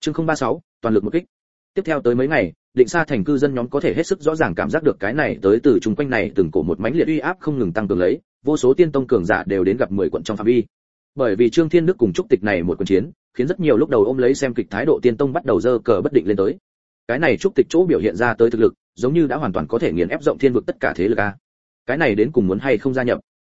Chương 036, toàn lực một kích. Tiếp theo tới mấy ngày, Định Sa thành cư dân nhóm có thể hết sức rõ ràng cảm giác được cái này tới từ chung quanh này từng cổ một mãnh liệt uy áp không ngừng tăng cường lấy, vô số tiên tông cường giả đều đến gặp 10 quận trong phạm vi. Bởi vì Trương Thiên Đức cùng Trúc Tịch này một cuộc chiến, khiến rất nhiều lúc đầu ôm lấy xem kịch thái độ tiên tông bắt đầu giơ cờ bất định lên tới. Cái này Trúc Tịch chỗ biểu hiện ra tới thực lực, giống như đã hoàn toàn có thể nghiền ép rộng thiên vực tất cả thế lực a. Cái này đến cùng muốn hay không gia nhập?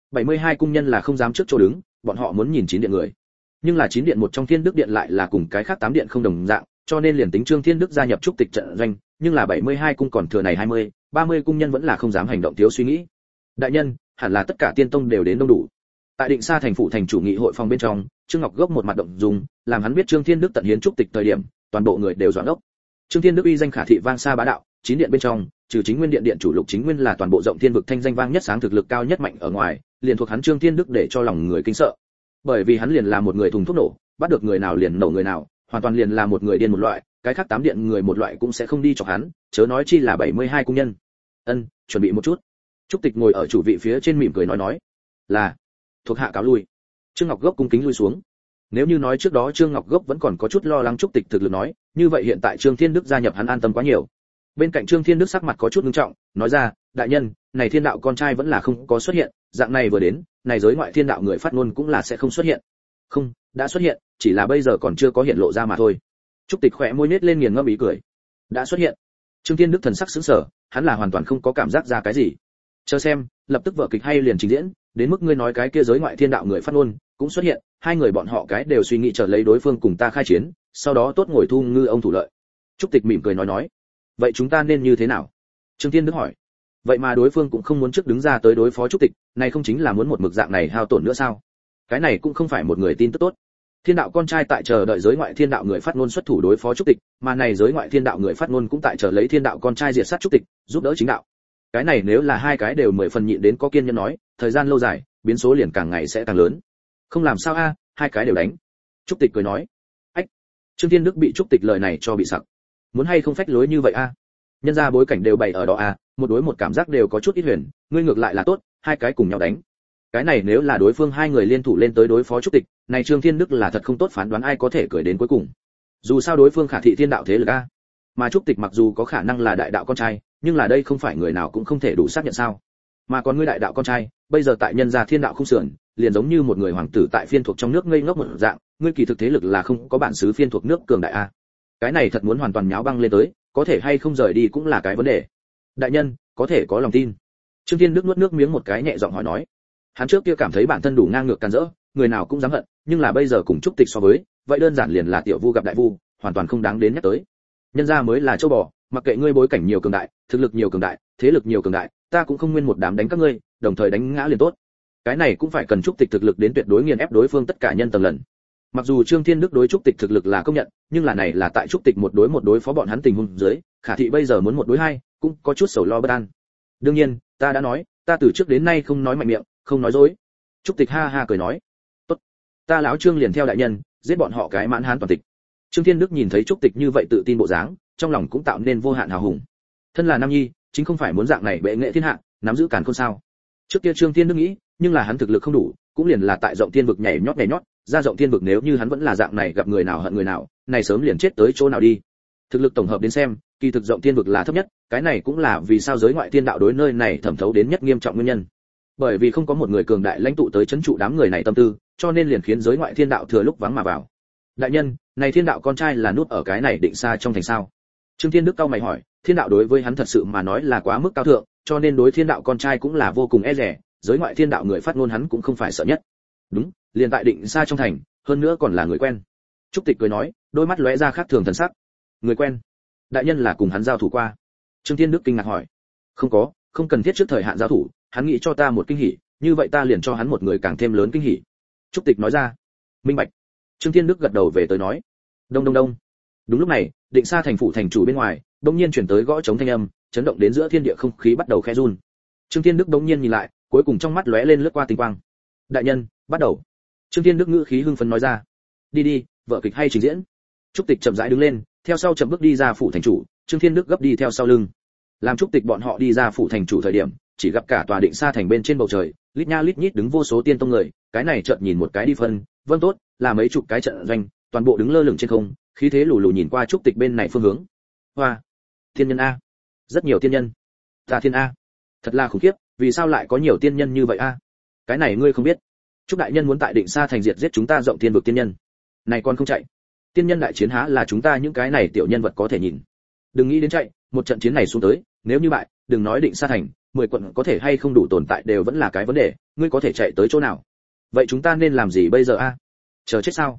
72 cung nhân là không dám trước chỗ đứng, bọn họ muốn nhìn 9 điện người. Nhưng là 9 điện một trong Thiên Đức điện lại là cùng cái khác 8 điện không đồng dạng, cho nên liền tính Trương Thiên Đức gia nhập Trúc Tịch trận doanh, nhưng là 72 cung còn thừa này 20, 30 cung nhân vẫn là không dám hành động thiếu suy nghĩ. Đại nhân, hẳn là tất cả tiên tông đều đến đông đủ. Tại Định Sa thành phủ thành chủ nghị hội phòng bên trong, Trương Ngọc Gốc một mặt động dung, làm hắn biết Trương Thiên Đức tận hiến Trúc Tịch thời điểm, toàn bộ người đều doãn ốc. Trương Thiên Đức uy danh khả thị vang xa bá đạo, 9 điện bên trong, trừ Chính Nguyên điện điện chủ Lục Chính Nguyên là toàn bộ rộng thiên vực thanh danh vang nhất sáng thực lực cao nhất mạnh ở ngoài, liền thuộc hắn Trương Thiên Đức để cho lòng người kinh sợ. Bởi vì hắn liền là một người thùng thuốc nổ, bắt được người nào liền nổ người nào, hoàn toàn liền là một người điên một loại, cái khác 8 điện người một loại cũng sẽ không đi cho hắn, chớ nói chi là 72 cung nhân. Ân, chuẩn bị một chút. Trúc Tịch ngồi ở chủ vị phía trên mỉm cười nói, là thuộc hạ cáo lui. Trương Ngọc Gốc cung kính lui xuống. Nếu như nói trước đó Trương Ngọc Gốc vẫn còn có chút lo lắng Trúc Tịch thực lực nói, như vậy hiện tại Trương Thiên Đức gia nhập hắn an tâm quá nhiều. Bên cạnh Trương Thiên Đức sắc mặt có chút nghiêm trọng, nói ra, đại nhân, này thiên đạo con trai vẫn là không có xuất hiện, dạng này vừa đến, này giới ngoại thiên đạo người phát ngôn cũng là sẽ không xuất hiện. Không, đã xuất hiện, chỉ là bây giờ còn chưa có hiện lộ ra mà thôi. Trúc Tịch khẽ môi nhếch lên nghiền ngẫm ý cười. Đã xuất hiện. Trương Thiên Đức thần sắc sững sờ, hắn là hoàn toàn không có cảm giác ra cái gì. Chờ xem, lập tức vở kịch hay liền trình diễn, đến mức ngươi nói cái kia giới ngoại thiên đạo người phát ngôn cũng xuất hiện, hai người bọn họ cái đều suy nghĩ chờ lấy đối phương cùng ta khai chiến, sau đó tốt ngồi thu ngư ông thủ lợi. Trúc Tịch mỉm cười nói, vậy chúng ta nên như thế nào? Trương Thiên Đức hỏi. Vậy mà đối phương cũng không muốn trước đứng ra tới đối phó Trúc Tịch, này không chính là muốn một mực dạng này hao tổn nữa sao? Cái này cũng không phải một người tin tức tốt. Thiên đạo con trai tại chờ đợi giới ngoại thiên đạo người phát ngôn xuất thủ đối phó Trúc Tịch, mà này giới ngoại thiên đạo người phát ngôn cũng tại chờ lấy thiên đạo con trai diệt sát Trúc Tịch, giúp đỡ chính đạo. Cái này nếu là hai cái đều 10 phần nhịn đến có kiên nhẫn nói, thời gian lâu dài, biến số liền càng ngày sẽ càng lớn. Không làm sao a, hai cái đều đánh. Trúc Tịch cười nói. Ách. Trương Thiên Đức bị Trúc Tịch lời này cho bị sặc. Muốn hay không phách lối như vậy a? Nhân ra bối cảnh đều bày ở đó a, một đối một cảm giác đều có chút ít huyền, ngươi ngược lại là tốt, hai cái cùng nhau đánh. Cái này nếu là đối phương hai người liên thủ lên tới đối phó Trúc Tịch, này Trương Thiên Đức là thật không tốt phán đoán ai có thể cười đến cuối cùng. Dù sao đối phương khả thị thiên đạo thế lực a, mà Trúc Tịch mặc dù có khả năng là đại đạo con trai, nhưng là đây không phải người nào cũng không thể đủ xác nhận sao? Mà còn ngươi đại đạo con trai, bây giờ tại nhân gia thiên đạo không sườn, liền giống như một người hoàng tử tại phiên thuộc trong nước ngây ngốc một dạng, ngươi kỳ thực thế lực là không có bản xứ phiên thuộc nước cường đại a. Cái này thật muốn hoàn toàn nháo băng lên tới, có thể hay không rời đi cũng là cái vấn đề. Đại nhân, có thể có lòng tin. Trương Thiên Đức nuốt nước miếng một cái nhẹ giọng hỏi nói. Hắn trước kia cảm thấy bản thân đủ ngang ngược càn rỡ, người nào cũng dám hận, nhưng là bây giờ cùng Trúc Tịch so với, vậy đơn giản liền là tiểu vu gặp đại vu, hoàn toàn không đáng đến nhắc tới. Nhân gia mới là châu bò, mặc kệ ngươi bối cảnh nhiều cường đại, thực lực nhiều cường đại, thế lực nhiều cường đại, ta cũng không nguyên một đám đánh các ngươi, đồng thời đánh ngã liền tốt. Cái này cũng phải cần Trúc Tịch thực lực đến tuyệt đối nghiền ép đối phương tất cả nhân tầng lần. Mặc dù Trương Thiên Đức đối Trúc Tịch thực lực là công nhận, nhưng là này là tại Trúc Tịch một đối phó bọn hắn tình huống dưới, khả thị bây giờ muốn một đối hai, cũng có chút sầu lo bất an. Đương nhiên, ta đã nói, ta từ trước đến nay không nói mạnh miệng, không nói dối. Trúc Tịch ha ha cười nói, tốt, ta lão Trương liền theo đại nhân, giết bọn họ cái mãn hán toàn tịch. Trương Thiên Đức nhìn thấy Trúc Tịch như vậy tự tin bộ dáng, trong lòng cũng tạo nên vô hạn hào hùng. Thân là nam nhi, chính không phải muốn dạng này bệ nghệ thiên hạ, nắm giữ càn khôn sao? Trước kia Trương Thiên Đức nghĩ, nhưng là hắn thực lực không đủ, cũng liền là tại rộng thiên vực nhảy nhót, ra rộng thiên vực nếu như hắn vẫn là dạng này gặp người nào hận người nào, này sớm liền chết tới chỗ nào đi. Thực lực tổng hợp đến xem, kỳ thực rộng thiên vực là thấp nhất, cái này cũng là vì sao giới ngoại thiên đạo đối nơi này thẩm thấu đến nhất nghiêm trọng nguyên nhân. Bởi vì không có một người cường đại lãnh tụ tới trấn trụ đám người này tâm tư, cho nên liền khiến giới ngoại thiên đạo thừa lúc vắng mà vào. Đại nhân, này thiên đạo con trai là nút ở cái này Định Sa trong thành sao? Trương Thiên Đức cau mày hỏi, thiên đạo đối với hắn thật sự mà nói là quá mức cao thượng, cho nên đối thiên đạo con trai cũng là vô cùng e dè, giới ngoại thiên đạo người phát ngôn hắn cũng không phải sợ nhất. Đúng, liền tại Định Sa trong thành, hơn nữa còn là người quen. Trúc Tịch cười nói, đôi mắt lóe ra khác thường thần sắc. Người quen? Đại nhân là cùng hắn giao thủ qua? Trương Thiên Đức kinh ngạc hỏi. Không có, không cần thiết trước thời hạn giao thủ, hắn nghĩ cho ta một kinh hỉ, như vậy ta liền cho hắn một người càng thêm lớn kinh hỉ. Trúc Tịch nói ra. Minh bạch. Trương Thiên Đức gật đầu về tới nói. Đông đông đông. Đúng lúc này, Định Sa thành phủ thành chủ bên ngoài, đột nhiên chuyển tới gõ trống thanh âm, chấn động đến giữa thiên địa không khí bắt đầu khẽ run. Trương Thiên Đức đột nhiên nhìn lại, cuối cùng trong mắt lóe lên lướt qua tinh quang. Đại nhân, bắt đầu. Trương Thiên Đức ngữ khí hưng phấn nói ra. Đi đi, vở kịch hay trình diễn. Trúc Tịch chậm rãi đứng lên, theo sau chậm bước đi ra phủ thành chủ, Trương Thiên Đức gấp đi theo sau lưng. Làm Trúc Tịch bọn họ đi ra phủ thành chủ thời điểm, chỉ gặp cả tòa Định Sa thành bên trên bầu trời, lít nha lít nhít đứng vô số tiên tông người, cái này chợt nhìn một cái đi phân, vâng tốt, là mấy chục cái trận doanh, toàn bộ đứng lơ lửng trên không, khí thế lù lù nhìn qua trúc tịch bên này phương hướng. Hoa, tiên nhân a, rất nhiều tiên nhân. Tà thiên a, thật là khủng khiếp, vì sao lại có nhiều tiên nhân như vậy a? Cái này ngươi không biết. Trúc đại nhân muốn tại Định Sa thành diệt giết chúng ta Rộng Thiên vực tiên nhân. Này còn không chạy? Tiên nhân đại chiến há là chúng ta những cái này tiểu nhân vật có thể nhìn. Đừng nghĩ đến chạy, một trận chiến này xuống tới, nếu như bại, đừng nói Định Sa thành, 10 quận có thể hay không đủ tồn tại đều vẫn là cái vấn đề, ngươi có thể chạy tới chỗ nào? Vậy chúng ta nên làm gì bây giờ a? Chờ chết sao?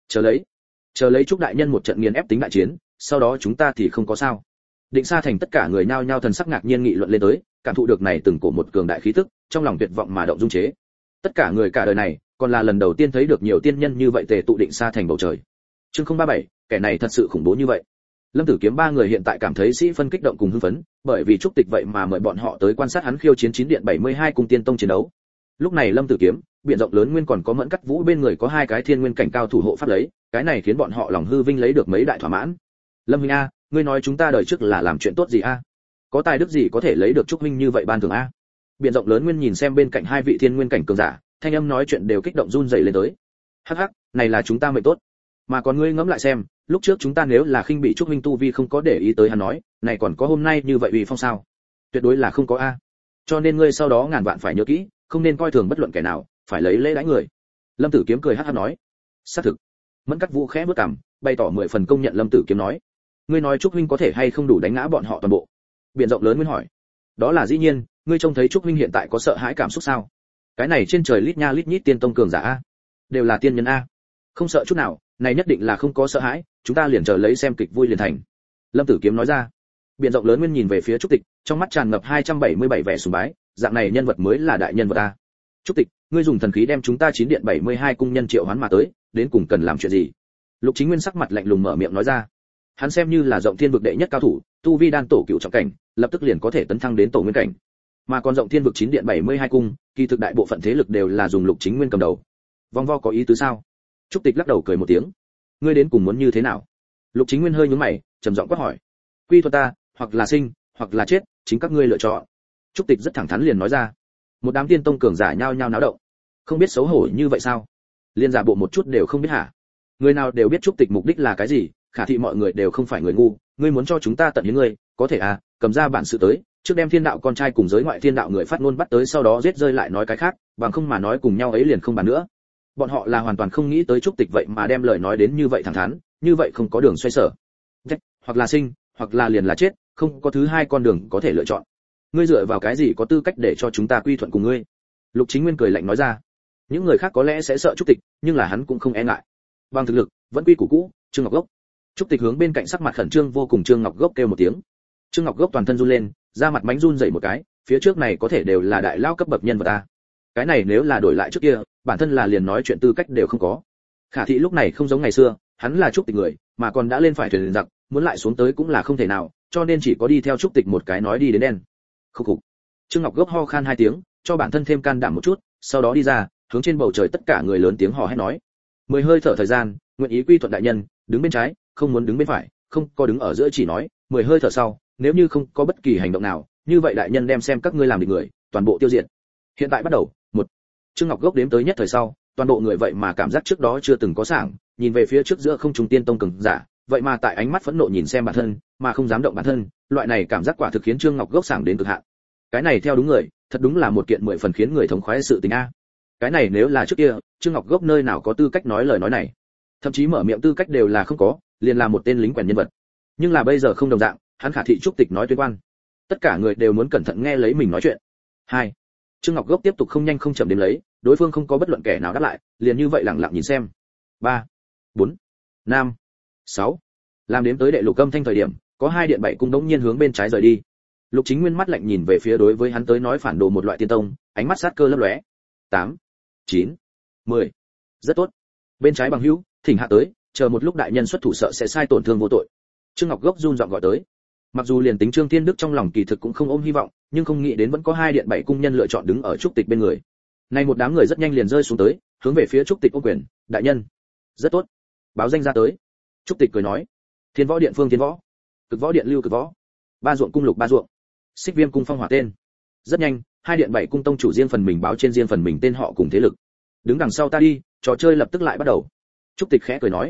Chờ lấy Trúc đại nhân một trận nghiền ép tính đại chiến, sau đó chúng ta thì không có sao. Định Sa thành tất cả người nhao nhao thần sắc ngạc nhiên nghị luận lên tới, cảm thụ được này từng cổ một cường đại khí tức, trong lòng tuyệt vọng mà động dung chế. Tất cả người cả đời này, còn là lần đầu tiên thấy được nhiều tiên nhân như vậy tề tụ Định Sa thành bầu trời. Chương 037, kẻ này thật sự khủng bố như vậy. Lâm Tử Kiếm ba người hiện tại cảm thấy sĩ phân kích động cùng hưng phấn, bởi vì Trúc Tịch vậy mà mời bọn họ tới quan sát hắn khiêu chiến 9 điện 72 cung tiên tông chiến đấu. Lúc này Lâm Tử Kiếm, biển rộng lớn nguyên còn có Mẫn Cắt Vũ bên người có 2 cái thiên nguyên cảnh cao thủ hộ pháp lấy, cái này khiến bọn họ lòng hư vinh lấy được mấy đại thỏa mãn. Lâm huynh a, ngươi nói chúng ta đời trước là làm chuyện tốt gì a? Có tài đức gì có thể lấy được Trúc huynh như vậy ban thưởng a? Biển rộng lớn nguyên nhìn xem bên cạnh 2 vị thiên nguyên cảnh cường giả, thanh âm nói chuyện đều kích động run rẩy lên tới. Hắc hắc, này là chúng ta mệnh tốt. Mà còn ngươi ngẫm lại xem, lúc trước chúng ta nếu là khinh bị Trúc huynh tu vi không có để ý tới hắn nói, này còn có hôm nay như vậy uy phong sao? Tuyệt đối là không có a. Cho nên ngươi sau đó ngàn vạn phải nhớ kỹ, không nên coi thường bất luận kẻ nào, phải lấy lễ đãi người. Lâm Tử Kiếm cười hắc hắc nói. Xác thực. Mẫn Cắt Vũ khẽ bước cằm, bày tỏ 10 phần công nhận Lâm Tử Kiếm nói. Ngươi nói Trúc huynh có thể hay không đủ đánh ngã bọn họ toàn bộ? Biển rộng lớn nguyên hỏi. Đó là dĩ nhiên, ngươi trông thấy Trúc huynh hiện tại có sợ hãi cảm xúc sao? Cái này trên trời lít nha lít nhít tiên tông cường giả a, đều là tiên nhân a. Không sợ chút nào, này nhất định là không có sợ hãi, chúng ta liền chờ lấy xem kịch vui liền thành. Lâm Tử Kiếm nói ra. Biển rộng lớn nguyên nhìn về phía Trúc Tịch, trong mắt tràn ngập 277 vẻ sùng bái, dạng này nhân vật mới là đại nhân vật a. Trúc Tịch, ngươi dùng thần khí đem chúng ta 9 điện 72 cung nhân triệu hoán mà tới, đến cùng cần làm chuyện gì? Lục Chính Nguyên sắc mặt lạnh lùng mở miệng nói ra. Hắn xem như là Rộng Thiên vực đệ nhất cao thủ, tu vi đan tổ cửu trọng cảnh, lập tức liền có thể tấn thăng đến tổ nguyên cảnh. Mà còn Rộng Thiên vực 9 điện 72 cung, kỳ thực đại bộ phận thế lực đều là dùng Lục Chính Nguyên cầm đầu. Vong vo có ý tứ sao? Trúc Tịch lắc đầu cười một tiếng. Ngươi đến cùng muốn như thế nào? Lục Chính Nguyên hơi nhướng mày, trầm giọng quát hỏi. Quy thuật ta, hoặc là sinh, hoặc là chết, chính các ngươi lựa chọn. Trúc Tịch rất thẳng thắn liền nói ra. Một đám tiên tông cường giả nhao nhao náo động. Không biết xấu hổ như vậy sao? Liên giả bộ một chút đều không biết hả? Người nào đều biết Trúc Tịch mục đích là cái gì, khả thị mọi người đều không phải người ngu, ngươi muốn cho chúng ta tận hiến ngươi, có thể à, cầm ra bản sự tới, trước đem thiên đạo con trai cùng giới ngoại thiên đạo người phát ngôn bắt tới sau đó giết rơi lại nói cái khác, bằng không mà nói cùng nhau ấy liền không bàn nữa. Bọn họ là hoàn toàn không nghĩ tới Trúc Tịch vậy mà đem lời nói đến như vậy thẳng thắn, như vậy không có đường xoay sở. Hoặc là sinh, hoặc là liền là chết, không có thứ hai con đường có thể lựa chọn. Ngươi dựa vào cái gì có tư cách để cho chúng ta quy thuận cùng ngươi? Lục Chính Nguyên cười lạnh nói ra. Những người khác có lẽ sẽ sợ Trúc Tịch, nhưng là hắn cũng không e ngại. Bằng thực lực, vẫn quy củ cũ, Trương Ngọc Gốc. Trúc Tịch hướng bên cạnh sắc mặt khẩn trương vô cùng Trương Ngọc Gốc kêu một tiếng. Trương Ngọc Gốc toàn thân run lên, da mặt mánh run rẩy một cái, phía trước này có thể đều là đại lao cấp bậc nhân vật ta. Cái này nếu là đổi lại trước kia, bản thân là liền nói chuyện tư cách đều không có. Khả thị lúc này không giống ngày xưa, hắn là Trúc Tịch người, mà còn đã lên phải thuyền giặc, muốn lại xuống tới cũng là không thể nào, cho nên chỉ có đi theo Trúc Tịch một cái nói đi đến đen. Khục khục. Trương Ngọc Gốc ho khan 2 tiếng, cho bản thân thêm can đảm một chút, sau đó đi ra, hướng trên bầu trời tất cả người lớn tiếng hò hét nói: 10 hơi thở thời gian, nguyện ý quy thuận đại nhân, đứng bên trái, không muốn đứng bên phải, không có đứng ở giữa chỉ nói, 10 hơi thở sau, nếu như không có bất kỳ hành động nào, như vậy đại nhân đem xem các ngươi làm địch người, toàn bộ tiêu diệt. Hiện tại bắt đầu. 1. Trương Ngọc Gốc đếm tới nhất thời sau, toàn bộ người vậy mà cảm giác trước đó chưa từng có sảng, nhìn về phía trước giữa không trung tiên tông cường giả, vậy mà tại ánh mắt phẫn nộ nhìn xem bản thân, mà không dám động bản thân, loại này cảm giác quả thực khiến Trương Ngọc Gốc sảng đến cực hạn. Cái này theo đúng người, thật đúng là một kiện 10 phần khiến người thống khoái sự tình a. Cái này nếu là trước kia, Trương Ngọc Gốc nơi nào có tư cách nói lời nói này, thậm chí mở miệng tư cách đều là không có, liền là một tên lính quèn nhân vật. Nhưng là bây giờ không đồng dạng, hắn khả thị Trúc Tịch nói tuyên quan, tất cả người đều muốn cẩn thận nghe lấy mình nói chuyện. 2. Trương Ngọc Gốc tiếp tục không nhanh không chậm đến lấy, đối phương không có bất luận kẻ nào đáp lại, liền như vậy lặng lặng nhìn xem. 3, 4, 5, 6. Làm đếm tới đệ lục âm thanh thời điểm, có 2 điện 7 cung đống nhiên hướng bên trái rời đi. Lục Chính Nguyên mắt lạnh nhìn về phía đối với hắn tới nói phản đồ một loại tiên tông, ánh mắt sát cơ lấp lóe. 8, 9, 10. Rất tốt. Bên trái bằng hữu, thỉnh hạ tới, chờ một lúc đại nhân xuất thủ sợ sẽ sai tổn thương vô tội. Trương Ngọc Gốc run giọng gọi tới. Mặc dù liền tính Trương Thiên Đức trong lòng kỳ thực cũng không ôm hy vọng, nhưng không nghĩ đến vẫn có 2 điện 7 cung nhân lựa chọn đứng ở Trúc Tịch bên người. Nay một đám người rất nhanh liền rơi xuống tới, hướng về phía Trúc Tịch ôm quyền, đại nhân. Rất tốt. Báo danh ra tới. Trúc Tịch cười nói. Thiên Võ điện Phương Thiên Võ, Cực Võ điện Lưu Cực Võ, Ba Ruộng cung Lục Ba Ruộng, Xích Viêm cung Phong Hỏa tên. Rất nhanh, 2 điện 7 cung tông chủ riêng phần mình báo trên riêng phần mình tên họ cùng thế lực. Đứng đằng sau ta đi, trò chơi lập tức lại bắt đầu. Trúc Tịch khẽ cười nói.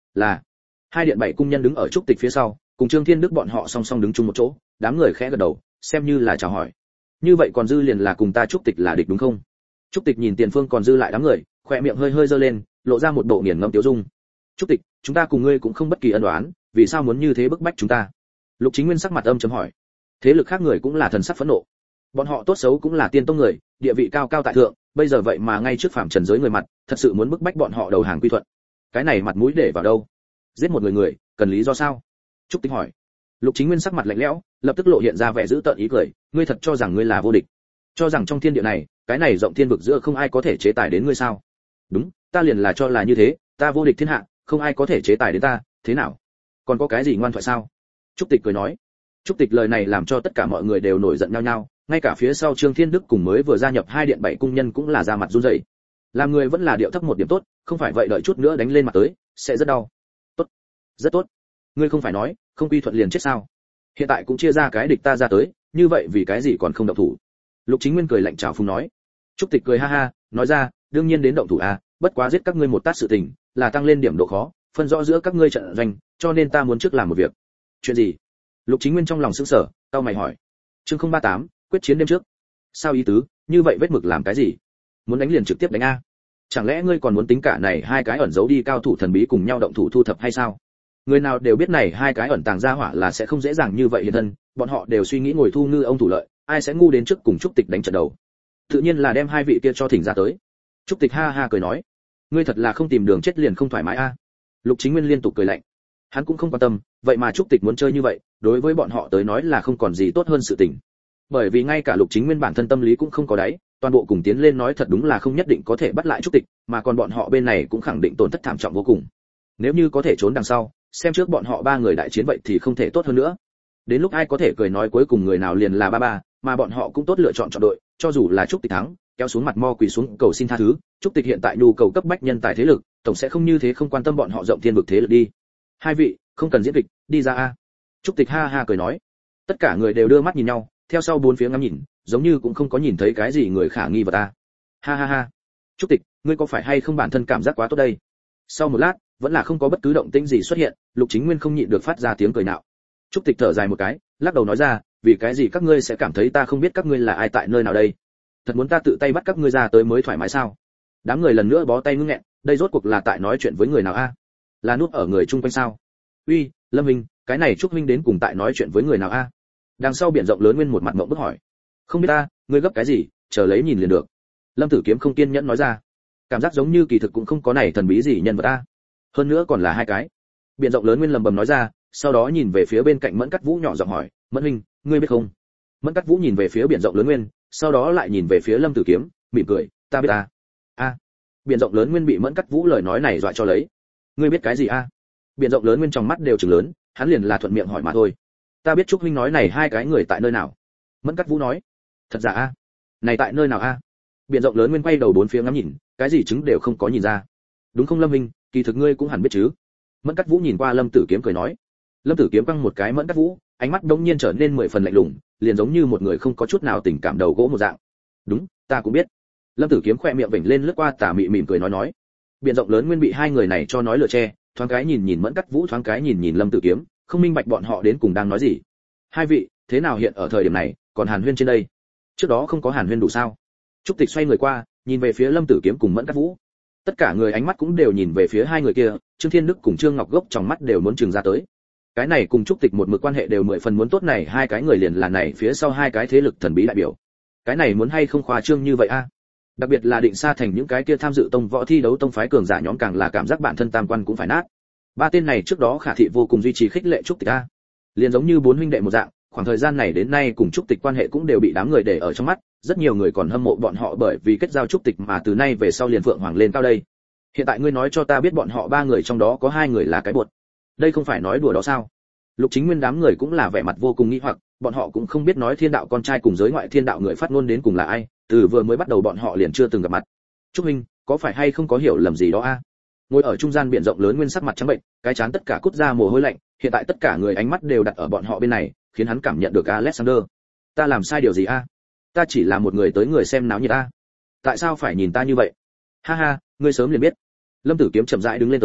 Là. Hai điện bảy cung nhân đứng ở trúc tịch phía sau, cùng Trương Thiên Đức bọn họ song song đứng chung một chỗ, đám người khẽ gật đầu, xem như là chào hỏi. Như vậy còn dư liền là cùng ta trúc tịch là địch đúng không? Trúc tịch nhìn tiền phương còn dư lại đám người, khóe miệng hơi hơi giơ lên, lộ ra một bộ nghiền ngẫm tiêu dung. Trúc tịch, chúng ta cùng ngươi cũng không bất kỳ ân oán, vì sao muốn như thế bức bách chúng ta? Lục Chính Nguyên sắc mặt âm trầm hỏi. Thế lực khác người cũng là thần sắc phẫn nộ. Bọn họ tốt xấu cũng là tiên tông người, địa vị cao cao tại thượng, bây giờ vậy mà ngay trước phạm trần giới người mặt, thật sự muốn bức bách bọn họ đầu hàng quy thuận. Cái này mặt mũi để vào đâu? Giết một người, cần lý do sao? Trúc Tịch hỏi. Lục Chính Nguyên sắc mặt lạnh lẽo, lập tức lộ hiện ra vẻ dữ tợn ý cười, ngươi thật cho rằng ngươi là vô địch? Cho rằng trong thiên địa này, cái này rộng thiên vực giữa không ai có thể chế tài đến ngươi sao? Đúng, ta liền là cho là như thế, ta vô địch thiên hạ, không ai có thể chế tài đến ta, thế nào? Còn có cái gì ngoan thoại sao? Trúc Tịch cười nói. Trúc Tịch lời này làm cho tất cả mọi người đều nổi giận nhau nhau, ngay cả phía sau Trương Thiên Đức cùng mới vừa gia nhập hai điện bảy cung nhân cũng là ra mặt run rẩy. Làm người vẫn là điệu thấp một điểm tốt, không phải vậy đợi chút nữa đánh lên mặt tới, sẽ rất đau. Tốt, rất tốt. Ngươi không phải nói, không quy thuận liền chết sao? Hiện tại cũng chia ra cái địch ta ra tới, như vậy vì cái gì còn không động thủ? Lục Chính Nguyên cười lạnh chào phúng nói. Trúc Tịch cười ha ha, nói ra, đương nhiên đến động thủ à, bất quá giết các ngươi một tát sự tình, là tăng lên điểm độ khó, phân rõ giữa các ngươi trận doanh, cho nên ta muốn trước làm một việc. Chuyện gì? Lục Chính Nguyên trong lòng sững sờ, cau mày hỏi. Chương 038, quyết chiến đêm trước. Sao ý tứ, như vậy vết mực làm cái gì? Muốn đánh liền trực tiếp đánh a? Chẳng lẽ ngươi còn muốn tính cả này hai cái ẩn giấu đi cao thủ thần bí cùng nhau động thủ thu thập hay sao? Người nào đều biết này hai cái ẩn tàng ra hỏa là sẽ không dễ dàng như vậy hiện thân, bọn họ đều suy nghĩ ngồi thu ngư ông thủ lợi, ai sẽ ngu đến trước cùng Trúc Tịch đánh trận đầu. Tự nhiên là đem hai vị kia cho thỉnh ra tới. Trúc Tịch ha ha cười nói, ngươi thật là không tìm đường chết liền không thoải mái a. Lục Chính Nguyên liên tục cười lạnh. Hắn cũng không quan tâm, vậy mà Trúc Tịch muốn chơi như vậy, đối với bọn họ tới nói là không còn gì tốt hơn sự tình. Bởi vì ngay cả Lục Chính Nguyên bản thân tâm lý cũng không có đáy, toàn bộ cùng tiến lên nói thật đúng là không nhất định có thể bắt lại Trúc Tịch, mà còn bọn họ bên này cũng khẳng định tổn thất thảm trọng vô cùng. Nếu như có thể trốn đằng sau, xem trước bọn họ ba người đại chiến vậy thì không thể tốt hơn nữa. Đến lúc ai có thể cười nói cuối cùng người nào liền là ba, mà bọn họ cũng tốt lựa chọn chọn đội, cho dù là Trúc Tịch thắng, kéo xuống mặt mo quỳ xuống cầu xin tha thứ, Trúc Tịch hiện tại nhu cầu cấp bách nhân tài thế lực, tổng sẽ không như thế không quan tâm bọn họ rộng thiên vực thế lực đi. Hai vị, không cần diễn kịch, đi ra a. Trúc Tịch ha ha cười nói. Tất cả người đều đưa mắt nhìn nhau, theo sau bốn phía ngắm nhìn, giống như cũng không có nhìn thấy cái gì người khả nghi vào ta. Ha ha ha. Trúc Tịch, ngươi có phải hay không bản thân cảm giác quá tốt đây? Sau một lát, vẫn là không có bất cứ động tĩnh gì xuất hiện, Lục Chính Nguyên không nhịn được phát ra tiếng cười nạo. Trúc Tịch thở dài một cái, lắc đầu nói ra, vì cái gì các ngươi sẽ cảm thấy ta không biết các ngươi là ai tại nơi nào đây? Thật muốn ta tự tay bắt các ngươi ra tới mới thoải mái sao? Đám người lần nữa bó tay ngưng nghẹn, đây rốt cuộc là tại nói chuyện với người nào a? Là núp ở người chung quanh sao? Uy, Lâm Minh, cái này Trúc Minh đến cùng tại nói chuyện với người nào a? Đằng sau biển rộng lớn Nguyên một mặt ngậm bức hỏi. Không biết ta, ngươi gấp cái gì, chờ lấy nhìn liền được. Lâm Tử Kiếm không kiên nhẫn nói ra. Cảm giác giống như kỳ thực cũng không có này thần bí gì nhân vật ta. Hơn nữa còn là hai cái. Biển rộng lớn Nguyên lầm bầm nói ra, sau đó nhìn về phía bên cạnh Mẫn Cắt Vũ nhỏ giọng hỏi, Mẫn Huynh, ngươi biết không? Mẫn Cắt Vũ nhìn về phía biển rộng lớn Nguyên, sau đó lại nhìn về phía Lâm Tử Kiếm, mỉm cười, ta biết ta. A. Biển rộng lớn Nguyên bị Mẫn Cắt Vũ lời nói này dọa cho lấy. Ngươi biết cái gì a? Biển rộng lớn Nguyên trong mắt đều trừng lớn, hắn liền là thuận miệng hỏi mà thôi. Ta biết Trúc Huynh nói này hai cái người tại nơi nào. Mẫn Cắt Vũ nói. Thật giả a? Này tại nơi nào a? Biển rộng lớn Nguyên quay đầu bốn phía ngắm nhìn, cái gì chứng đều không có nhìn ra. Đúng không Lâm Huynh, kỳ thực ngươi cũng hẳn biết chứ. Mẫn Cắt Vũ nhìn qua Lâm Tử Kiếm cười nói. Lâm Tử Kiếm căng một cái Mẫn Cắt Vũ, ánh mắt đống nhiên trở nên 10 phần lạnh lùng, liền giống như một người không có chút nào tình cảm đầu gỗ một dạng. Đúng, ta cũng biết. Lâm Tử Kiếm khẽ miệng vểnh lên lướt qua tà mị mỉm cười nói. Biển rộng lớn Nguyên bị hai người này cho nói lừa che, thoáng cái nhìn nhìn Mẫn Cắt Vũ, thoáng cái nhìn nhìn Lâm Tử Kiếm, không minh bạch bọn họ đến cùng đang nói gì. Hai vị, thế nào hiện ở thời điểm này, còn Hàn Huyên trên đây? Trước đó không có Hàn Huyên đủ sao? Trúc Tịch xoay người qua, nhìn về phía Lâm Tử Kiếm cùng Mẫn Cắt Vũ. Tất cả người ánh mắt cũng đều nhìn về phía hai người kia, Trương Thiên Đức cùng Trương Ngọc Gốc trong mắt đều muốn trừng ra tới. Cái này cùng Trúc Tịch một mực quan hệ đều 10 phần muốn tốt này, hai cái người liền là này phía sau hai cái thế lực thần bí đại biểu. Cái này muốn hay không khoa trương như vậy a? Đặc biệt là Định Sa Thành những cái kia tham dự tông võ thi đấu tông phái cường giả nhóm càng là cảm giác bản thân tam quan cũng phải nát. Ba tên này trước đó khả thị vô cùng duy trì khích lệ Trúc Tịch a. Liền giống như bốn huynh đệ một dạng, khoảng thời gian này đến nay cùng Trúc Tịch quan hệ cũng đều bị đám người để ở trong mắt, rất nhiều người còn hâm mộ bọn họ bởi vì kết giao Trúc Tịch mà từ nay về sau liền phượng hoàng lên cao đây. Hiện tại ngươi nói cho ta biết bọn họ ba người trong đó có hai người là cái bột. Đây không phải nói đùa đó sao? Lục Chính Nguyên đám người cũng là vẻ mặt vô cùng nghi hoặc, bọn họ cũng không biết nói thiên đạo con trai cùng giới ngoại thiên đạo người phát ngôn đến cùng là ai, từ vừa mới bắt đầu bọn họ liền chưa từng gặp mặt. Trúc Minh, có phải hay không có hiểu lầm gì đó a? Ngồi ở trung gian biển rộng lớn Nguyên sắc mặt trắng bệnh, cái chán tất cả cút ra mồ hôi lạnh, hiện tại tất cả người ánh mắt đều đặt ở bọn họ bên này, khiến hắn cảm nhận được Alexander. Ta làm sai điều gì a? Ta chỉ là một người tới người xem náo nhiệt a. Tại sao phải nhìn ta như vậy? Ha ha, ngươi sớm liền biết. Lâm Tử Kiếm chậm rãi đứng lên tới,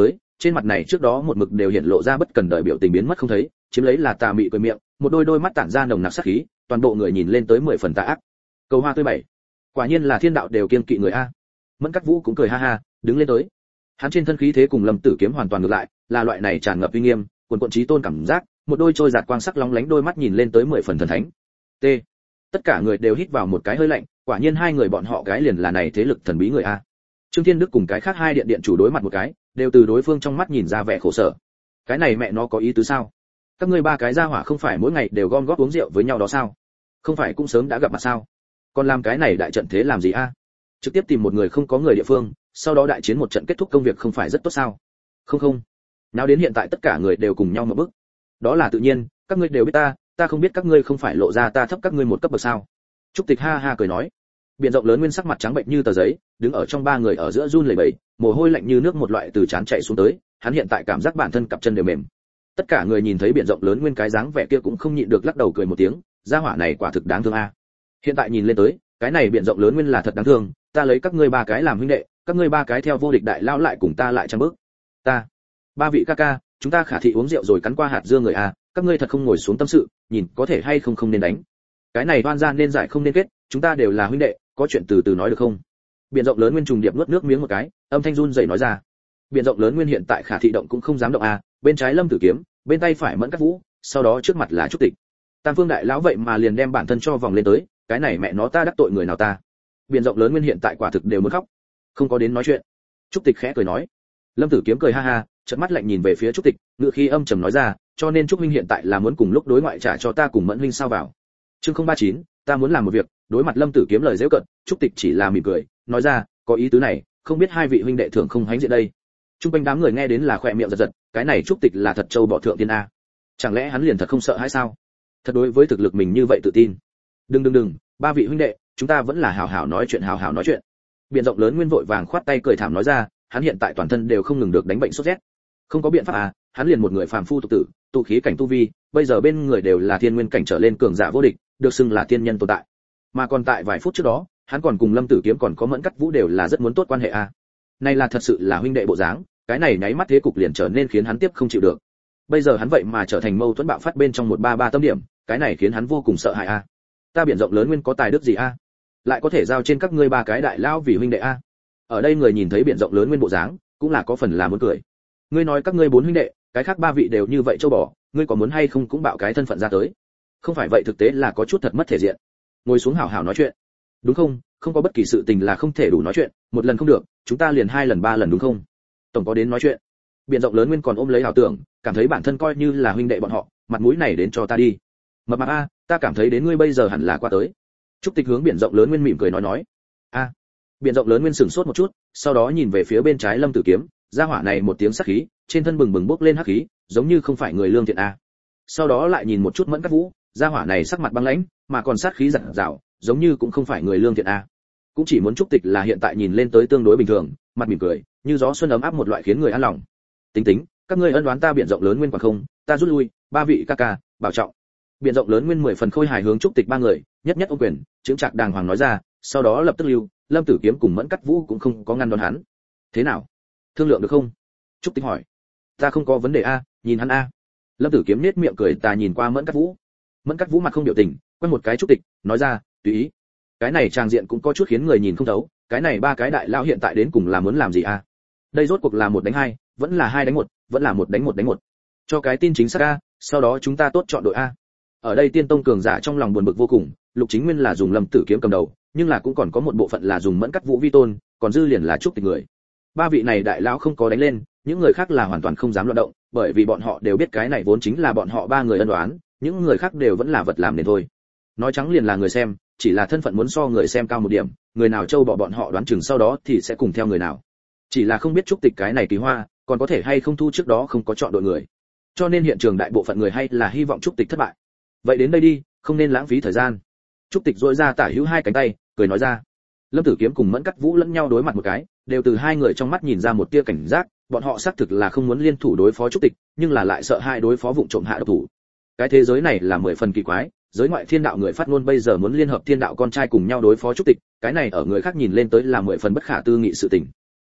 trên mặt này trước đó một mực đều hiện lộ ra bất cần đời biểu tình biến mất không thấy, chiếm lấy là tà mị cười miệng, một đôi mắt tản ra nồng nặc sát khí, toàn bộ người nhìn lên tới 10 phần tà ác. Cầu hoa tươi bảy, quả nhiên là thiên đạo đều kiêng kỵ người a. Mẫn Cát Vũ cũng cười ha ha, đứng lên tới. Hắn trên thân khí thế cùng Lâm Tử Kiếm hoàn toàn ngược lại, là loại này tràn ngập uy nghiêm, cuồn cuộn chí tôn cảm giác, một đôi trôi giạt quang sắc lóng lánh đôi mắt nhìn lên tới 10 phần thần thánh. T. Tất cả người đều hít vào một cái hơi lạnh, quả nhiên hai người bọn họ cái liền là này thế lực thần bí người a. Trương Thiên Đức cùng cái khác hai điện chủ đối mặt một cái, đều từ đối phương trong mắt nhìn ra vẻ khổ sở. Cái này mẹ nó có ý tứ sao? Các ngươi ba cái gia hỏa không phải mỗi ngày đều gom góp uống rượu với nhau đó sao? Không phải cũng sớm đã gặp mặt sao? Còn làm cái này đại trận thế làm gì a? Trực tiếp tìm một người không có người địa phương, sau đó đại chiến một trận kết thúc công việc không phải rất tốt sao? Không. Nào đến hiện tại tất cả người đều cùng nhau một bước. Đó là tự nhiên, các ngươi đều biết ta không biết các ngươi không phải lộ ra ta thấp các ngươi một cấp bậc sao? Trúc Tịch ha ha cười nói. Biển rộng lớn nguyên sắc mặt trắng bệnh như tờ giấy, đứng ở trong ba người ở giữa run lẩy bẩy, mồ hôi lạnh như nước một loại từ trán chảy xuống tới, hắn hiện tại cảm giác bản thân cặp chân đều mềm. Tất cả người nhìn thấy biển rộng lớn nguyên cái dáng vẻ kia cũng không nhịn được lắc đầu cười một tiếng, gia hỏa này quả thực đáng thương a. Hiện tại nhìn lên tới, cái này biển rộng lớn nguyên là thật đáng thương, ta lấy các ngươi ba cái làm huynh đệ, các ngươi ba cái theo vô địch đại lao lại cùng ta lại trăm bước. Ta, ba vị ca ca, chúng ta khả thị uống rượu rồi cắn qua hạt dưa người a, các ngươi thật không ngồi xuống tâm sự, nhìn có thể hay không nên đánh. Cái này oan gian nên giải không nên kết, chúng ta đều là huynh đệ, có chuyện từ từ nói được không? Biển rộng lớn nguyên trùng điệp nuốt nước miếng một cái, âm thanh run rẩy nói ra. Biển rộng lớn nguyên hiện tại khả thị động cũng không dám động a, bên trái Lâm Tử Kiếm, bên tay phải Mẫn Cát Vũ, sau đó trước mặt là Trúc Tịch. Tam Phương đại lão vậy mà liền đem bản thân cho vòng lên tới, cái này mẹ nó ta đắc tội người nào ta? Biển rộng lớn nguyên hiện tại quả thực đều muốn khóc. Không có đến nói chuyện. Trúc Tịch khẽ cười nói. Lâm Tử Kiếm cười ha ha, chớp mắt lạnh nhìn về phía Trúc Tịch, ngữ khí âm trầm nói ra, cho nên Trúc huynh hiện tại là muốn cùng lúc đối ngoại trả cho ta cùng Mẫn huynh sao vào. Chương 039, ta muốn làm một việc, đối mặt Lâm Tử Kiếm lời giễu cợt, Trúc Tịch chỉ là mỉm cười, nói ra, có ý tứ này, không biết hai vị huynh đệ thường không hánh diện đây. Trung quanh đám người nghe đến là khỏe miệng giật giật, cái này Trúc Tịch là thật châu bỏ thượng tiên a. Chẳng lẽ hắn liền thật không sợ hay sao? Thật đối với thực lực mình như vậy tự tin. Đừng, ba vị huynh đệ, chúng ta vẫn là hào hào nói chuyện. Biển rộng lớn nguyên vội vàng khoát tay cười thảm nói ra, hắn hiện tại toàn thân đều không ngừng được đánh bệnh sốt rét. Không có biện pháp à, hắn liền một người phàm phu tục tử, tụ khí cảnh tu vi, bây giờ bên người đều là thiên nguyên cảnh trở lên cường giả vô địch, được xưng là tiên nhân tồn tại. Mà còn tại vài phút trước đó, hắn còn cùng Lâm Tử Kiếm còn có Mẫn Cát Vũ đều là rất muốn tốt quan hệ à. Này là thật sự là huynh đệ bộ dáng, cái này nháy mắt thế cục liền trở nên khiến hắn tiếp không chịu được. Bây giờ hắn vậy mà trở thành mâu thuẫn bạo phát bên trong 133 tâm điểm, cái này khiến hắn vô cùng sợ hãi a. Ta biển rộng lớn nguyên có tài đức gì a? Lại có thể giao trên các ngươi ba cái đại lao vì huynh đệ a. Ở đây người nhìn thấy biển rộng lớn nguyên bộ dáng, cũng là có phần là muốn cười. Ngươi nói các ngươi bốn huynh đệ, cái khác ba vị đều như vậy châu bò, ngươi có muốn hay không cũng bạo cái thân phận ra tới. Không phải vậy thực tế là có chút thật mất thể diện. Ngồi xuống hảo hảo nói chuyện. Đúng không? Không có bất kỳ sự tình là không thể đủ nói chuyện, một lần không được, chúng ta liền hai lần ba lần đúng không? Tổng có đến nói chuyện. Biển rộng lớn nguyên còn ôm lấy ảo tưởng, cảm thấy bản thân coi như là huynh đệ bọn họ, mặt mũi này đến cho ta đi. Mập mạp a, ta cảm thấy đến ngươi bây giờ hẳn là qua tới. Trúc Tịch hướng biển rộng lớn nguyên mỉm cười nói. A. Biển rộng lớn nguyên sửng sốt một chút, sau đó nhìn về phía bên trái Lâm Tử Kiếm, gia hỏa này một tiếng sắc khí, trên thân bừng bừng bốc lên hắc khí, giống như không phải người lương thiện a. Sau đó lại nhìn một chút Mẫn Cát Vũ, gia hỏa này sắc mặt băng lãnh, mà còn sát khí giật giảo, giống như cũng không phải người lương thiện a. Cũng chỉ muốn Trúc Tịch là hiện tại nhìn lên tới tương đối bình thường, mặt mỉm cười, như gió xuân ấm áp một loại khiến người an lòng. Tính, các ngươi ân đoán ta biển rộng lớn nguyên quả không, ta rút lui, ba vị ca ca, bảo trọng. Biển rộng lớn nguyên 10 phần khôi hài hướng Trúc Tịch ba người, nhất ôm quyền, chứng trạc đàng hoàng nói ra, sau đó lập tức lưu, Lâm Tử Kiếm cùng Mẫn Cát Vũ cũng không có ngăn đón hắn. Thế nào? Thương lượng được không? Trúc Tịch hỏi. Ta không có vấn đề a, nhìn hắn a. Lâm Tử Kiếm nhếch miệng cười tà nhìn qua Mẫn Cát Vũ. Mẫn Cát Vũ mặt không biểu tình, quay một cái Trúc Tịch, nói ra, tùy ý. Cái này trang diện cũng có chút khiến người nhìn không thấu, cái này ba cái đại lao hiện tại đến cùng là muốn làm gì a? Đây rốt cuộc là 1 đánh 2, vẫn là 2 đánh 1, vẫn là 1 đánh 1. Cho cái tin chính xác a, sau đó chúng ta tốt chọn đội a. Ở đây Tiên Tông cường giả trong lòng buồn bực vô cùng, Lục Chính Nguyên là dùng Lâm Tử Kiếm cầm đầu, nhưng là cũng còn có một bộ phận là dùng Mẫn Cát Vũ vi tôn, còn dư liền là Trúc Tịch người. Ba vị này đại lão không có đánh lên, những người khác là hoàn toàn không dám loạn động, bởi vì bọn họ đều biết cái này vốn chính là bọn họ ba người ân oán, những người khác đều vẫn là vật làm nên thôi. Nói trắng liền là người xem, chỉ là thân phận muốn so người xem cao một điểm, người nào trâu bỏ bọn họ đoán chừng sau đó thì sẽ cùng theo người nào. Chỉ là không biết Trúc Tịch cái này kỳ hoa, còn có thể hay không thu trước đó không có chọn đội người. Cho nên hiện trường đại bộ phận người hay là hy vọng Trúc Tịch thất bại. Vậy đến đây đi, không nên lãng phí thời gian. Trúc Tịch duỗi ra tả hữu hai cánh tay, cười nói ra. Lâm Tử Kiếm cùng Mẫn Cát Vũ lẫn nhau đối mặt một cái, đều từ hai người trong mắt nhìn ra một tia cảnh giác, bọn họ xác thực là không muốn liên thủ đối phó Trúc Tịch, nhưng là lại sợ hai đối phó vụng trộm hạ độc thủ. Cái thế giới này là 10 phần kỳ quái, giới ngoại thiên đạo người phát ngôn bây giờ muốn liên hợp thiên đạo con trai cùng nhau đối phó Trúc Tịch, cái này ở người khác nhìn lên tới là 10 phần bất khả tư nghị sự tình.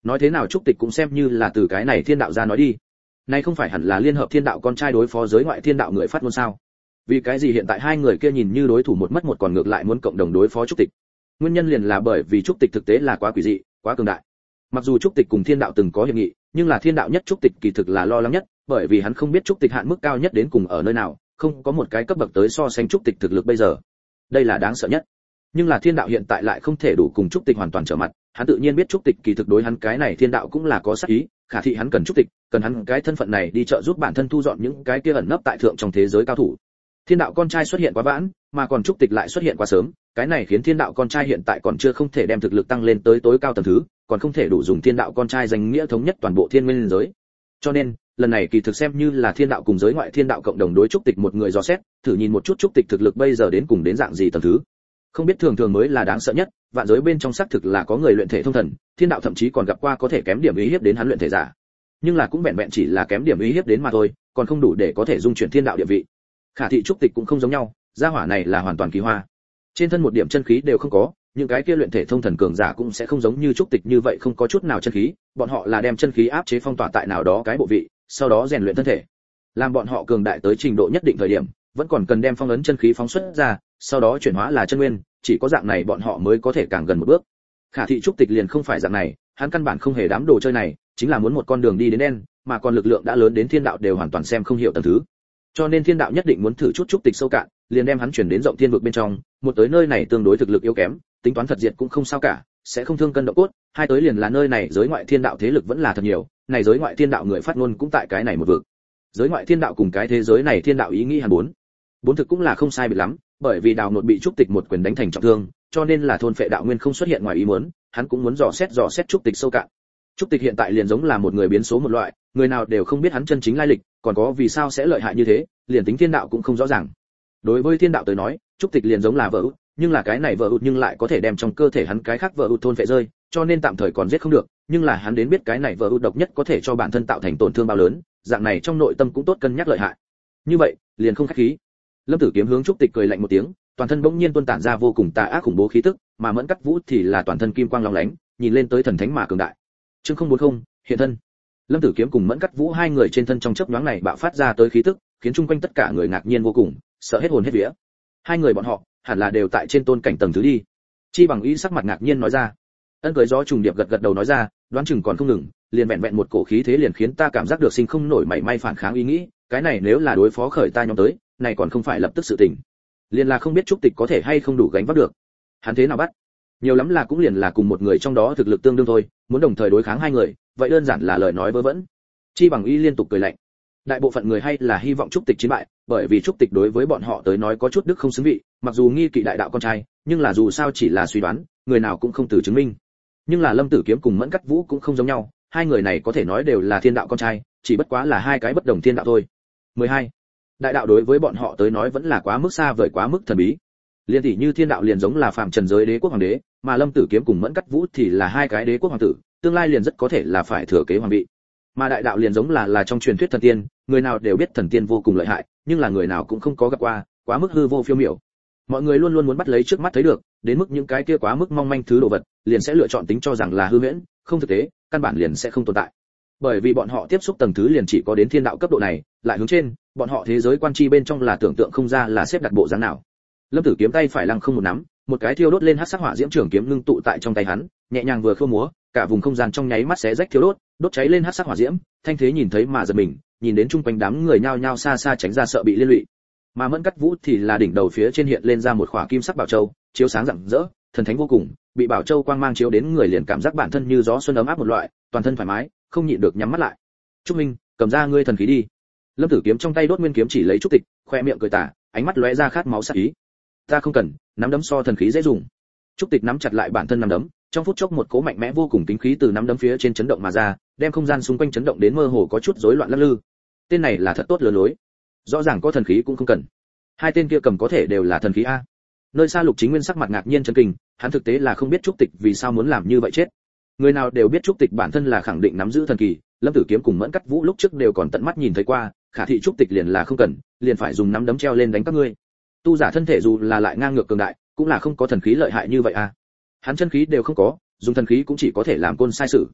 nói thế nào trúc tịch cũng xem như là từ cái này thiên đạo ra nói đi. Nay không phải hẳn là liên hợp thiên đạo con trai đối phó giới ngoại thiên đạo người phát ngôn sao? Vì cái gì hiện tại hai người kia nhìn như đối thủ một mất một còn ngược lại muốn cộng đồng đối phó trúc tịch? Nguyên nhân liền là bởi vì trúc tịch thực tế là quá quỷ dị, quá cường đại. Mặc dù trúc tịch cùng thiên đạo từng có hiệp nghị, nhưng là thiên đạo nhất trúc tịch kỳ thực là lo lắng nhất, bởi vì hắn không biết trúc tịch hạn mức cao nhất đến cùng ở nơi nào, không có một cái cấp bậc tới so sánh trúc tịch thực lực bây giờ. Đây là đáng sợ nhất. Nhưng là thiên đạo hiện tại lại không thể đủ cùng trúc tịch hoàn toàn trở mặt, hắn tự nhiên biết trúc tịch kỳ thực đối hắn cái này thiên đạo cũng là có sát ý, khả thị hắn cần trúc tịch, cần hắn cái thân phận này đi trợ giúp bản thân thu dọn những cái kia ẩn nấp tại thượng trong thế giới cao thủ. Thiên đạo con trai xuất hiện quá vãn, mà còn trúc tịch lại xuất hiện quá sớm, cái này khiến thiên đạo con trai hiện tại còn chưa không thể đem thực lực tăng lên tới tối cao tầng thứ, còn không thể đủ dùng thiên đạo con trai danh nghĩa thống nhất toàn bộ thiên nguyên giới. Cho nên, lần này kỳ thực xem như là thiên đạo cùng giới ngoại thiên đạo cộng đồng đối trúc tịch một người dò xét, thử nhìn một chút trúc tịch thực lực bây giờ đến cùng đến dạng gì tầng thứ. Không biết thường thường mới là đáng sợ nhất, vạn giới bên trong xác thực là có người luyện thể thông thần, thiên đạo thậm chí còn gặp qua có thể kém điểm uy hiếp đến hắn luyện thể giả. Nhưng là cũng vẹn vẹn chỉ là kém điểm uy hiếp đến mà thôi, còn không đủ để có thể dung chuyển thiên đạo địa vị. Khả thị trúc tịch cũng không giống nhau, gia hỏa này là hoàn toàn kỳ hoa. Trên thân một điểm chân khí đều không có, những cái kia luyện thể thông thần cường giả cũng sẽ không giống như trúc tịch như vậy không có chút nào chân khí, bọn họ là đem chân khí áp chế phong tỏa tại nào đó cái bộ vị, sau đó rèn luyện thân thể. Làm bọn họ cường đại tới trình độ nhất định thời điểm, vẫn còn cần đem phong ấn chân khí phóng xuất ra, sau đó chuyển hóa là chân nguyên, chỉ có dạng này bọn họ mới có thể càng gần một bước. Khả thị trúc tịch liền không phải dạng này, hắn căn bản không hề đám đồ chơi này, chính là muốn một con đường đi đến đen, mà còn lực lượng đã lớn đến thiên đạo đều hoàn toàn xem không hiểu tầng thứ. Cho nên thiên đạo nhất định muốn thử chút trúc tịch sâu cạn, liền đem hắn chuyển đến rộng thiên vực bên trong, một tới nơi này tương đối thực lực yếu kém, tính toán thật diệt cũng không sao cả, sẽ không thương cân độ cốt, hai tới liền là nơi này giới ngoại thiên đạo thế lực vẫn là thật nhiều, này giới ngoại thiên đạo người phát ngôn cũng tại cái này một vực. Giới ngoại thiên đạo cùng cái thế giới này thiên đạo ý nghĩ hẳn bốn thực cũng là không sai biệt lắm, bởi vì đào nột bị trúc tịch một quyền đánh thành trọng thương, cho nên là thôn phệ đạo nguyên không xuất hiện ngoài ý muốn, hắn cũng muốn dò xét trúc tịch sâu cạn. Trúc tịch hiện tại liền giống là một người biến số một loại, người nào đều không biết hắn chân chính lai lịch, còn có vì sao sẽ lợi hại như thế, liền tính thiên đạo cũng không rõ ràng. Đối với thiên đạo tới nói, trúc tịch liền giống là vợ út, nhưng là cái này vợ út nhưng lại có thể đem trong cơ thể hắn cái khác vợ út thôn phệ rơi, cho nên tạm thời còn giết không được, nhưng là hắn đến biết cái này vợ út độc nhất có thể cho bản thân tạo thành tổn thương bao lớn, dạng này trong nội tâm cũng tốt cân nhắc lợi hại. Như vậy, liền không khách khí. Lâm Tử Kiếm hướng trúc tịch cười lạnh một tiếng, toàn thân bỗng nhiên tuôn tản ra vô cùng tà ác khủng bố khí tức, mà Mẫn Cắt Vũ thì là toàn thân kim quang long lánh, nhìn lên tới thần thánh mà cường đại. Chương 040, hiện thân. Lâm Tử Kiếm cùng Mẫn Cắt Vũ hai người trên thân trong chớp nhoáng này bạo phát ra tới khí tức, khiến chung quanh tất cả người ngạc nhiên vô cùng, sợ hết hồn hết vía. Hai người bọn họ, hẳn là đều tại trên tôn cảnh tầng thứ đi. Chi Bằng Y sắc mặt ngạc nhiên nói ra. Ân Cưới Gió trùng điệp gật đầu nói ra, đoán chừng còn không ngừng, liền vẹn vẹn một cổ khí thế liền khiến ta cảm giác được sinh không nổi mảy may phản kháng ý nghĩ, cái này nếu là đối phó khởi ta nhóm tới, này còn không phải lập tức sự tình. Liền là không biết trúc tịch có thể hay không đủ gánh vác được. Hắn thế nào bắt? Nhiều lắm là cũng liền là cùng một người trong đó thực lực tương đương thôi, muốn đồng thời đối kháng hai người, vậy đơn giản là lời nói vớ vẩn. Chi Bằng Y liên tục cười lạnh. Đại bộ phận người hay là hy vọng trúc tịch chiến bại, bởi vì trúc tịch đối với bọn họ tới nói có chút đức không xứng vị, mặc dù nghi kỵ đại đạo con trai, nhưng là dù sao chỉ là suy đoán, người nào cũng không từ chứng minh. Nhưng là Lâm Tử Kiếm cùng Mẫn Cắt Vũ cũng không giống nhau, hai người này có thể nói đều là thiên đạo con trai, chỉ bất quá là hai cái bất đồng thiên đạo thôi. 12. Đại đạo đối với bọn họ tới nói vẫn là quá mức xa vời, quá mức thần bí. Liên tỷ như thiên đạo liền giống là phàm trần giới đế quốc hoàng đế, mà Lâm Tử Kiếm cùng Mẫn Cắt Vũ thì là hai cái đế quốc hoàng tử, tương lai liền rất có thể là phải thừa kế hoàng vị. Mà đại đạo liền giống là trong truyền thuyết thần tiên, người nào đều biết thần tiên vô cùng lợi hại, nhưng là người nào cũng không có gặp qua, quá mức hư vô phiêu miểu. Mọi người luôn luôn muốn bắt lấy trước mắt thấy được, đến mức những cái kia quá mức mong manh thứ đồ vật, liền sẽ lựa chọn tính cho rằng là hư huyễn, không thực tế, căn bản liền sẽ không tồn tại. Bởi vì bọn họ tiếp xúc tầng thứ liền chỉ có đến thiên đạo cấp độ này, lại hướng trên, bọn họ thế giới quan chi bên trong là tưởng tượng không ra là xếp đặt bộ dáng nào. Lâm Tử Kiếm tay phải lăng không một nắm, một cái thiêu đốt lên hắc sắc hỏa diễm trường kiếm ngưng tụ tại trong tay hắn, nhẹ nhàng vừa khua múa, cả vùng không gian trong nháy mắt xé rách thiêu đốt, đốt cháy lên hắc sắc hỏa diễm, thanh thế nhìn thấy mà giật mình, nhìn đến chung quanh đám người nhao nhao xa xa tránh ra sợ bị liên lụy. Mà Mẫn Cắt Vũ thì là đỉnh đầu phía trên hiện lên ra một khỏa kim sắc bảo châu, chiếu sáng rạng rỡ, thần thánh vô cùng, bị bảo châu quang mang chiếu đến người liền cảm giác bản thân như gió xuân ấm áp một loại, toàn thân thoải mái, không nhịn được nhắm mắt lại. Trúc Minh, cầm ra ngươi thần khí đi. Lâm Tử Kiếm trong tay đốt nguyên kiếm chỉ lấy trúc tịch, khoe miệng cười tà, ánh mắt lóe ra khát máu sát ý. Ta không cần, nắm đấm so thần khí dễ dùng. Trúc tịch nắm chặt lại bản thân nắm đấm, trong phút chốc một cỗ mạnh mẽ vô cùng tính khí từ nắm đấm phía trên chấn động mà ra, đem không gian xung quanh chấn động đến mơ hồ có chút rối loạn lắc lư. Tên này là thật tốt lừa lối. Rõ ràng có thần khí cũng không cần. Hai tên kia cầm có thể đều là thần khí a. Nơi xa Lục Chính Nguyên sắc mặt ngạc nhiên chấn kinh, hắn thực tế là không biết trúc tịch vì sao muốn làm như vậy chết. Người nào đều biết trúc tịch bản thân là khẳng định nắm giữ thần kỳ, Lâm Tử Kiếm cùng Mẫn Cắt Vũ lúc trước đều còn tận mắt nhìn thấy qua, khả thị trúc tịch liền là không cần, liền phải dùng nắm đấm treo lên đánh các ngươi. Tu giả thân thể dù là lại ngang ngược cường đại, cũng là không có thần khí lợi hại như vậy a. Hắn chân khí đều không có, dùng thần khí cũng chỉ có thể làm côn sai sự.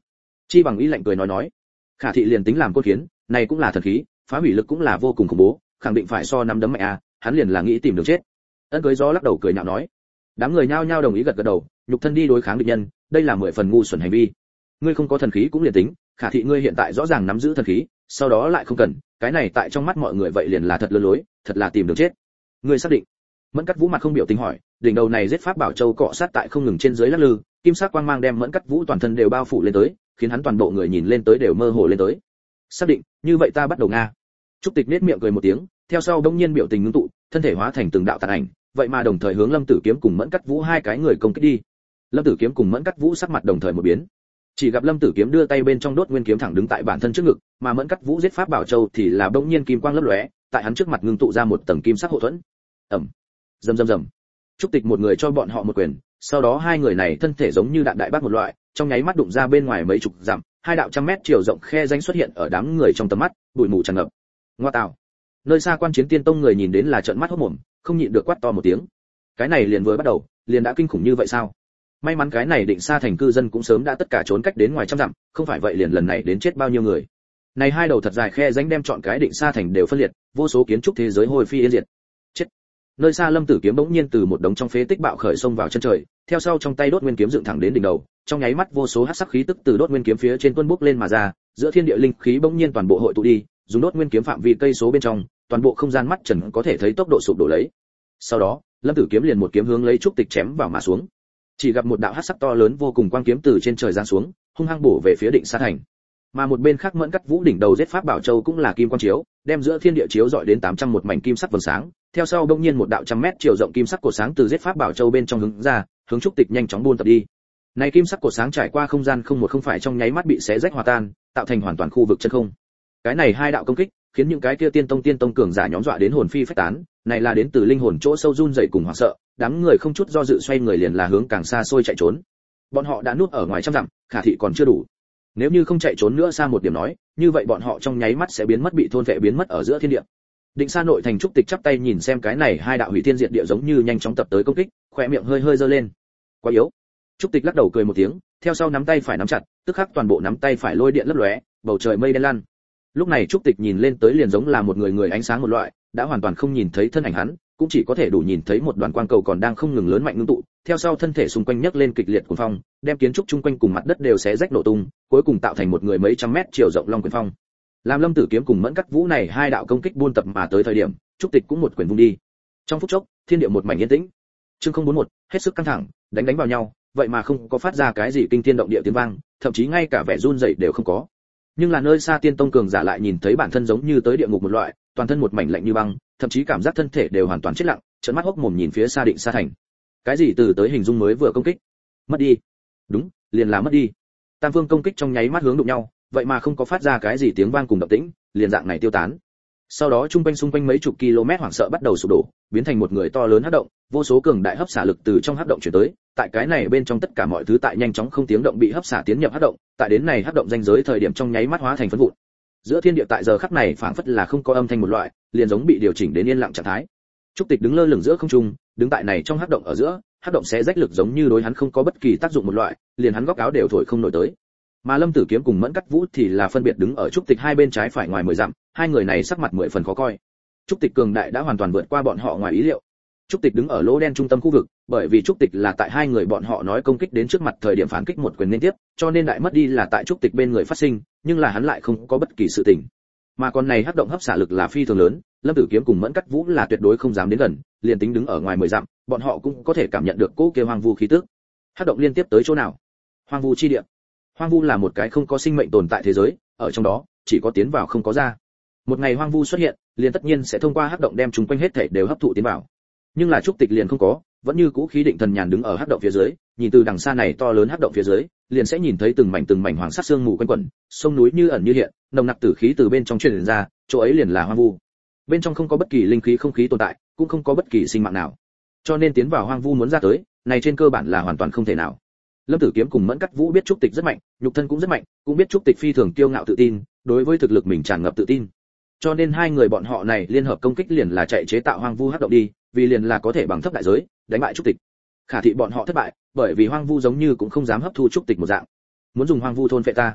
Chi Bằng Y lạnh cười nói, Khả thị liền tính làm cốt kiến, này cũng là thần khí, phá hủy lực cũng là vô cùng khủng bố, khẳng định phải so nắm đấm mạnh a, hắn liền là nghĩ tìm đường chết. Ân Cưới Gió lắc đầu cười nhạo nói. Đám người nhao nhao đồng ý gật gật đầu, nhục thân đi đối kháng địch nhân, đây là 10 phần ngu xuẩn hành vi. Ngươi không có thần khí cũng liền tính, Khả thị ngươi hiện tại rõ ràng nắm giữ thần khí, sau đó lại không cần, cái này tại trong mắt mọi người vậy liền là thật lừa lối, thật là tìm đường chết. Ngươi xác định? Mẫn Cắt Vũ mặt không biểu tình hỏi, đỉnh đầu này giết pháp bảo châu cọ sát tại không ngừng trên dưới lắc lư, kim sắc quang mang đem Mẫn Cắt Vũ toàn thân đều bao phủ lên tới, khiến hắn toàn bộ người nhìn lên tới đều mơ hồ lên tới. Xác định, như vậy ta bắt đầu nga. Trúc Tịch nét miệng cười một tiếng, theo sau đông nhiên biểu tình ngưng tụ, thân thể hóa thành từng đạo tàn ảnh, vậy mà đồng thời hướng Lâm Tử Kiếm cùng Mẫn Cắt Vũ hai cái người công kích đi. Lâm Tử Kiếm cùng Mẫn Cắt Vũ sắc mặt đồng thời một biến. Chỉ gặp Lâm Tử Kiếm đưa tay bên trong đốt nguyên kiếm thẳng đứng tại bản thân trước ngực, mà Mẫn Cắt Vũ giết pháp bảo châu thì là bỗng nhiên kim quang lấp lóe, tại hắn trước mặt ngưng tụ ra một tầng kim sắc hộ thuẫn. Ầm. Rầm rầm rầm. Trúc Tịch một người cho bọn họ một quyền, sau đó hai người này thân thể giống như đạn đại bác một loại, trong nháy mắt đụng ra bên ngoài mấy chục dặm, hai đạo trăm mét chiều rộng khe rãnh xuất hiện ở đám người trong tầm mắt, bụi mù tràn ngập. Ngoa tạo. Nơi xa Quan Chiến Tiên Tông người nhìn đến là trợn mắt hốt mồm, không nhịn được quát to một tiếng. Cái này liền vừa bắt đầu, liền đã kinh khủng như vậy sao? May mắn cái này Định Sa thành cư dân cũng sớm đã tất cả trốn cách đến ngoài trăm dặm, không phải vậy liền lần này đến chết bao nhiêu người. Này hai đầu thật dài khe rãnh đem chọn cái Định Sa thành đều phân liệt, vô số kiến trúc thế giới hồi phi yên diệt. Chết. Nơi xa Lâm Tử Kiếm bỗng nhiên từ một đống trong phế tích bạo khởi xông vào chân trời, theo sau trong tay đốt nguyên kiếm dựng thẳng đến đỉnh đầu, trong nháy mắt vô số hắc sắc khí tức từ đốt nguyên kiếm phía trên tuôn bốc lên mà ra, giữa thiên địa linh khí bỗng nhiên toàn bộ hội tụ đi, dùng đốt nguyên kiếm phạm vi cây số bên trong, toàn bộ không gian mắt trần có thể thấy tốc độ sụp đổ lấy. Sau đó, Lâm Tử Kiếm liền một kiếm hướng lấy Trúc Tịch chém vào mà xuống. Chỉ gặp một đạo hắc sắc to lớn vô cùng quang kiếm từ trên trời giáng xuống, hung hăng bổ về phía Định Sa thành. Mà một bên khác Mẫn Cắt Vũ đỉnh đầu giết pháp bảo châu cũng là kim quang chiếu, đem giữa thiên địa chiếu dọi đến 800 một mảnh kim sắc vầng sáng, theo sau bỗng nhiên một đạo trăm mét chiều rộng kim sắc cột sáng từ giết pháp bảo châu bên trong hướng ra, hướng Trúc Tịch nhanh chóng buôn tập đi. Này kim sắc cột sáng trải qua không gian không phải trong nháy mắt bị xé rách hòa tan, tạo thành hoàn toàn khu vực chân không. Cái này hai đạo công kích, khiến những cái kia tiên tông cường giả nhóm dọa đến hồn phi phách tán, này là đến từ linh hồn chỗ sâu run rẩy cùng hoảng sợ, đám người không chút do dự xoay người liền là hướng càng xa xôi chạy trốn. Bọn họ đã núp ở ngoài trăm dặm, Khả thị còn chưa đủ. Nếu như không chạy trốn nữa xa một điểm nói, như vậy bọn họ trong nháy mắt sẽ biến mất bị thôn vệ biến mất ở giữa thiên địa. Định Sa nội thành Trúc Tịch chắp tay nhìn xem cái này hai đạo hủy thiên diệt địa giống như nhanh chóng tập tới công kích, khóe miệng hơi hơi giơ lên. Quá yếu. Trúc Tịch lắc đầu cười một tiếng, theo sau nắm tay phải nắm chặt, tức khắc toàn bộ nắm tay phải lôi điện lấp lóe, bầu trời mây đen lăn. Lúc này Trúc Tịch nhìn lên tới liền giống là một người ánh sáng một loại, đã hoàn toàn không nhìn thấy thân ảnh hắn, cũng chỉ có thể đủ nhìn thấy một đoàn quang cầu còn đang không ngừng lớn mạnh ngưng tụ, theo sau thân thể xung quanh nhấc lên kịch liệt cuồng phong, đem kiến trúc chung quanh cùng mặt đất đều xé rách nổ tung, cuối cùng tạo thành một người mấy trăm mét chiều rộng long quyền phong. Làm Lâm Tử Kiếm cùng Mẫn Cắt Vũ này hai đạo công kích buôn tập mà tới thời điểm, Trúc Tịch cũng một quyền vung đi. Trong phút chốc, thiên địa một mảnh yên tĩnh. Chương 041, hết sức căng thẳng, đánh vào nhau, vậy mà không có phát ra cái gì kinh thiên động địa tiếng vang, thậm chí ngay cả vẻ run rẩy đều không có. Nhưng là nơi xa Tiên Tông cường giả lại nhìn thấy bản thân giống như tới địa ngục một loại, toàn thân một mảnh lạnh như băng, thậm chí cảm giác thân thể đều hoàn toàn chết lặng, trợn mắt hốc mồm nhìn phía xa Định Sa thành. Cái gì từ tới hình dung mới vừa công kích? Mất đi. Đúng, liền là mất đi. Tam phương công kích trong nháy mắt hướng đụng nhau, vậy mà không có phát ra cái gì tiếng vang cùng động tĩnh, liền dạng này tiêu tán. Sau đó xung quanh mấy chục km hoảng sợ bắt đầu sụp đổ, biến thành một người to lớn hắc động, vô số cường đại hấp xả lực từ trong hắc động chuyển tới, tại cái này bên trong tất cả mọi thứ tại nhanh chóng không tiếng động bị hấp xả tiến nhập hắc động, tại đến này hắc động ranh giới thời điểm trong nháy mắt hóa thành phấn vụn. Giữa thiên địa tại giờ khắc này phảng phất là không có âm thanh một loại, liền giống bị điều chỉnh đến yên lặng trạng thái. Trúc Tịch đứng lơ lửng giữa không trung, đứng tại này trong hắc động ở giữa, hắc động xé rách lực giống như đối hắn không có bất kỳ tác dụng một loại, liền hắn góc áo đều thổi không nổi tới. Mà Lâm Tử Kiếm cùng Mẫn Cắt Vũ thì là phân biệt đứng ở Trúc Tịch hai bên trái phải ngoài 10 dặm, hai người này sắc mặt 10 phần khó coi. Trúc Tịch cường đại đã hoàn toàn vượt qua bọn họ ngoài ý liệu. Trúc Tịch đứng ở lỗ đen trung tâm khu vực, bởi vì Trúc Tịch là tại hai người bọn họ nói công kích đến trước mặt thời điểm phản kích một quyền liên tiếp, cho nên đại mất đi là tại Trúc Tịch bên người phát sinh, nhưng là hắn lại không có bất kỳ sự tình. Mà con này hấp động hấp xả lực là phi thường lớn, Lâm Tử Kiếm cùng Mẫn Cắt Vũ là tuyệt đối không dám đến gần, liền tính đứng ở ngoài 10 dặm, bọn họ cũng có thể cảm nhận được cỗ kia hoang vu khí tức. Hấp động liên tiếp tới chỗ nào? Hoang vu chi địa. Hoang vu là một cái không có sinh mệnh tồn tại thế giới, ở trong đó chỉ có tiến vào không có ra. Một ngày hoang vu xuất hiện, liền tất nhiên sẽ thông qua hắc động đem chúng quanh hết thảy đều hấp thụ tiến vào. Nhưng là Trúc Tịch liền không có, vẫn như cũ khí định thần nhàn đứng ở hắc động phía dưới, nhìn từ đằng xa này to lớn hắc động phía dưới, liền sẽ nhìn thấy từng mảnh hoàng sắc sương mù quanh quẩn, sông núi như ẩn như hiện, nồng nặc tử khí từ bên trong truyền ra, chỗ ấy liền là hoang vu. Bên trong không có bất kỳ linh khí không khí tồn tại, cũng không có bất kỳ sinh mạng nào. Cho nên tiến vào hoang vu muốn ra tới, này trên cơ bản là hoàn toàn không thể nào. Lâm Tử Kiếm cùng Mẫn Cắt Vũ biết Trúc Tịch rất mạnh, nhục thân cũng rất mạnh, cũng biết Trúc Tịch phi thường kiêu ngạo tự tin, đối với thực lực mình tràn ngập tự tin. Cho nên hai người bọn họ này liên hợp công kích liền là chạy chế tạo hoang vu hắc động đi, vì liền là có thể bằng thấp đại giới đánh bại Trúc Tịch. Khả thị bọn họ thất bại, bởi vì hoang vu giống như cũng không dám hấp thu Trúc Tịch một dạng, muốn dùng hoang vu thôn phệ ta.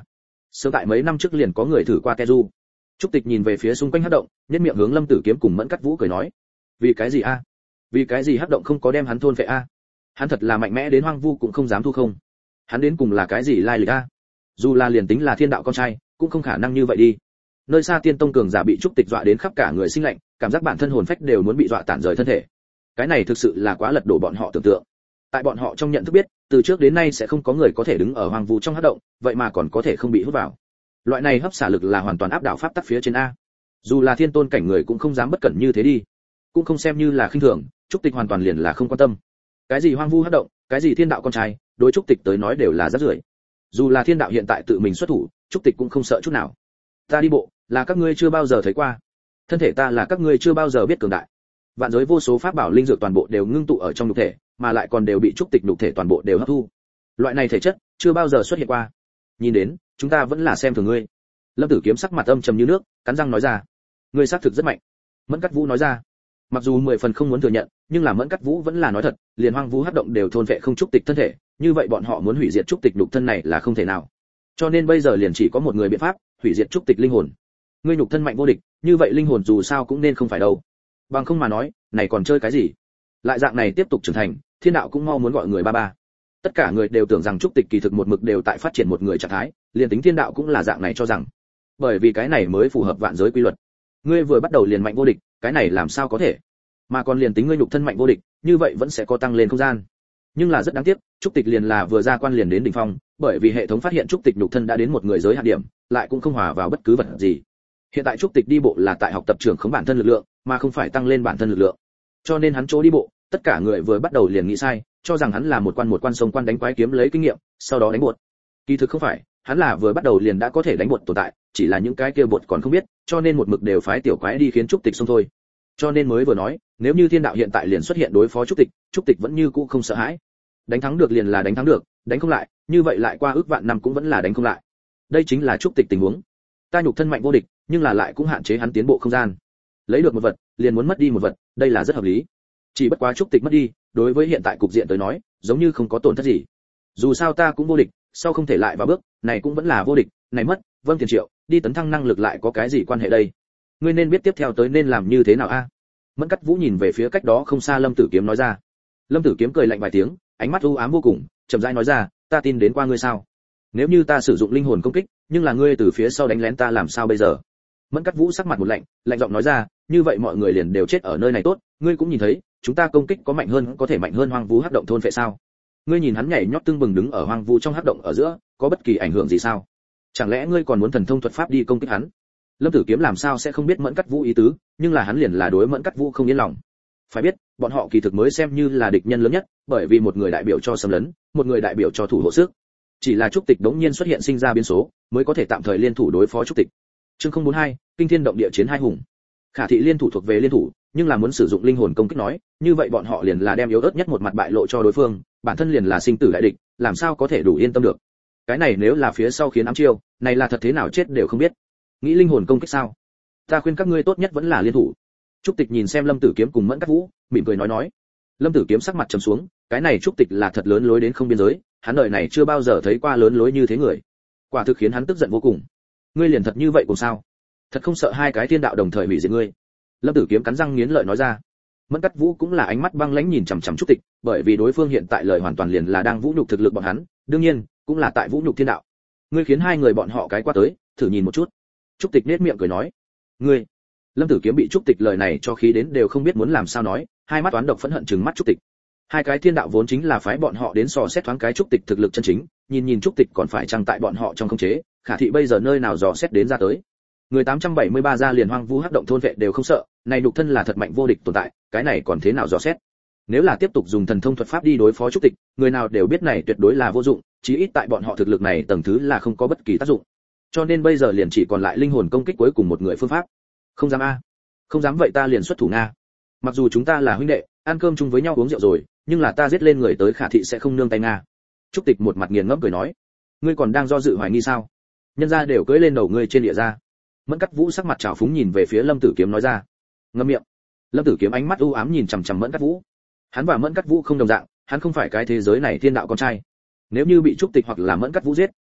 Sớm tại mấy năm trước liền có người thử qua Keju. Trúc Tịch nhìn về phía xung quanh hắc động, nhếch miệng hướng Lâm Tử Kiếm cùng Mẫn Cắt Vũ cười nói: "Vì cái gì a? Vì cái gì hắc động không có đem hắn thôn phệ a? Hắn thật là mạnh mẽ đến hoang vu cũng không dám thu không? Hắn đến cùng là cái gì lai lịch a? Dù là liền tính là thiên đạo con trai, cũng không khả năng như vậy đi." Nơi xa Tiên Tông cường giả bị Trúc Tịch dọa đến khắp cả người sinh lạnh, cảm giác bản thân hồn phách đều muốn bị dọa tản rời thân thể. Cái này thực sự là quá lật đổ bọn họ tưởng tượng. Tại bọn họ trong nhận thức biết, từ trước đến nay sẽ không có người có thể đứng ở hoang vu trong hắc động, vậy mà còn có thể không bị hút vào. Loại này hấp xả lực là hoàn toàn áp đảo pháp tắc phía trên a. Dù là thiên tôn cảnh người cũng không dám bất cẩn như thế đi, cũng không xem như là khinh thường. Trúc Tịch hoàn toàn liền là không quan tâm. Cái gì hoang vu hắc động, cái gì thiên đạo con trai, đối Trúc Tịch tới nói đều là rác rưởi. Dù là thiên đạo hiện tại tự mình xuất thủ, Trúc Tịch cũng không sợ chút nào. Ta đi bộ, là các ngươi chưa bao giờ thấy qua. Thân thể ta là các ngươi chưa bao giờ biết cường đại. Vạn giới vô số pháp bảo linh dược toàn bộ đều ngưng tụ ở trong nhục thể, mà lại còn đều bị Trúc Tịch nhục thể toàn bộ đều hấp thu. Loại này thể chất chưa bao giờ xuất hiện qua. Nhìn đến, chúng ta vẫn là xem thường ngươi. Lâm Tử Kiếm sắc mặt âm trầm như nước, cắn răng nói ra: "Ngươi xác thực rất mạnh." Mẫn Cắt Vũ nói ra. Mặc dù 10 phần không muốn thừa nhận, nhưng là Mẫn Cắt Vũ vẫn là nói thật, liền hoang vu hắc động đều thôn vệ không Trúc Tịch thân thể, như vậy bọn họ muốn hủy diệt Trúc Tịch nhục thân này là không thể nào. Cho nên bây giờ liền chỉ có một người biện pháp, hủy diệt Trúc Tịch linh hồn. Ngươi nhục thân mạnh vô địch, như vậy linh hồn dù sao cũng nên không phải đâu. Bằng không mà nói, này còn chơi cái gì? Lại dạng này tiếp tục trưởng thành, thiên đạo cũng mau muốn gọi người ba ba. Tất cả người đều tưởng rằng Trúc Tịch kỳ thực một mực đều tại phát triển một người trạng thái, liền tính thiên đạo cũng là dạng này cho rằng. Bởi vì cái này mới phù hợp vạn giới quy luật. Ngươi vừa bắt đầu liền mạnh vô địch, cái này làm sao có thể? Mà còn liền tính ngươi nhục thân mạnh vô địch, như vậy vẫn sẽ có tăng lên không gian. Nhưng là rất đáng tiếc, Trúc Tịch liền là vừa ra quan liền đến đỉnh phong, bởi vì hệ thống phát hiện Trúc Tịch nhục thân đã đến một người giới hạn điểm, lại cũng không hòa vào bất cứ vật gì. Hiện tại Trúc Tịch đi bộ là tại học tập trưởng khống bản thân lực lượng, mà không phải tăng lên bản thân lực lượng. Cho nên hắn chỗ đi bộ, tất cả người vừa bắt đầu liền nghĩ sai, cho rằng hắn là một quan sông quan đánh quái kiếm lấy kinh nghiệm, sau đó đánh bột. Kỳ thực không phải, hắn là vừa bắt đầu liền đã có thể đánh bột tồn tại, chỉ là những cái kia bột còn không biết, cho nên một mực đều phái tiểu quái đi khiến Trúc Tịch xông thôi. Cho nên mới vừa nói, nếu như thiên đạo hiện tại liền xuất hiện đối phó Trúc Tịch vẫn như cũ không sợ hãi. Đánh thắng được liền là đánh thắng được, đánh không lại, như vậy lại qua ước vạn năm cũng vẫn là đánh không lại. Đây chính là Trúc Tịch tình huống. Ta nhục thân mạnh vô địch, nhưng là lại cũng hạn chế hắn tiến bộ không gian. Lấy được một vật, liền muốn mất đi một vật, đây là rất hợp lý. Chỉ bất quá Trúc Tịch mất đi, đối với hiện tại cục diện tới nói, giống như không có tổn thất gì. Dù sao ta cũng vô địch, sau không thể lại vào bước, này cũng vẫn là vô địch, này mất, vâng tiền triệu, đi tấn thăng năng lực lại có cái gì quan hệ đây? Ngươi nên biết tiếp theo tới nên làm như thế nào a? Mẫn Cắt Vũ nhìn về phía cách đó không xa Lâm Tử Kiếm nói ra. Lâm Tử Kiếm cười lạnh vài tiếng, ánh mắt u ám vô cùng, chậm rãi nói ra, ta tin đến qua ngươi sao? Nếu như ta sử dụng linh hồn công kích, nhưng là ngươi từ phía sau đánh lén ta làm sao bây giờ? Mẫn Cắt Vũ sắc mặt một lạnh, lạnh giọng nói ra, như vậy mọi người liền đều chết ở nơi này tốt, ngươi cũng nhìn thấy, chúng ta công kích có mạnh hơn, có thể mạnh hơn hoang vu hắc động thôn phệ sao? Ngươi nhìn hắn nhảy nhót tưng bừng đứng ở hoang vu trong hắc động ở giữa, có bất kỳ ảnh hưởng gì sao? Chẳng lẽ ngươi còn muốn thần thông thuật pháp đi công kích hắn? Lâm Tử Kiếm làm sao sẽ không biết Mẫn Cắt Vũ ý tứ, nhưng là hắn liền là đối Mẫn Cắt Vũ không yên lòng. Phải biết, bọn họ kỳ thực mới xem như là địch nhân lớn nhất, bởi vì một người đại biểu cho xâm lấn, một người đại biểu cho thủ hộ sức. Chỉ là Trúc Tịch đống nhiên xuất hiện sinh ra biến số, mới có thể tạm thời liên thủ đối phó Trúc Tịch. Chương 042, kinh thiên động địa chiến hai hùng. Khả thị liên thủ thuộc về liên thủ, nhưng là muốn sử dụng linh hồn công kích nói, như vậy bọn họ liền là đem yếu ớt nhất một mặt bại lộ cho đối phương, bản thân liền là sinh tử đại địch, làm sao có thể đủ yên tâm được. Cái này nếu là phía sau khiến ám chiêu, này là thật thế nào chết đều không biết. Nghĩ linh hồn công kích sao? Ta khuyên các ngươi tốt nhất vẫn là liên thủ. Trúc Tịch nhìn xem Lâm Tử Kiếm cùng Mẫn Cắt Vũ, mỉm cười nói. Lâm Tử Kiếm sắc mặt trầm xuống, cái này Trúc Tịch là thật lớn lối đến không biên giới, hắn đời này chưa bao giờ thấy qua lớn lối như thế người. Quả thực khiến hắn tức giận vô cùng. Ngươi liền thật như vậy cùng sao? Thật không sợ hai cái thiên đạo đồng thời hủy diệt ngươi? Lâm Tử Kiếm cắn răng nghiến lợi nói ra. Mẫn Cắt Vũ cũng là ánh mắt băng lãnh nhìn chằm chằm Trúc Tịch, bởi vì đối phương hiện tại lời hoàn toàn liền là đang vũ nhục thực lực bọn hắn, đương nhiên, cũng là tại vũ nhục thiên đạo. Ngươi khiến hai người bọn họ cái qua tới, thử nhìn một chút. Trúc Tịch nhếch miệng cười nói. Ngươi. Lâm Tử Kiếm bị Trúc Tịch lời này cho khí đến đều không biết muốn làm sao nói, hai mắt toán độc phẫn hận trừng mắt Trúc Tịch. Hai cái thiên đạo vốn chính là phái bọn họ đến dò xét thoáng cái Trúc Tịch thực lực chân chính, nhìn Trúc Tịch còn phải chăng tại bọn họ trong khống chế, khả thị bây giờ nơi nào dò xét đến ra tới. Người 873 gia liền hoang vu hắc động thôn vệ đều không sợ, này nhục thân là thật mạnh vô địch tồn tại, cái này còn thế nào dò xét? Nếu là tiếp tục dùng thần thông thuật pháp đi đối phó Trúc Tịch, người nào đều biết này tuyệt đối là vô dụng, chí ít tại bọn họ thực lực này tầng thứ là không có bất kỳ tác dụng. Cho nên bây giờ liền chỉ còn lại linh hồn công kích cuối cùng một người phương pháp. Không dám a? Không dám vậy ta liền xuất thủ nga. Mặc dù chúng ta là huynh đệ, ăn cơm chung với nhau uống rượu rồi, nhưng là ta giết lên người tới khả thị sẽ không nương tay nga. Trúc Tịch một mặt nghiền ngẫm cười nói, ngươi còn đang do dự hoài nghi sao? Nhân gia đều cưỡi lên đầu ngươi trên địa ra. Mẫn Cắt Vũ sắc mặt trào phúng nhìn về phía Lâm Tử Kiếm nói ra. Ngậm miệng. Lâm Tử Kiếm ánh mắt u ám nhìn chằm chằm Mẫn Cắt Vũ. Hắn và Mẫn Cắt Vũ không đồng dạng, hắn không phải cái thế giới này thiên đạo con trai. Nếu như bị Trúc Tịch hoặc là Mẫn Cắt Vũ giết,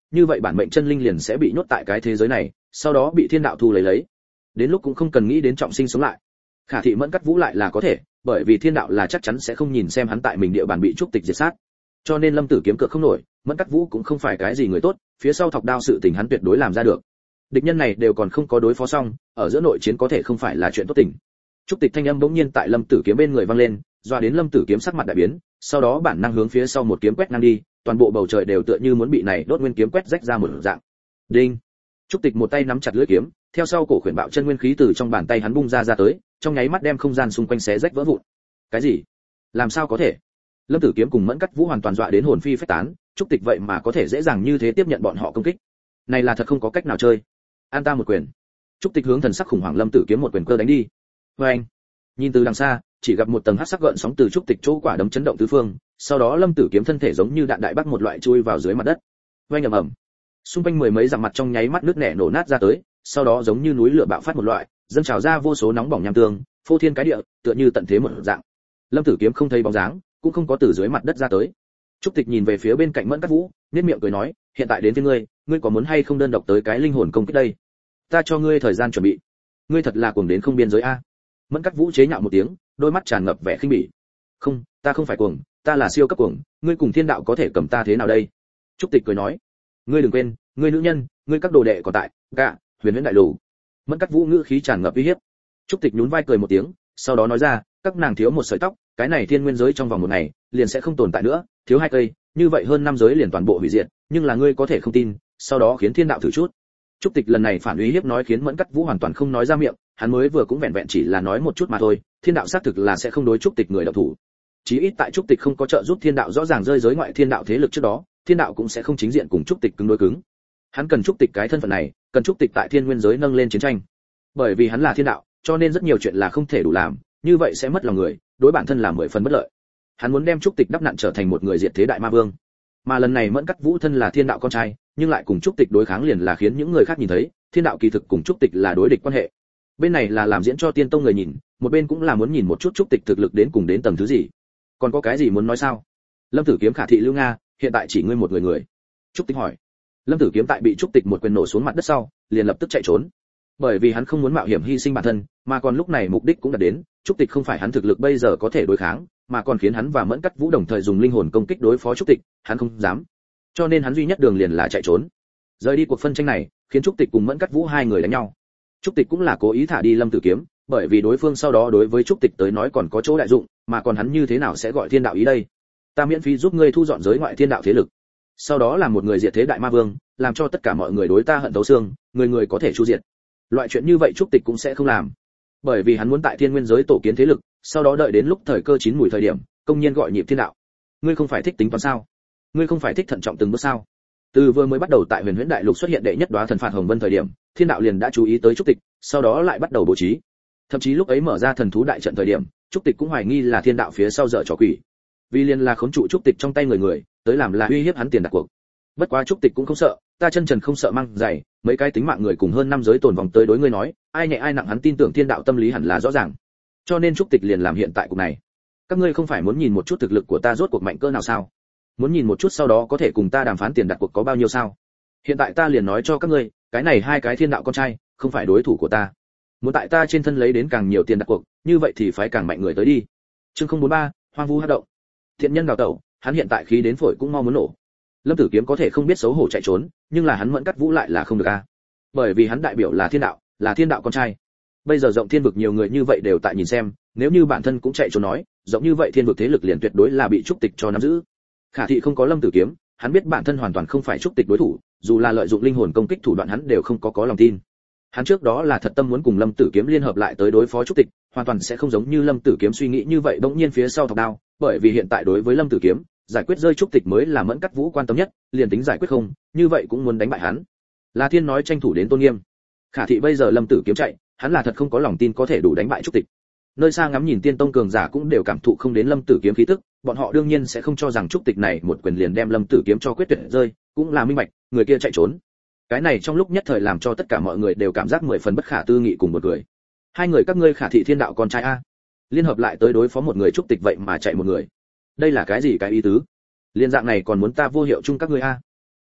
như vậy bản mệnh chân linh liền sẽ bị nhốt tại cái thế giới này, sau đó bị thiên đạo thu lấy. Đến lúc cũng không cần nghĩ đến trọng sinh sống lại. Khả thị Mẫn Cắt Vũ lại là có thể, bởi vì thiên đạo là chắc chắn sẽ không nhìn xem hắn tại mình địa bàn bị trúc tịch diệt sát. Cho nên Lâm Tử Kiếm cược không nổi, Mẫn Cắt Vũ cũng không phải cái gì người tốt, phía sau thọc đao sự tình hắn tuyệt đối làm ra được. Địch nhân này đều còn không có đối phó xong, ở giữa nội chiến có thể không phải là chuyện tốt tình. Trúc tịch thanh âm bỗng nhiên tại Lâm Tử Kiếm bên người vang lên, dọa đến Lâm Tử Kiếm sắc mặt đại biến, sau đó bản năng hướng phía sau một kiếm quét ngang đi, toàn bộ bầu trời đều tựa như muốn bị này đốt nguyên kiếm quét rách ra một dạng. Đinh. Trúc tịch một tay nắm chặt lưỡi kiếm, theo sau cổ khuyển bạo chân nguyên khí từ trong bàn tay hắn bung ra tới, trong nháy mắt đem không gian xung quanh xé rách vỡ vụn. Cái gì? Làm sao có thể? Lâm Tử Kiếm cùng Mẫn Cắt Vũ hoàn toàn dọa đến hồn phi phách tán, Trúc tịch vậy mà có thể dễ dàng như thế tiếp nhận bọn họ công kích. Này là thật không có cách nào chơi. An ta một quyền. Trúc tịch hướng thần sắc khủng hoảng Lâm Tử Kiếm một quyền cơ đánh đi. Oeng. Nhìn từ đằng xa, chỉ gặp một tầng hắc sắc gợn sóng từ Trúc tịch chỗ quả đấm chấn động tứ phương, sau đó Lâm Tử Kiếm thân thể giống như đạn đại bác một loại chui vào dưới mặt đất. Oeng ầm ầm. Xung quanh mười mấy dặm mặt trong nháy mắt nước nẻ nổ nát ra tới, sau đó giống như núi lửa bạo phát một loại, dâng trào ra vô số nóng bỏng nham tương, phô thiên cái địa, tựa như tận thế một dạng. Lâm Tử Kiếm không thấy bóng dáng, cũng không có từ dưới mặt đất ra tới. Trúc tịch nhìn về phía bên cạnh Mẫn Cắt Vũ, nhếch miệng cười nói, hiện tại đến với ngươi có muốn hay không đơn độc tới cái linh hồn công kích đây? Ta cho ngươi thời gian chuẩn bị. Ngươi thật là cuồng đến không biên giới a. Mẫn Cắt Vũ chế nhạo một tiếng, đôi mắt tràn ngập vẻ khinh bỉ. Không, ta không phải cuồng, ta là siêu cấp cuồng, ngươi cùng thiên đạo có thể cầm ta thế nào đây? Trúc tịch cười nói, ngươi đừng quên, ngươi nữ nhân, ngươi các đồ đệ còn tại, cả Huyền Huyễn đại lù. Mẫn Cắt Vũ ngữ khí tràn ngập uy hiếp. Trúc tịch nhún vai cười một tiếng, sau đó nói ra, các nàng thiếu một sợi tóc, cái này thiên nguyên giới trong vòng một ngày liền sẽ không tồn tại nữa, thiếu hai cây, như vậy hơn năm giới liền toàn bộ hủy diệt, nhưng là ngươi có thể không tin, sau đó khiến thiên đạo thử chút. Trúc tịch lần này phản uy hiếp nói khiến Mẫn Cắt Vũ hoàn toàn không nói ra miệng, hắn mới vừa cũng vẹn vẹn chỉ là nói một chút mà thôi, thiên đạo xác thực là sẽ không đối Trúc tịch người động thủ. Chí ít tại Trúc tịch không có trợ giúp thiên đạo rõ ràng rơi giới ngoại thiên đạo thế lực trước đó, thiên đạo cũng sẽ không chính diện cùng Trúc tịch cứng đối cứng. Hắn cần Trúc tịch cái thân phận này, cần Trúc tịch tại thiên nguyên giới nâng lên chiến tranh. Bởi vì hắn là thiên đạo, cho nên rất nhiều chuyện là không thể đủ làm, như vậy sẽ mất lòng người, đối bản thân là 10 phần bất lợi. Hắn muốn đem Trúc tịch đắp nặn trở thành một người diệt thế đại ma vương. Mà lần này Mẫn Cắt Vũ thân là thiên đạo con trai, nhưng lại cùng Trúc tịch đối kháng liền là khiến những người khác nhìn thấy, thiên đạo kỳ thực cùng Trúc tịch là đối địch quan hệ. Bên này là làm diễn cho tiên tông người nhìn, một bên cũng là muốn nhìn một chút Trúc tịch thực lực đến cùng đến tầng thứ gì. Còn có cái gì muốn nói sao? Lâm Tử Kiếm khả thị Lưu Nga, hiện tại chỉ ngươi một người. Trúc tịch hỏi. Lâm Tử Kiếm tại bị Trúc tịch một quyền nổ xuống mặt đất sau, liền lập tức chạy trốn. Bởi vì hắn không muốn mạo hiểm hy sinh bản thân, mà còn lúc này mục đích cũng đã đến, Trúc tịch không phải hắn thực lực bây giờ có thể đối kháng, mà còn khiến hắn và Mẫn Cắt Vũ đồng thời dùng linh hồn công kích đối phó Trúc tịch, hắn không dám. Cho nên hắn duy nhất đường liền là chạy trốn. Rời đi cuộc phân tranh này, khiến Trúc tịch cùng Mẫn Cắt Vũ hai người đánh nhau. Trúc tịch cũng là cố ý thả đi Lâm Tử Kiếm, bởi vì đối phương sau đó đối với Trúc tịch tới nói còn có chỗ đại dụng, mà còn hắn như thế nào sẽ gọi thiên đạo ý đây? Ta miễn phí giúp ngươi thu dọn giới ngoại thiên đạo thế lực, sau đó làm một người diệt thế đại ma vương, làm cho tất cả mọi người đối ta hận thấu xương, người người có thể chu diệt. Loại chuyện như vậy Trúc tịch cũng sẽ không làm, bởi vì hắn muốn tại thiên nguyên giới tổ kiến thế lực, sau đó đợi đến lúc thời cơ chín mùi thời điểm, công nhiên gọi nhịp thiên đạo. Ngươi không phải thích tính toán sao? Ngươi không phải thích thận trọng từng bước sao? Từ vừa mới bắt đầu tại Huyền Huyễn đại lục xuất hiện đệ nhất đóa thần phạt hồng vân thời điểm, thiên đạo liền đã chú ý tới Trúc tịch, sau đó lại bắt đầu bố trí. Thậm chí lúc ấy mở ra thần thú đại trận thời điểm, Trúc tịch cũng hoài nghi là thiên đạo phía sau dở trò quỷ. Vì liền là khống trụ Trúc tịch trong tay người, tới làm là uy hiếp hắn tiền đặt cuộc. Bất quá Trúc tịch cũng không sợ, ta chân trần không sợ mang giày, mấy cái tính mạng người cùng hơn năm giới tồn vòng tới đối ngươi nói, ai nhẹ ai nặng hắn tin tưởng thiên đạo tâm lý hẳn là rõ ràng. Cho nên Trúc tịch liền làm hiện tại cục này. Các ngươi không phải muốn nhìn một chút thực lực của ta rốt cuộc mạnh cỡ nào sao? Muốn nhìn một chút sau đó có thể cùng ta đàm phán tiền đặt cuộc có bao nhiêu sao? Hiện tại ta liền nói cho các ngươi, cái này hai cái thiên đạo con trai không phải đối thủ của ta. Muốn tại ta trên thân lấy đến càng nhiều tiền đặt cuộc, như vậy thì phải càng mạnh người tới đi. Chương 043, hoang vu hoạt động. Thiện nhân đào tẩu, hắn hiện tại khí đến phổi cũng mau muốn nổ. Lâm Tử Kiếm có thể không biết xấu hổ chạy trốn, nhưng là hắn Mẫn Cắt Vũ lại là không được a. Bởi vì hắn đại biểu là thiên đạo con trai. Bây giờ rộng thiên vực nhiều người như vậy đều tại nhìn xem, nếu như bản thân cũng chạy trốn nói, rộng như vậy thiên vực thế lực liền tuyệt đối là bị Trúc tịch cho nắm giữ. Khả thị không có Lâm Tử Kiếm, hắn biết bản thân hoàn toàn không phải Trúc tịch đối thủ, dù là lợi dụng linh hồn công kích thủ đoạn hắn đều không có lòng tin. Hắn trước đó là thật tâm muốn cùng Lâm Tử Kiếm liên hợp lại tới đối phó Trúc tịch, hoàn toàn sẽ không giống như Lâm Tử Kiếm suy nghĩ như vậy bỗng nhiên phía sau thọc đao, bởi vì hiện tại đối với Lâm Tử Kiếm, giải quyết rơi Trúc tịch mới là Mẫn Cắt Vũ quan tâm nhất, liền tính giải quyết không, như vậy cũng muốn đánh bại hắn. La Thiên nói tranh thủ đến tôn nghiêm. Khả thị bây giờ Lâm Tử Kiếm chạy, hắn là thật không có lòng tin có thể đủ đánh bại Trúc tịch. Nơi xa ngắm nhìn tiên tông cường giả cũng đều cảm thụ không đến Lâm Tử Kiếm khí tức, bọn họ đương nhiên sẽ không cho rằng Trúc tịch này một quyền liền đem Lâm Tử Kiếm cho quyết tuyệt rơi, cũng là minh bạch, người kia chạy trốn. Cái này trong lúc nhất thời làm cho tất cả mọi người đều cảm giác 10 phần bất khả tư nghị cùng một người. Hai người các ngươi khả thị thiên đạo con trai a, liên hợp lại tới đối phó một người Trúc tịch vậy mà chạy một người. Đây là cái gì cái ý tứ? Liên dạng này còn muốn ta vô hiệu chung các ngươi a?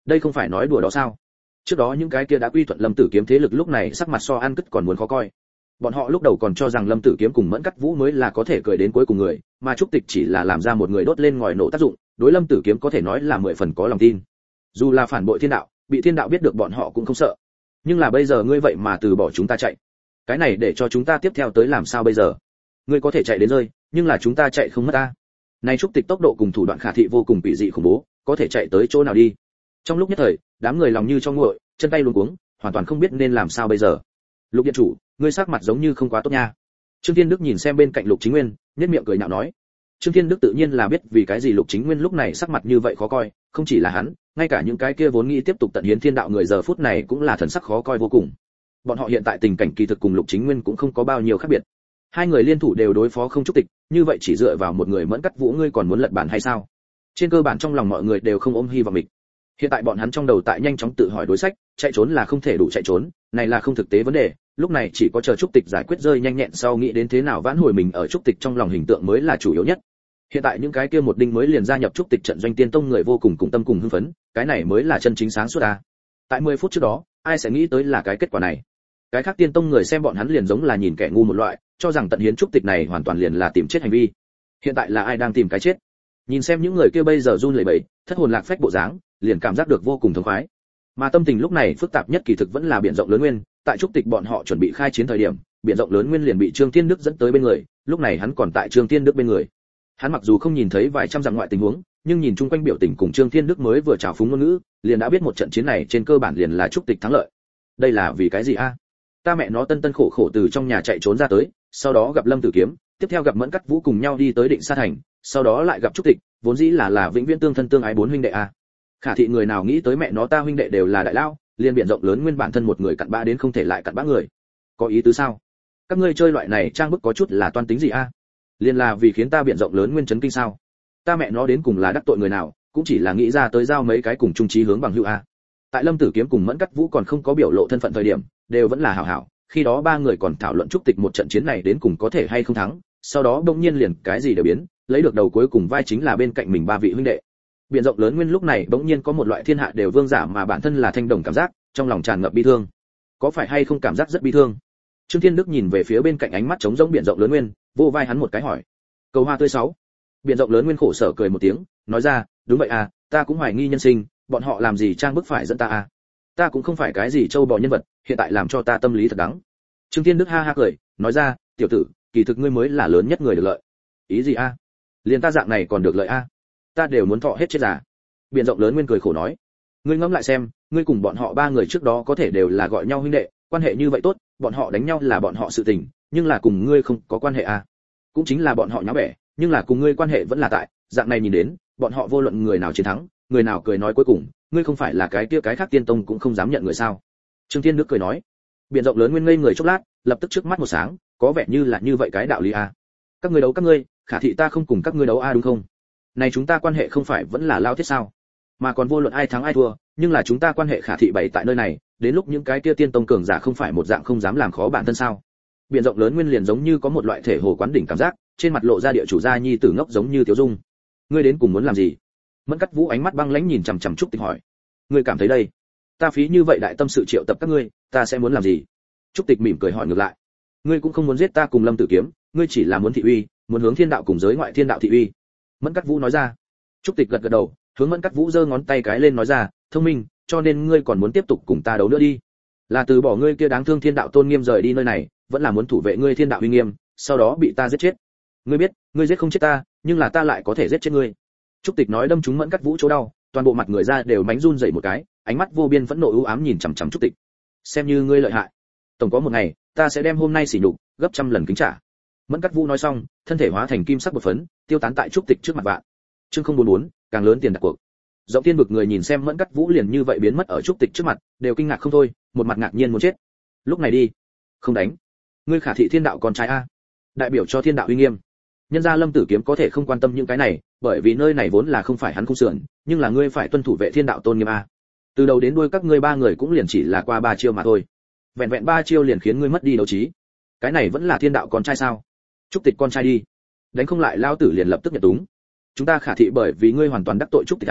đây không phải nói đùa đó sao? Trước đó những cái kia đã quy thuận Lâm Tử Kiếm thế lực lúc này sắc mặt so ăn cứt còn muốn khó coi. Bọn họ lúc đầu còn cho rằng Lâm Tử Kiếm cùng Mẫn Cắt Vũ mới là có thể cười đến cuối cùng người, mà Trúc Tịch chỉ là làm ra một người đốt lên ngòi nổ tác dụng, đối Lâm Tử Kiếm có thể nói là 10 phần có lòng tin. Dù là phản bội thiên đạo, bị thiên đạo biết được bọn họ cũng không sợ. Nhưng là bây giờ ngươi vậy mà từ bỏ chúng ta chạy. Cái này để cho chúng ta tiếp theo tới làm sao bây giờ? Ngươi có thể chạy đến rơi, nhưng là chúng ta chạy không mất ta. Này Trúc Tịch tốc độ cùng thủ đoạn khả thị vô cùng quỷ dị khủng bố, có thể chạy tới chỗ nào đi? Trong lúc nhất thời, đám người lòng như trong nguội, chân tay luống cuống, hoàn toàn không biết nên làm sao bây giờ. Lục điện chủ, ngươi sắc mặt giống như không quá tốt nha. Trương Thiên Đức nhìn xem bên cạnh Lục Chính Nguyên, nhếch miệng cười nhạo nói. Trương Thiên Đức tự nhiên là biết vì cái gì Lục Chính Nguyên lúc này sắc mặt như vậy khó coi, không chỉ là hắn, ngay cả những cái kia vốn nghĩ tiếp tục tận hiến thiên đạo người giờ phút này cũng là thần sắc khó coi vô cùng. Bọn họ hiện tại tình cảnh kỳ thực cùng Lục Chính Nguyên cũng không có bao nhiêu khác biệt. Hai người liên thủ đều đối phó không Trúc Tịch, như vậy chỉ dựa vào một người Mẫn Cắt Vũ ngươi còn muốn lật bản hay sao? Trên cơ bản trong lòng mọi người đều không ôm hy vọng mình. Hiện tại bọn hắn trong đầu tại nhanh chóng tự hỏi đối sách, chạy trốn là không thể đủ chạy trốn, này là không thực tế vấn đề, lúc này chỉ có chờ Trúc Tịch giải quyết rơi nhanh nhẹn sau nghĩ đến thế nào vãn hồi mình ở Trúc Tịch trong lòng hình tượng mới là chủ yếu nhất. Hiện tại những cái kia một đinh mới liền gia nhập Trúc Tịch trận doanh tiên tông người vô cùng cùng tâm cùng hưng phấn, cái này mới là chân chính sáng suốt a. Tại 10 phút trước đó, ai sẽ nghĩ tới là cái kết quả này? Cái khác tiên tông người xem bọn hắn liền giống là nhìn kẻ ngu một loại, cho rằng tận hiến Trúc Tịch này hoàn toàn liền là tìm chết hành vi. Hiện tại là ai đang tìm cái chết? Nhìn xem những người kia bây giờ run lẩy bẩy, thất hồn lạc phách bộ dáng, liền cảm giác được vô cùng thống khoái. Mà tâm tình lúc này phức tạp nhất kỳ thực vẫn là biển rộng lớn nguyên, tại Trúc Tịch bọn họ chuẩn bị khai chiến thời điểm, biển rộng lớn nguyên liền bị Trương Thiên Đức dẫn tới bên người, lúc này hắn còn tại Trương Thiên Đức bên người. Hắn mặc dù không nhìn thấy vài trăm dặm ngoại tình huống, nhưng nhìn chung quanh biểu tình cùng Trương Thiên Đức mới vừa trào phúng ngôn ngữ, liền đã biết một trận chiến này trên cơ bản liền là Trúc Tịch thắng lợi. Đây là vì cái gì a? Ta mẹ nó tân tân khổ khổ từ trong nhà chạy trốn ra tới, sau đó gặp Lâm Tử Kiếm, tiếp theo gặp Mẫn Cắt Vũ cùng nhau đi tới Định Sa thành, sau đó lại gặp Trúc Tịch, vốn dĩ là vĩnh viễn tương thân tương ái bốn huynh đệ a. Khả thị người nào nghĩ tới mẹ nó ta huynh đệ đều là đại lao, liền biển rộng lớn nguyên bản thân một người cặn bã đến không thể lại cặn bã người. Có ý tứ sao? Các ngươi chơi loại này trang bức có chút là toan tính gì a? Liền là vì khiến ta biển rộng lớn nguyên chấn kinh sao? Ta mẹ nó đến cùng là đắc tội người nào, cũng chỉ là nghĩ ra tới giao mấy cái cùng chung chí hướng bằng hữu a. Tại Lâm Tử Kiếm cùng Mẫn Cắt Vũ còn không có biểu lộ thân phận thời điểm, đều vẫn là hảo hảo, khi đó ba người còn thảo luận Trúc Tịch một trận chiến này đến cùng có thể hay không thắng, sau đó bỗng nhiên liền cái gì đều biến, lấy được đầu cuối cùng vai chính là bên cạnh mình ba vị huynh đệ. Biển rộng lớn nguyên lúc này bỗng nhiên có một loại thiên hạ đều vương giả mà bản thân là thanh đồng cảm giác, trong lòng tràn ngập bi thương. Có phải hay không cảm giác rất bi thương? Trương Thiên Đức nhìn về phía bên cạnh ánh mắt trống rỗng biển rộng lớn nguyên, vô vai hắn một cái hỏi. Cầu hoa tươi 6. Biển rộng lớn nguyên khổ sở cười một tiếng, nói ra, đúng vậy à, ta cũng hoài nghi nhân sinh, bọn họ làm gì trang bức phải dẫn ta à? Ta cũng không phải cái gì trâu bò nhân vật, hiện tại làm cho ta tâm lý thật đắng. Trương Thiên Đức ha ha cười, nói ra, tiểu tử, kỳ thực ngươi mới là lớn nhất người được lợi. Ý gì a? Liền ta dạng này còn được lợi a? Ta đều muốn thọ hết chết già. Biển rộng lớn nguyên cười khổ nói, ngươi ngẫm lại xem, ngươi cùng bọn họ ba người trước đó có thể đều là gọi nhau huynh đệ, quan hệ như vậy tốt, bọn họ đánh nhau là bọn họ sự tình, nhưng là cùng ngươi không có quan hệ a. Cũng chính là bọn họ nháo bẻ, nhưng là cùng ngươi quan hệ vẫn là tại, dạng này nhìn đến, bọn họ vô luận người nào chiến thắng, người nào cười nói cuối cùng, ngươi không phải là cái kia cái khác tiên tông cũng không dám nhận người sao? Trương Thiên Đức cười nói. Biển rộng lớn nguyên ngây người chốc lát, lập tức trước mắt một sáng, có vẻ như là như vậy cái đạo lý a. Các ngươi đấu các ngươi, khả thị ta không cùng các ngươi đấu a đúng không? Này chúng ta quan hệ không phải vẫn là lao thiết sao? Mà còn vô luận ai thắng ai thua, nhưng là chúng ta quan hệ khả thị bày tại nơi này, đến lúc những cái kia tiên tông cường giả không phải một dạng không dám làm khó bản thân sao? Biển rộng lớn nguyên liền giống như có một loại thể hồ quán đỉnh cảm giác, trên mặt lộ ra địa chủ gia nhi tử ngốc giống như Tiếu Dung. Ngươi đến cùng muốn làm gì? Mẫn Cắt Vũ ánh mắt băng lãnh nhìn chằm chằm Trúc Tịch hỏi. Ngươi cảm thấy đây, ta phí như vậy đại tâm sự triệu tập các ngươi, ta sẽ muốn làm gì? Trúc Tịch mỉm cười hỏi ngược lại. Ngươi cũng không muốn giết ta cùng Lâm Tử Kiếm, ngươi chỉ là muốn thị uy, muốn hướng thiên đạo cùng giới ngoại thiên đạo thị uy. Mẫn Cắt Vũ nói ra. Trúc Tịch gật gật đầu, hướng Mẫn Cắt Vũ giơ ngón tay cái lên nói ra, thông minh, cho nên ngươi còn muốn tiếp tục cùng ta đấu nữa đi. Là từ bỏ ngươi kia đáng thương thiên đạo tôn nghiêm rời đi nơi này, vẫn là muốn thủ vệ ngươi thiên đạo uy nghiêm, sau đó bị ta giết chết. Ngươi biết, ngươi giết không chết ta, nhưng là ta lại có thể giết chết ngươi. Trúc Tịch nói đâm trúng Mẫn Cắt Vũ chỗ đau, toàn bộ mặt người ra đều mánh run rẩy một cái, ánh mắt vô biên phẫn nộ u ám nhìn chằm chằm Trúc Tịch. Xem như ngươi lợi hại, tổng có một ngày, ta sẽ đem hôm nay sỉ nhục gấp trăm lần kính trả. Mẫn Cắt Vũ nói xong, thân thể hóa thành kim sắc bột phấn, tiêu tán tại Trúc Tịch trước mặt bạn. Chương 044, càng lớn tiền đặt cuộc. Rộng Tiên vực người nhìn xem Mẫn Cắt Vũ liền như vậy biến mất ở Trúc Tịch trước mặt, đều kinh ngạc không thôi, một mặt ngạc nhiên muốn chết. Lúc này đi, không đánh. Ngươi khả thị thiên đạo con trai a, đại biểu cho thiên đạo uy nghiêm. Nhân gia Lâm Tử Kiếm có thể không quan tâm những cái này, bởi vì nơi này vốn là không phải hắn cung sườn, nhưng là ngươi phải tuân thủ vệ thiên đạo tôn nghiêm a. Từ đầu đến đuôi các ngươi ba người cũng liền chỉ là qua 3 chiêu mà thôi. Vẹn vẹn 3 chiêu liền khiến ngươi mất đi đấu trí. Cái này vẫn là thiên đạo con trai sao? Trúc Tịch con trai đi, đánh không lại lao tử liền lập tức nhận túng. Chúng ta khả thị bởi vì ngươi hoàn toàn đắc tội Trúc Tịch a,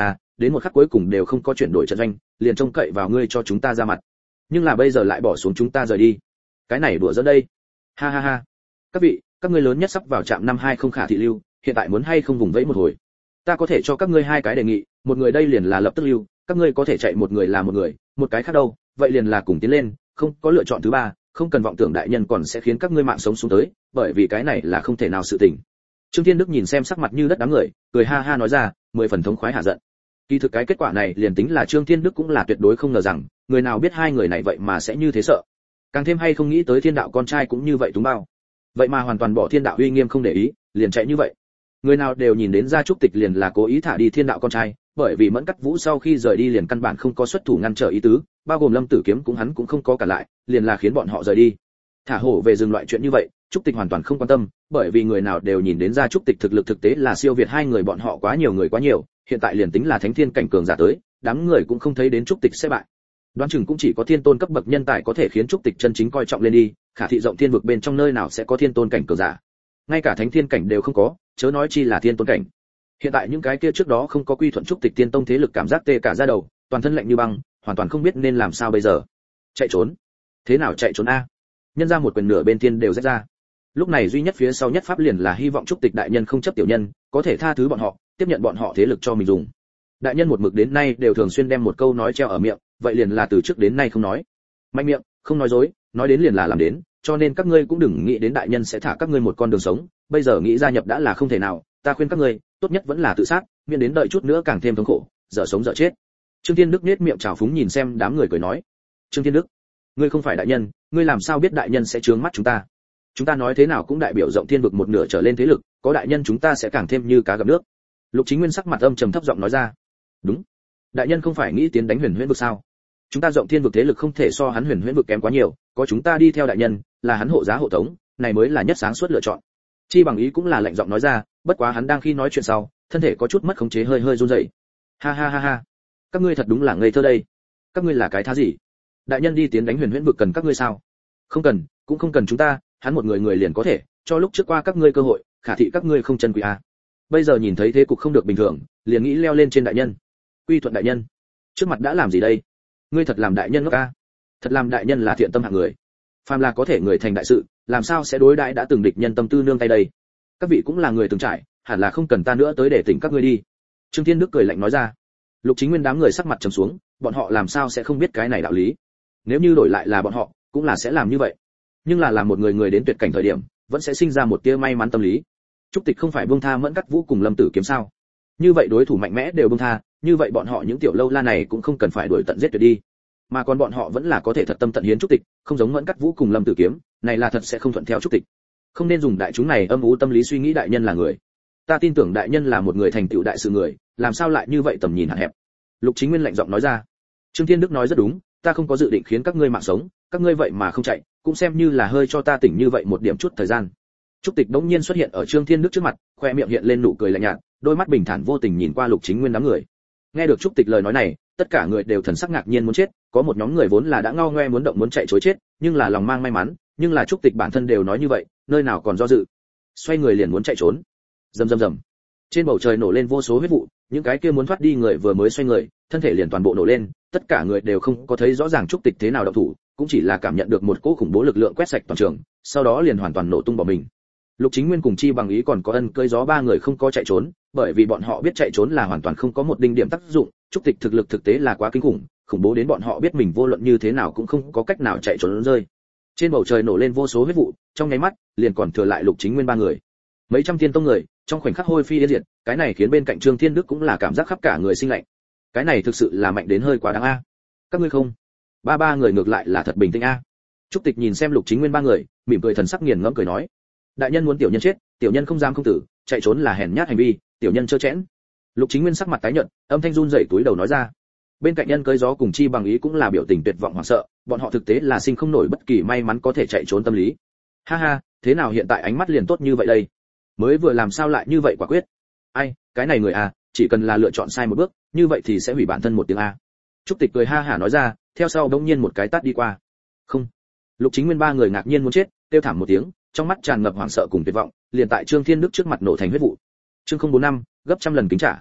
đến một khắc cuối cùng đều không có chuyển đổi trận doanh, liền trông cậy vào ngươi cho chúng ta ra mặt. Nhưng là bây giờ lại bỏ xuống chúng ta rời đi. Cái này đùa giỡn đây. Ha ha ha. Các vị, các ngươi lớn nhất sắp vào trạm năm 2 không khả thị lưu, hiện tại muốn hay không vùng vẫy một hồi. Ta có thể cho các ngươi hai cái đề nghị, một người đây liền là lập tức lưu, các ngươi có thể chạy một người là một người, một cái khác đâu, vậy liền là cùng tiến lên, không có lựa chọn thứ ba, không cần vọng tưởng đại nhân còn sẽ khiến các ngươi mạng sống xuống tới, bởi vì cái này là không thể nào sự tình. Trương Thiên Đức nhìn xem sắc mặt như đất đám người, cười ha ha nói ra, 10 phần thống khoái hạ giận. Kỳ thực cái kết quả này liền tính là Trương Thiên Đức cũng là tuyệt đối không ngờ rằng, người nào biết hai người này vậy mà sẽ như thế sợ. Càng thêm hay không nghĩ tới Thiên Đạo con trai cũng như vậy túng bao. Vậy mà hoàn toàn bỏ Thiên Đạo uy nghiêm không để ý, liền chạy như vậy. Người nào đều nhìn đến Gia Trúc Tịch liền là cố ý thả đi Thiên Đạo con trai, bởi vì Mẫn Cắt Vũ sau khi rời đi liền căn bản không có xuất thủ ngăn trở ý tứ, bao gồm Lâm Tử Kiếm cũng hắn cũng không có cả lại, liền là khiến bọn họ rời đi. Thả hổ về rừng loại chuyện như vậy, Trúc Tịch hoàn toàn không quan tâm, bởi vì người nào đều nhìn đến Gia Trúc Tịch thực lực thực tế là siêu việt hai người bọn họ quá nhiều người quá nhiều, hiện tại liền tính là thánh thiên cảnh cường giả tới, đám người cũng không thấy đến Trúc Tịch sẽ bại. Đoán chừng cũng chỉ có thiên tôn cấp bậc nhân tài có thể khiến Trúc Tịch chân chính coi trọng lên đi, khả thị rộng thiên vực bên trong nơi nào sẽ có thiên tôn cảnh cường giả. Ngay cả thánh thiên cảnh đều không có, chớ nói chi là thiên tôn cảnh. Hiện tại những cái kia trước đó không có quy thuận Trúc Tịch tiên tông thế lực cảm giác tê cả da đầu, toàn thân lạnh như băng, hoàn toàn không biết nên làm sao bây giờ. Chạy trốn? Thế nào chạy trốn a? Nhân ra một quyền nửa bên tiên đều rách ra. Lúc này duy nhất phía sau nhất pháp liền là hy vọng Trúc Tịch đại nhân không chấp tiểu nhân, có thể tha thứ bọn họ, tiếp nhận bọn họ thế lực cho mình dùng. Đại nhân một mực đến nay đều thường xuyên đem một câu nói treo ở miệng, vậy liền là từ trước đến nay không nói. Mạnh miệng, không nói dối, nói đến liền là làm đến, cho nên các ngươi cũng đừng nghĩ đến đại nhân sẽ thả các ngươi một con đường sống, bây giờ nghĩ gia nhập đã là không thể nào, ta khuyên các ngươi, tốt nhất vẫn là tự sát, miễn đến đợi chút nữa càng thêm thống khổ, dở sống dở chết. Trương Thiên Đức nhếch miệng trào phúng nhìn xem đám người cười nói, Trương Thiên Đức, ngươi không phải đại nhân, ngươi làm sao biết đại nhân sẽ trướng mắt chúng ta? Chúng ta nói thế nào cũng đại biểu rộng thiên vực một nửa trở lên thế lực, có đại nhân chúng ta sẽ càng thêm như cá gặp nước. Lục Chính Nguyên sắc mặt âm trầm thấp giọng nói ra, đúng, đại nhân không phải nghĩ tiến đánh Huyền Huyễn vực sao? Chúng ta rộng thiên vực thế lực không thể so hắn Huyền Huyễn vực kém quá nhiều, có chúng ta đi theo đại nhân, là hắn hộ giá hộ tống, này mới là nhất sáng suốt lựa chọn. Chi Bằng Ý cũng là lạnh giọng nói ra, bất quá hắn đang khi nói chuyện sau, thân thể có chút mất khống chế hơi hơi run rẩy. Ha ha ha ha, các ngươi thật đúng là ngây thơ đây. Các ngươi là cái thá gì? Đại nhân đi tiến đánh Huyền Huyễn vực cần các ngươi sao? Không cần, cũng không cần chúng ta, hắn một người liền có thể, cho lúc trước qua các ngươi cơ hội, khả thị các ngươi không chân quý a. Bây giờ nhìn thấy thế cục không được bình thường, liền nghĩ leo lên trên đại nhân. Quy thuận đại nhân, trước mặt đã làm gì đây? Ngươi thật làm đại nhân ngốc a? Thật làm đại nhân là thiện tâm hạng người. Phàm là có thể người thành đại sự, làm sao sẽ đối đãi đã từng địch nhân tâm tư nương tay đây? Các vị cũng là người từng trải, hẳn là không cần ta nữa tới để tỉnh các ngươi đi. Trương Thiên Đức cười lạnh nói ra. Lục Chính Nguyên đám người sắc mặt trầm xuống, bọn họ làm sao sẽ không biết cái này đạo lý? Nếu như đổi lại là bọn họ, cũng là sẽ làm như vậy. Nhưng là làm một người đến tuyệt cảnh thời điểm, vẫn sẽ sinh ra một tia may mắn tâm lý. Trúc Tịch không phải buông tha Mẫn Cắt Vũ cùng Lâm Tử Kiếm sao? Như vậy đối thủ mạnh mẽ đều buông tha, như vậy bọn họ những tiểu lâu la này cũng không cần phải đuổi tận giết tuyệt đi, mà còn bọn họ vẫn là có thể thật tâm tận hiến Trúc Tịch, không giống Mẫn Cắt Vũ cùng Lâm Tử Kiếm, này là thật sẽ không thuận theo Trúc Tịch. Không nên dùng đại chúng này âm u tâm lý suy nghĩ đại nhân là người. Ta tin tưởng đại nhân là một người thành tựu đại sự người, làm sao lại như vậy tầm nhìn hạn hẹp. Lục Chính Nguyên lạnh giọng nói ra. Trương Thiên Đức nói rất đúng, ta không có dự định khiến các ngươi mạng sống, các ngươi vậy mà không chạy, cũng xem như là hơi cho ta tỉnh như vậy một điểm chút thời gian. Trúc Tịch đống nhiên xuất hiện ở Trương Thiên Đức trước mặt, khoe miệng hiện lên nụ cười lạnh nhạt, đôi mắt bình thản vô tình nhìn qua Lục Chính Nguyên đám người. Nghe được Trúc Tịch lời nói này, tất cả người đều thần sắc ngạc nhiên muốn chết, có một nhóm người vốn là đã ngao ngoe muốn động muốn chạy trối chết, nhưng là lòng mang may mắn, nhưng là Trúc Tịch bản thân đều nói như vậy, nơi nào còn do dự. Xoay người liền muốn chạy trốn. Rầm rầm rầm. Trên bầu trời nổ lên vô số huyết vụ, những cái kia muốn thoát đi người vừa mới xoay người, thân thể liền toàn bộ nổ lên, tất cả người đều không có thấy rõ ràng Trúc Tịch thế nào động thủ, cũng chỉ là cảm nhận được một cỗ khủng bố lực lượng quét sạch toàn trường, sau đó liền hoàn toàn nổ tung bỏ mình. Lục Chính Nguyên cùng Chi Bằng Ý còn có Ân Cơi Gió ba người không có chạy trốn, bởi vì bọn họ biết chạy trốn là hoàn toàn không có một đinh điểm tác dụng, Trúc Tịch thực lực thực tế là quá kinh khủng, khủng bố đến bọn họ biết mình vô luận như thế nào cũng không có cách nào chạy trốn rơi. Trên bầu trời nổ lên vô số huyết vụ, trong nháy mắt, liền còn thừa lại Lục Chính Nguyên ba người. Mấy trăm tiên tông người, trong khoảnh khắc hôi phi yên diệt, cái này khiến bên cạnh Trương Thiên Đức cũng là cảm giác khắp cả người sinh lạnh. Cái này thực sự là mạnh đến hơi quá đáng a. Các ngươi không? Ba người ngược lại là thật bình tĩnh a. Trúc Tịch nhìn xem Lục Chính Nguyên ba người, mỉm cười thần sắc nghiền ngẫm cười nói: đại nhân muốn tiểu nhân chết, tiểu nhân không dám không tử, chạy trốn là hèn nhát hành vi, tiểu nhân chơ chẽn. Lục Chính Nguyên sắc mặt tái nhợt, âm thanh run rẩy túi đầu nói ra. Bên cạnh Nhân Cơi Gió cùng Chi Bằng Ý cũng là biểu tình tuyệt vọng hoảng sợ, bọn họ thực tế là sinh không nổi bất kỳ may mắn có thể chạy trốn tâm lý. Ha ha, thế nào hiện tại ánh mắt liền tốt như vậy đây? Mới vừa làm sao lại như vậy quả quyết? Ai, cái này người à, chỉ cần là lựa chọn sai một bước, như vậy thì sẽ hủy bản thân một tiếng a. Trúc Tịch cười ha hả nói ra, theo sau đống nhiên một cái tát đi qua. Không. Lục Chính Nguyên ba người ngạc nhiên muốn chết, kêu thảm một tiếng, trong mắt tràn ngập hoảng sợ cùng tuyệt vọng, liền tại Trương Thiên Đức trước mặt nổ thành huyết vụ. Chương 045, gấp trăm lần kính trả.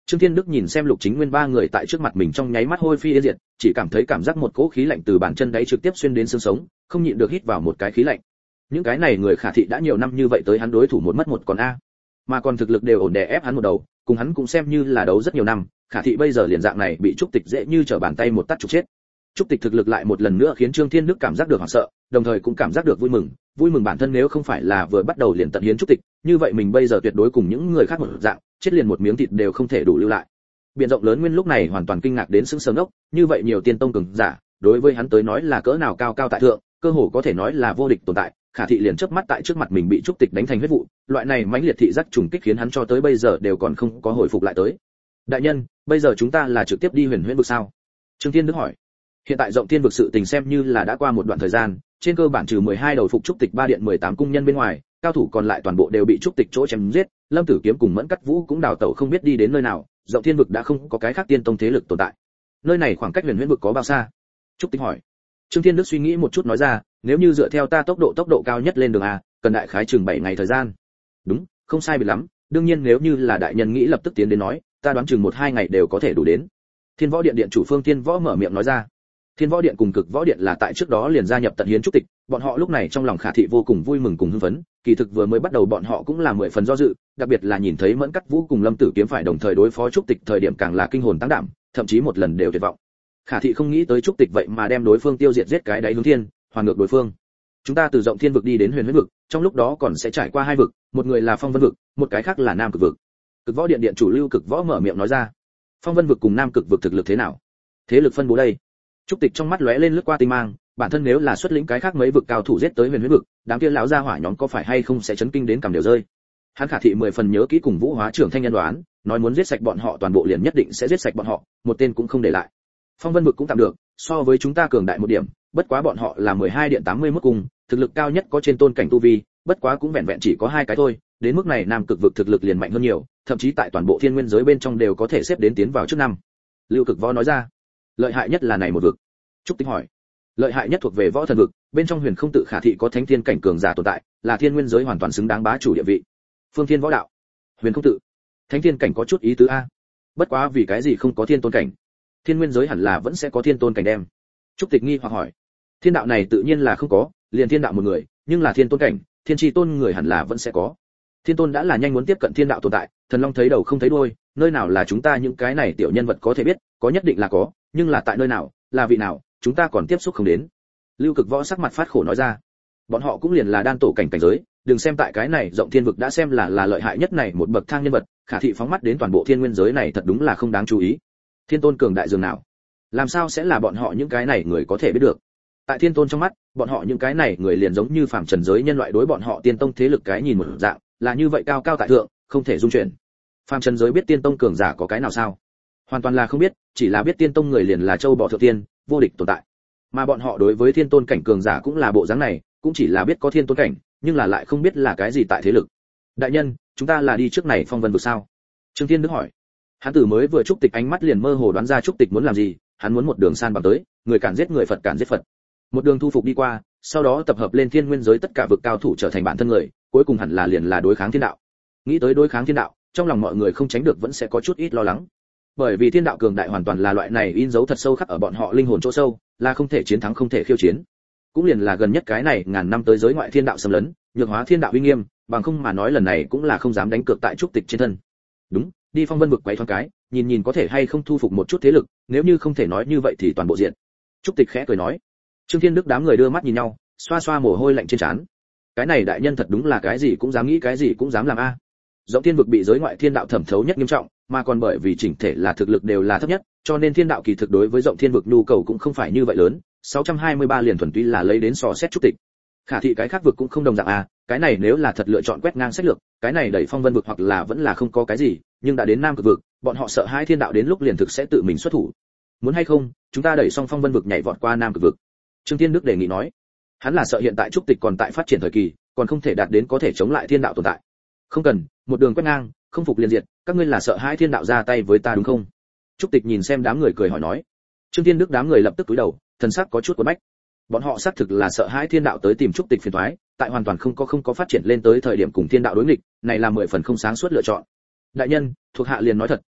Trương Thiên Đức nhìn xem Lục Chính Nguyên ba người tại trước mặt mình trong nháy mắt hôi phi yên diệt, chỉ cảm thấy cảm giác một cỗ khí lạnh từ bàn chân đáy trực tiếp xuyên đến xương sống, không nhịn được hít vào một cái khí lạnh. Những cái này người Khả thị đã nhiều năm như vậy tới hắn đối thủ một mất một còn a, mà còn thực lực đều ổn đè ép hắn một đầu, cùng hắn cũng xem như là đấu rất nhiều năm, Khả thị bây giờ liền dạng này bị Trúc Tịch dễ như trở bàn tay một tát trục chết. Trúc Tịch thực lực lại một lần nữa khiến Trương Thiên Đức cảm giác được hoảng sợ, đồng thời cũng cảm giác được vui mừng bản thân nếu không phải là vừa bắt đầu liền tận hiến Trúc Tịch, như vậy mình bây giờ tuyệt đối cùng những người khác một dạng, chết liền một miếng thịt đều không thể đủ lưu lại. Biển rộng lớn nguyên lúc này hoàn toàn kinh ngạc đến sững sờ ngốc, như vậy nhiều tiên tông cường giả, đối với hắn tới nói là cỡ nào cao cao tại thượng, cơ hồ có thể nói là vô địch tồn tại. Khả thị liền chớp mắt tại trước mặt mình bị Trúc Tịch đánh thành huyết vụ, loại này mãnh liệt thị giác trùng kích khiến hắn cho tới bây giờ đều còn không có hồi phục lại tới. Đại nhân, bây giờ chúng ta là trực tiếp đi Huyền Huyễn vực sao? Trương Thiên Đức hỏi. Hiện tại Rộng Thiên vực sự tình xem như là đã qua một đoạn thời gian, trên cơ bản trừ 12 đầu phục Trúc Tịch 3 điện 18 cung nhân bên ngoài, cao thủ còn lại toàn bộ đều bị Trúc Tịch chỗ chém giết, Lâm Tử Kiếm cùng Mẫn Cắt Vũ cũng đào tẩu không biết đi đến nơi nào, Rộng Thiên vực đã không có cái khác tiên tông thế lực tồn tại. Nơi này khoảng cách Huyền Huyễn vực có bao xa? Trúc Tịch hỏi. Trương Thiên Đức suy nghĩ một chút nói ra, nếu như dựa theo ta tốc độ cao nhất lên đường a, cần đại khái chừng 7 ngày thời gian. Đúng, không sai biệt lắm, đương nhiên nếu như là đại nhân nghĩ lập tức tiến đến nói, ta đoán chừng 1-2 ngày đều có thể đủ đến. Thiên Võ Điện điện chủ Phương Thiên Võ mở miệng nói ra. Thiên Võ Điện cùng Cực Võ Điện là tại trước đó liền gia nhập tận hiến Trúc Tịch, bọn họ lúc này trong lòng Khả thị vô cùng vui mừng cùng hưng phấn, kỳ thực vừa mới bắt đầu bọn họ cũng là 10 phần do dự, đặc biệt là nhìn thấy Mẫn Cắt Vũ cùng Lâm Tử Kiếm phải đồng thời đối phó Trúc Tịch thời điểm càng là kinh hồn tăng đảm, thậm chí một lần đều tuyệt vọng. Khả thị không nghĩ tới Trúc Tịch vậy mà đem đối phương tiêu diệt giết cái đáy hướng thiên, hoàn ngược đối phương. Chúng ta từ Rộng Thiên vực đi đến Huyền Huyễn vực, trong lúc đó còn sẽ trải qua 2 vực, một người là Phong Vân vực, một cái khác là Nam Cực vực. Cực Võ Điện điện chủ Lưu Cực Võ mở miệng nói ra. Phong Vân vực cùng Nam Cực vực thực lực thế nào? Thế lực phân bố đây. Trúc Tịch trong mắt lóe lên lướt qua tinh mang, bản thân nếu là xuất lĩnh cái khác mấy vực cao thủ giết tới Huyền Huyễn vực, đám kia lão gia hỏa nhóm có phải hay không sẽ chấn kinh đến cầm đều rơi. Hắn Khả thị 10 phần nhớ kỹ cùng Vũ Hóa trưởng thanh nhân đoán, nói muốn giết sạch bọn họ toàn bộ liền nhất định sẽ giết sạch bọn họ, một tên cũng không để lại. Phong Vân vực cũng tạm được, so với chúng ta cường đại một điểm, bất quá bọn họ là 12 điện 81 cung, thực lực cao nhất có trên tôn cảnh tu vi, bất quá cũng vẹn vẹn chỉ có 2 cái thôi, đến mức này Nam Cực vực thực lực liền mạnh hơn nhiều, thậm chí tại toàn bộ thiên nguyên giới bên trong đều có thể xếp đến tiến vào trước năm. Lưu Cực Võ nói ra. Lợi hại nhất là này một vực. Trúc Tịch hỏi. Lợi hại nhất thuộc về Võ Thần vực, bên trong Huyền Không tự Khả thị có thánh thiên cảnh cường giả tồn tại, là thiên nguyên giới hoàn toàn xứng đáng bá chủ địa vị. Phương Thiên Võ đạo. Huyền Không tự. Thánh thiên cảnh có chút ý tứ a. Bất quá vì cái gì không có thiên tôn cảnh? Thiên nguyên giới hẳn là vẫn sẽ có thiên tôn cảnh đem. Trúc Tịch nghi hoặc hỏi. Thiên đạo này tự nhiên là không có, liền thiên đạo một người, nhưng là thiên tôn cảnh, thiên chi tôn người hẳn là vẫn sẽ có. Thiên tôn đã là nhanh muốn tiếp cận thiên đạo tồn tại, thần long thấy đầu không thấy đuôi, nơi nào là chúng ta những cái này tiểu nhân vật có thể biết, có nhất định là có, nhưng là tại nơi nào, là vị nào, chúng ta còn tiếp xúc không đến. Lưu Cực Võ sắc mặt phát khổ nói ra. Bọn họ cũng liền là đan tổ cảnh cảnh giới, đừng xem tại cái này Rộng Thiên vực đã xem là lợi hại nhất này một bậc thang nhân vật, Khả thị phóng mắt đến toàn bộ thiên nguyên giới này thật đúng là không đáng chú ý. Thiên tôn cường đại dường nào? Làm sao sẽ là bọn họ những cái này người có thể biết được? Tại thiên tôn trong mắt, bọn họ những cái này người liền giống như phàm trần giới nhân loại đối bọn họ tiên tông thế lực cái nhìn một dạng, là như vậy cao cao tại thượng, không thể dung chuyển. Phàm trần giới biết tiên tông cường giả có cái nào sao? Hoàn toàn là không biết, chỉ là biết tiên tông người liền là châu bò thượng tiên, vô địch tồn tại. Mà bọn họ đối với thiên tôn cảnh cường giả cũng là bộ dáng này, cũng chỉ là biết có thiên tôn cảnh, nhưng là lại không biết là cái gì tại thế lực. Đại nhân, chúng ta là đi trước này Phong Vân vực sao? Trương Thiên Đức hỏi. Hắn tử mới vừa Trúc Tịch ánh mắt liền mơ hồ đoán ra Trúc Tịch muốn làm gì, hắn muốn một đường san bằng tới, người cản giết người, Phật cản giết Phật. Một đường thu phục đi qua, sau đó tập hợp lên thiên nguyên giới tất cả vực cao thủ trở thành bản thân người, cuối cùng hẳn là liền là đối kháng thiên đạo. Nghĩ tới đối kháng thiên đạo, trong lòng mọi người không tránh được vẫn sẽ có chút ít lo lắng. Bởi vì thiên đạo cường đại hoàn toàn là loại này in dấu thật sâu khắc ở bọn họ linh hồn chỗ sâu, là không thể chiến thắng không thể khiêu chiến. Cũng liền là gần nhất cái này ngàn năm tới giới ngoại thiên đạo xâm lấn, nhược hóa thiên đạo uy nghiêm, bằng không mà nói lần này cũng là không dám đánh cược tại Trúc Tịch trên thân. Đúng, đi Phong Vân vực quấy thoáng cái, nhìn nhìn có thể hay không thu phục một chút thế lực, nếu như không thể nói như vậy thì toàn bộ diện. Trúc Tịch khẽ cười nói. Trương Thiên Đức đám người đưa mắt nhìn nhau, xoa xoa mồ hôi lạnh trên trán. Cái này đại nhân thật đúng là cái gì cũng dám nghĩ cái gì cũng dám làm a. Rộng Thiên vực bị giới ngoại thiên đạo thẩm thấu nhất nghiêm trọng, mà còn bởi vì chỉnh thể là thực lực đều là thấp nhất, cho nên thiên đạo kỳ thực đối với Rộng Thiên vực nhu cầu cũng không phải như vậy lớn, 623 liền thuần túy là lấy đến so xét Trúc Tịch. Khả thị cái khác vực cũng không đồng dạng a, cái này nếu là thật lựa chọn quét ngang sách lược, cái này đẩy Phong Vân vực hoặc là vẫn là không có cái gì, nhưng đã đến Nam Cực vực, bọn họ sợ hai thiên đạo đến lúc liền thực sẽ tự mình xuất thủ. Muốn hay không, chúng ta đẩy xong Phong Vân vực nhảy vọt qua Nam Cực vực. Trương Thiên Đức đề nghị nói. Hắn là sợ hiện tại Trúc Tịch còn tại phát triển thời kỳ, còn không thể đạt đến có thể chống lại thiên đạo tồn tại. Không cần, một đường quét ngang, không phục liền diệt, các ngươi là sợ hai thiên đạo ra tay với ta đúng không? Trúc Tịch nhìn xem đám người cười hỏi nói. Trương Thiên Đức đám người lập tức cúi đầu, thần sắc có chút cuốn bách. Bọn họ xác thực là sợ hai thiên đạo tới tìm Trúc Tịch phiền toái, tại hoàn toàn không có phát triển lên tới thời điểm cùng thiên đạo đối nghịch, này là 10 phần không sáng suốt lựa chọn. Đại nhân, thuộc hạ liền nói thật,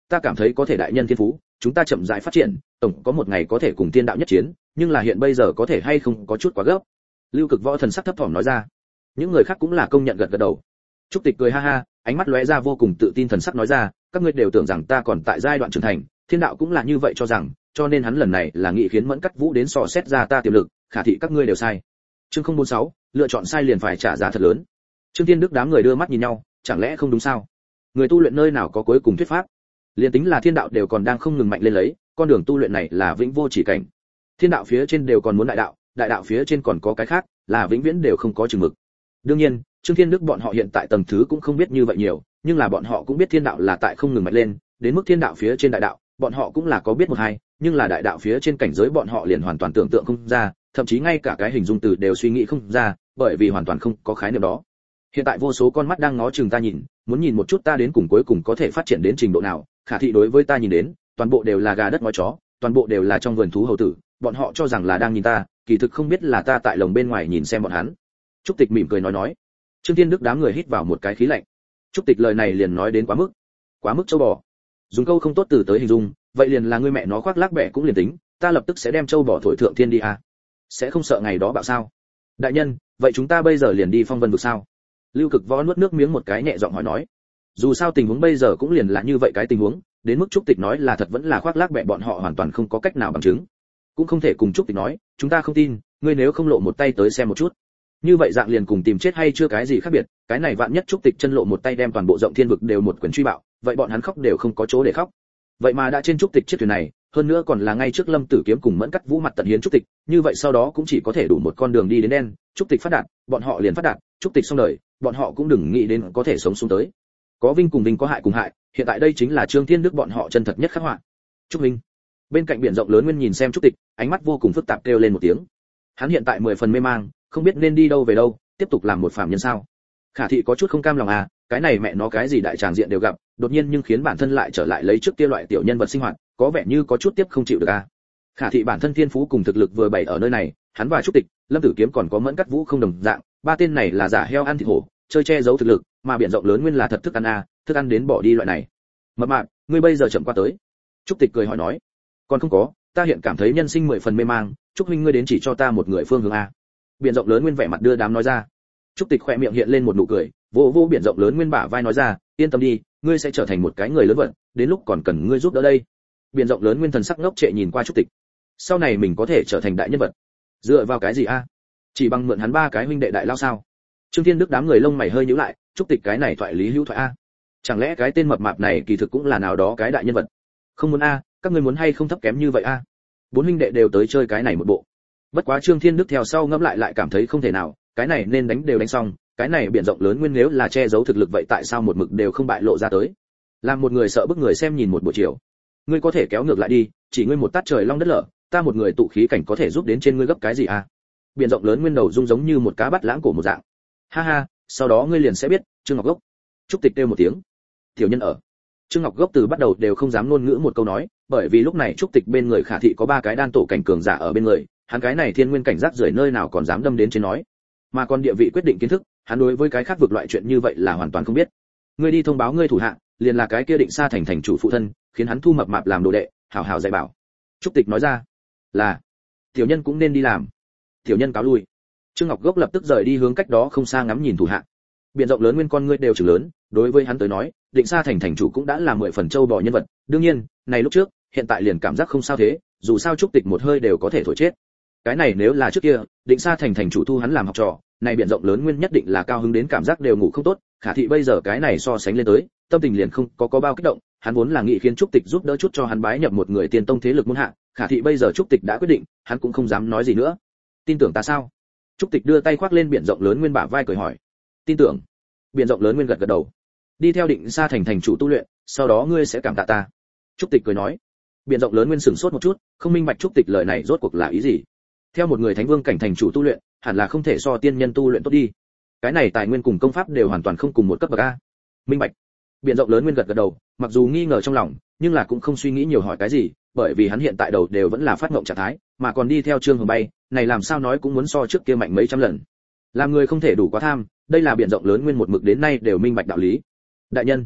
ta cảm thấy có thể đại nhân thiên phú, chúng ta chậm rãi phát triển, tổng có một ngày có thể cùng thiên đạo nhất chiến, nhưng là hiện bây giờ có thể hay không có chút quá gấp. Lưu Cực Võ thần sắc thấp thỏm nói ra. Những người khác cũng là công nhận gật gật đầu. Trúc Tịch cười ha ha, ánh mắt lóe ra vô cùng tự tin thần sắc nói ra, các ngươi đều tưởng rằng ta còn tại giai đoạn trưởng thành, thiên đạo cũng là như vậy cho rằng, cho nên hắn lần này là nghị khiến Mẫn Cắt Vũ đến dò xét ra ta tiềm lực, khả thị các ngươi đều sai. Chương 046, lựa chọn sai liền phải trả giá thật lớn. Trương Thiên Đức đám người đưa mắt nhìn nhau, chẳng lẽ không đúng sao? Người tu luyện nơi nào có cuối cùng thuyết pháp? Liên tính là thiên đạo đều còn đang không ngừng mạnh lên lấy, con đường tu luyện này là vĩnh vô chỉ cảnh. Thiên đạo phía trên đều còn muốn đại đạo, đại đạo phía trên còn có cái khác, là vĩnh viễn đều không có chừng mực. Đương nhiên, Trương Thiên Đức bọn họ hiện tại tầng thứ cũng không biết như vậy nhiều, nhưng là bọn họ cũng biết thiên đạo là tại không ngừng mạnh lên, đến mức thiên đạo phía trên đại đạo, bọn họ cũng là có biết một hai, nhưng là đại đạo phía trên cảnh giới bọn họ liền hoàn toàn tưởng tượng không ra, thậm chí ngay cả cái hình dung từ đều suy nghĩ không ra, bởi vì hoàn toàn không có khái niệm đó. Hiện tại vô số con mắt đang ngó chừng ta nhìn, muốn nhìn một chút ta đến cùng cuối cùng có thể phát triển đến trình độ nào, khả thị đối với ta nhìn đến, toàn bộ đều là gà đất ngói chó, toàn bộ đều là trong vườn thú hầu tử, bọn họ cho rằng là đang nhìn ta, kỳ thực không biết là ta tại lồng bên ngoài nhìn xem bọn hắn. Trúc Tịch mỉm cười nói. Trương Thiên Đức đám người hít vào một cái khí lạnh. Trúc Tịch lời này liền nói đến quá mức châu bò. Dùng câu không tốt từ tới hình dung, vậy liền là ngươi mẹ nó khoác lác bẻ cũng liền tính, ta lập tức sẽ đem châu bò thổi thượng thiên đi à? Sẽ không sợ ngày đó bạo sao? Đại nhân, vậy chúng ta bây giờ liền đi phong vân vực sao? Lưu Cực Võ nuốt nước miếng một cái nhẹ giọng hỏi nói. Dù sao tình huống bây giờ cũng liền là như vậy cái tình huống, đến mức Trúc Tịch nói là thật vẫn là khoác lác bẻ bọn họ hoàn toàn không có cách nào bằng chứng. Cũng không thể cùng Trúc Tịch nói, chúng ta không tin, ngươi nếu không lộ một tay tới xem một chút. Như vậy dạng liền cùng tìm chết hay chưa cái gì khác biệt, cái này vạn nhất Trúc Tịch chân lộ một tay đem toàn bộ rộng thiên vực đều một quyền truy bạo, vậy bọn hắn khóc đều không có chỗ để khóc. Vậy mà đã trên Trúc Tịch chiếc thuyền này, hơn nữa còn là ngay trước Lâm Tử Kiếm cùng Mẫn Cắt Vũ mặt tận hiến Trúc Tịch, như vậy sau đó cũng chỉ có thể đủ một con đường đi đến đen, Trúc Tịch phát đạt, bọn họ liền phát đạt, Trúc Tịch xong đời, bọn họ cũng đừng nghĩ đến có thể sống xuống tới. Có vinh cùng vinh, có hại cùng hại, hiện tại đây chính là Trương Thiên Đức bọn họ chân thật nhất khắc họa. Trúc Minh. Bên cạnh biển rộng lớn Nguyên nhìn xem Trúc Tịch, ánh mắt vô cùng phức tạp kêu lên một tiếng. Hắn hiện tại 10 phần mê mang, không biết nên đi đâu về đâu, tiếp tục làm một phàm nhân sao? Khả thị có chút không cam lòng à, cái này mẹ nó cái gì đại tràng diện đều gặp, đột nhiên nhưng khiến bản thân lại trở lại lấy trước kia loại tiểu nhân vật sinh hoạt, có vẻ như có chút tiếp không chịu được à. Khả thị bản thân thiên phú cùng thực lực vừa bày ở nơi này, hắn và Trúc Tịch, Lâm Tử Kiếm còn có Mẫn Cắt Vũ không đồng dạng, ba tên này là giả heo ăn thịt hổ, chơi che giấu thực lực, mà biển rộng lớn Nguyên là thật thức ăn à, thức ăn đến bỏ đi loại này. Mập mạp, ngươi bây giờ chậm qua tới. Trúc Tịch cười hỏi nói. Còn không có, ta hiện cảm thấy nhân sinh 10 phần mê mang, Trúc huynh ngươi đến chỉ cho ta một người phương hướng a. Biển rộng lớn Nguyên vẻ mặt đưa đám nói ra. Trúc Tịch khỏe miệng hiện lên một nụ cười, vô biển rộng lớn Nguyên bả vai nói ra, yên tâm đi, ngươi sẽ trở thành một cái người lớn vận, đến lúc còn cần ngươi giúp đỡ đây. Biển rộng lớn Nguyên thần sắc ngốc trệ nhìn qua Trúc Tịch. Sau này mình có thể trở thành đại nhân vật. Dựa vào cái gì a? Chỉ bằng mượn hắn ba cái huynh đệ đại lao sao? Trương Thiên Đức đám người lông mày hơi nhíu lại, Trúc Tịch cái này thoại lý hữu thoại a. Chẳng lẽ cái tên mập mạp này kỳ thực cũng là nào đó cái đại nhân vật? Không muốn a, các ngươi muốn hay không thấp kém như vậy a? Bốn huynh đệ đều tới chơi cái này một bộ. Bất quá Trương Thiên Đức theo sau ngẫm lại cảm thấy không thể nào, cái này nên đánh đều đánh xong, cái này biển rộng lớn Nguyên nếu là che giấu thực lực vậy tại sao một mực đều không bại lộ ra tới? Làm một người sợ bức người xem nhìn một buổi chiều. Ngươi có thể kéo ngược lại đi, chỉ ngươi một tát trời long đất lở, ta một người tụ khí cảnh có thể giúp đến trên ngươi gấp cái gì a? Biển rộng lớn Nguyên đầu rung giống như một cá bắt lãng cổ một dạng. Ha ha, sau đó ngươi liền sẽ biết, Trương Ngọc Gốc. Trúc Tịch kêu một tiếng. Tiểu nhân ở. Trương Ngọc Gốc từ bắt đầu đều không dám ngôn ngữ một câu nói, bởi vì lúc này Trúc Tịch bên người Khả thị có ba cái đan tổ cảnh cường giả ở bên người, hắn cái này thiên nguyên cảnh giác rời nơi nào còn dám đâm đến trên nói. Mà còn địa vị quyết định kiến thức, hắn đối với cái khác vực loại chuyện như vậy là hoàn toàn không biết. Ngươi đi thông báo ngươi thủ hạ, liền là cái kia Định Sa thành thành chủ phụ thân, khiến hắn thu mập mạp làm đồ đệ, hảo hảo dạy bảo. Trúc Tịch nói ra. Là. Tiểu nhân cũng nên đi làm. Tiểu nhân cáo lui. Trương Ngọc Gốc lập tức rời đi hướng cách đó không xa ngắm nhìn thủ hạ. Biển rộng lớn Nguyên con ngươi đều trừng lớn, đối với hắn tới nói, Định Sa thành thành chủ cũng đã là 10 phần châu bò nhân vật, đương nhiên, này lúc trước, hiện tại liền cảm giác không sao thế, dù sao Trúc Tịch một hơi đều có thể thổi chết. Cái này nếu là trước kia, Định Sa thành thành chủ thu hắn làm học trò, này biển rộng lớn Nguyên nhất định là cao hứng đến cảm giác đều ngủ không tốt, Khả thị bây giờ cái này so sánh lên tới, tâm tình liền không có bao kích động, hắn vốn là nghĩ khiến Trúc Tịch giúp đỡ chút cho hắn bái nhập một người tiên tông thế lực môn hạ, Khả thị bây giờ Trúc Tịch đã quyết định, hắn cũng không dám nói gì nữa. Tin tưởng ta sao? Trúc Tịch đưa tay khoác lên biển rộng lớn Nguyên bả vai cười hỏi. Tin tưởng. Biển rộng lớn Nguyên gật gật đầu. Đi theo Định Sa thành thành chủ tu luyện, sau đó ngươi sẽ cảm tạ ta. Trúc Tịch cười nói. Biển rộng lớn Nguyên sửng sốt một chút, không minh bạch Trúc Tịch lời này rốt cuộc là ý gì. Theo một người thánh vương cảnh thành chủ tu luyện, hẳn là không thể so tiên nhân tu luyện tốt đi. Cái này tài nguyên cùng công pháp đều hoàn toàn không cùng một cấp bậc a. Minh bạch. Biển rộng lớn Nguyên gật gật đầu, mặc dù nghi ngờ trong lòng, nhưng là cũng không suy nghĩ nhiều hỏi cái gì, bởi vì hắn hiện tại đầu đều vẫn là phát ngộng trạng thái, mà còn đi theo Trương Hồng bay, này làm sao nói cũng muốn so trước kia mạnh mấy trăm lần. Làm người không thể đủ quá tham, đây là biển rộng lớn Nguyên một mực đến nay đều minh bạch đạo lý. Đại nhân,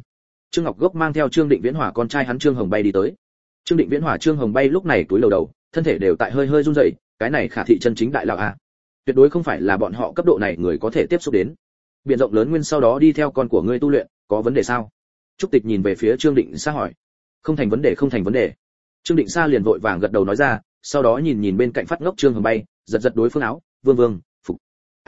Trương Ngọc Gốc mang theo Trương Định Viễn Hòa con trai hắn Trương Hồng Bay đi tới. Trương Định Viễn Hòa Trương Hồng Bay lúc này túi lầu đầu, thân thể đều tại hơi hơi run rẩy, cái này Khả thị chân chính đại lão a. Tuyệt đối không phải là bọn họ cấp độ này người có thể tiếp xúc đến. Biển rộng lớn nguyên sau đó đi theo con của ngươi tu luyện, có vấn đề sao? Trúc Tịch nhìn về phía Trương Định Sa hỏi. Không thành vấn đề, không thành vấn đề. Trương Định Sa liền vội vàng gật đầu nói ra, sau đó nhìn nhìn bên cạnh phát ngốc Trương Hồng Bay, giật giật đối phương áo, vương, phục.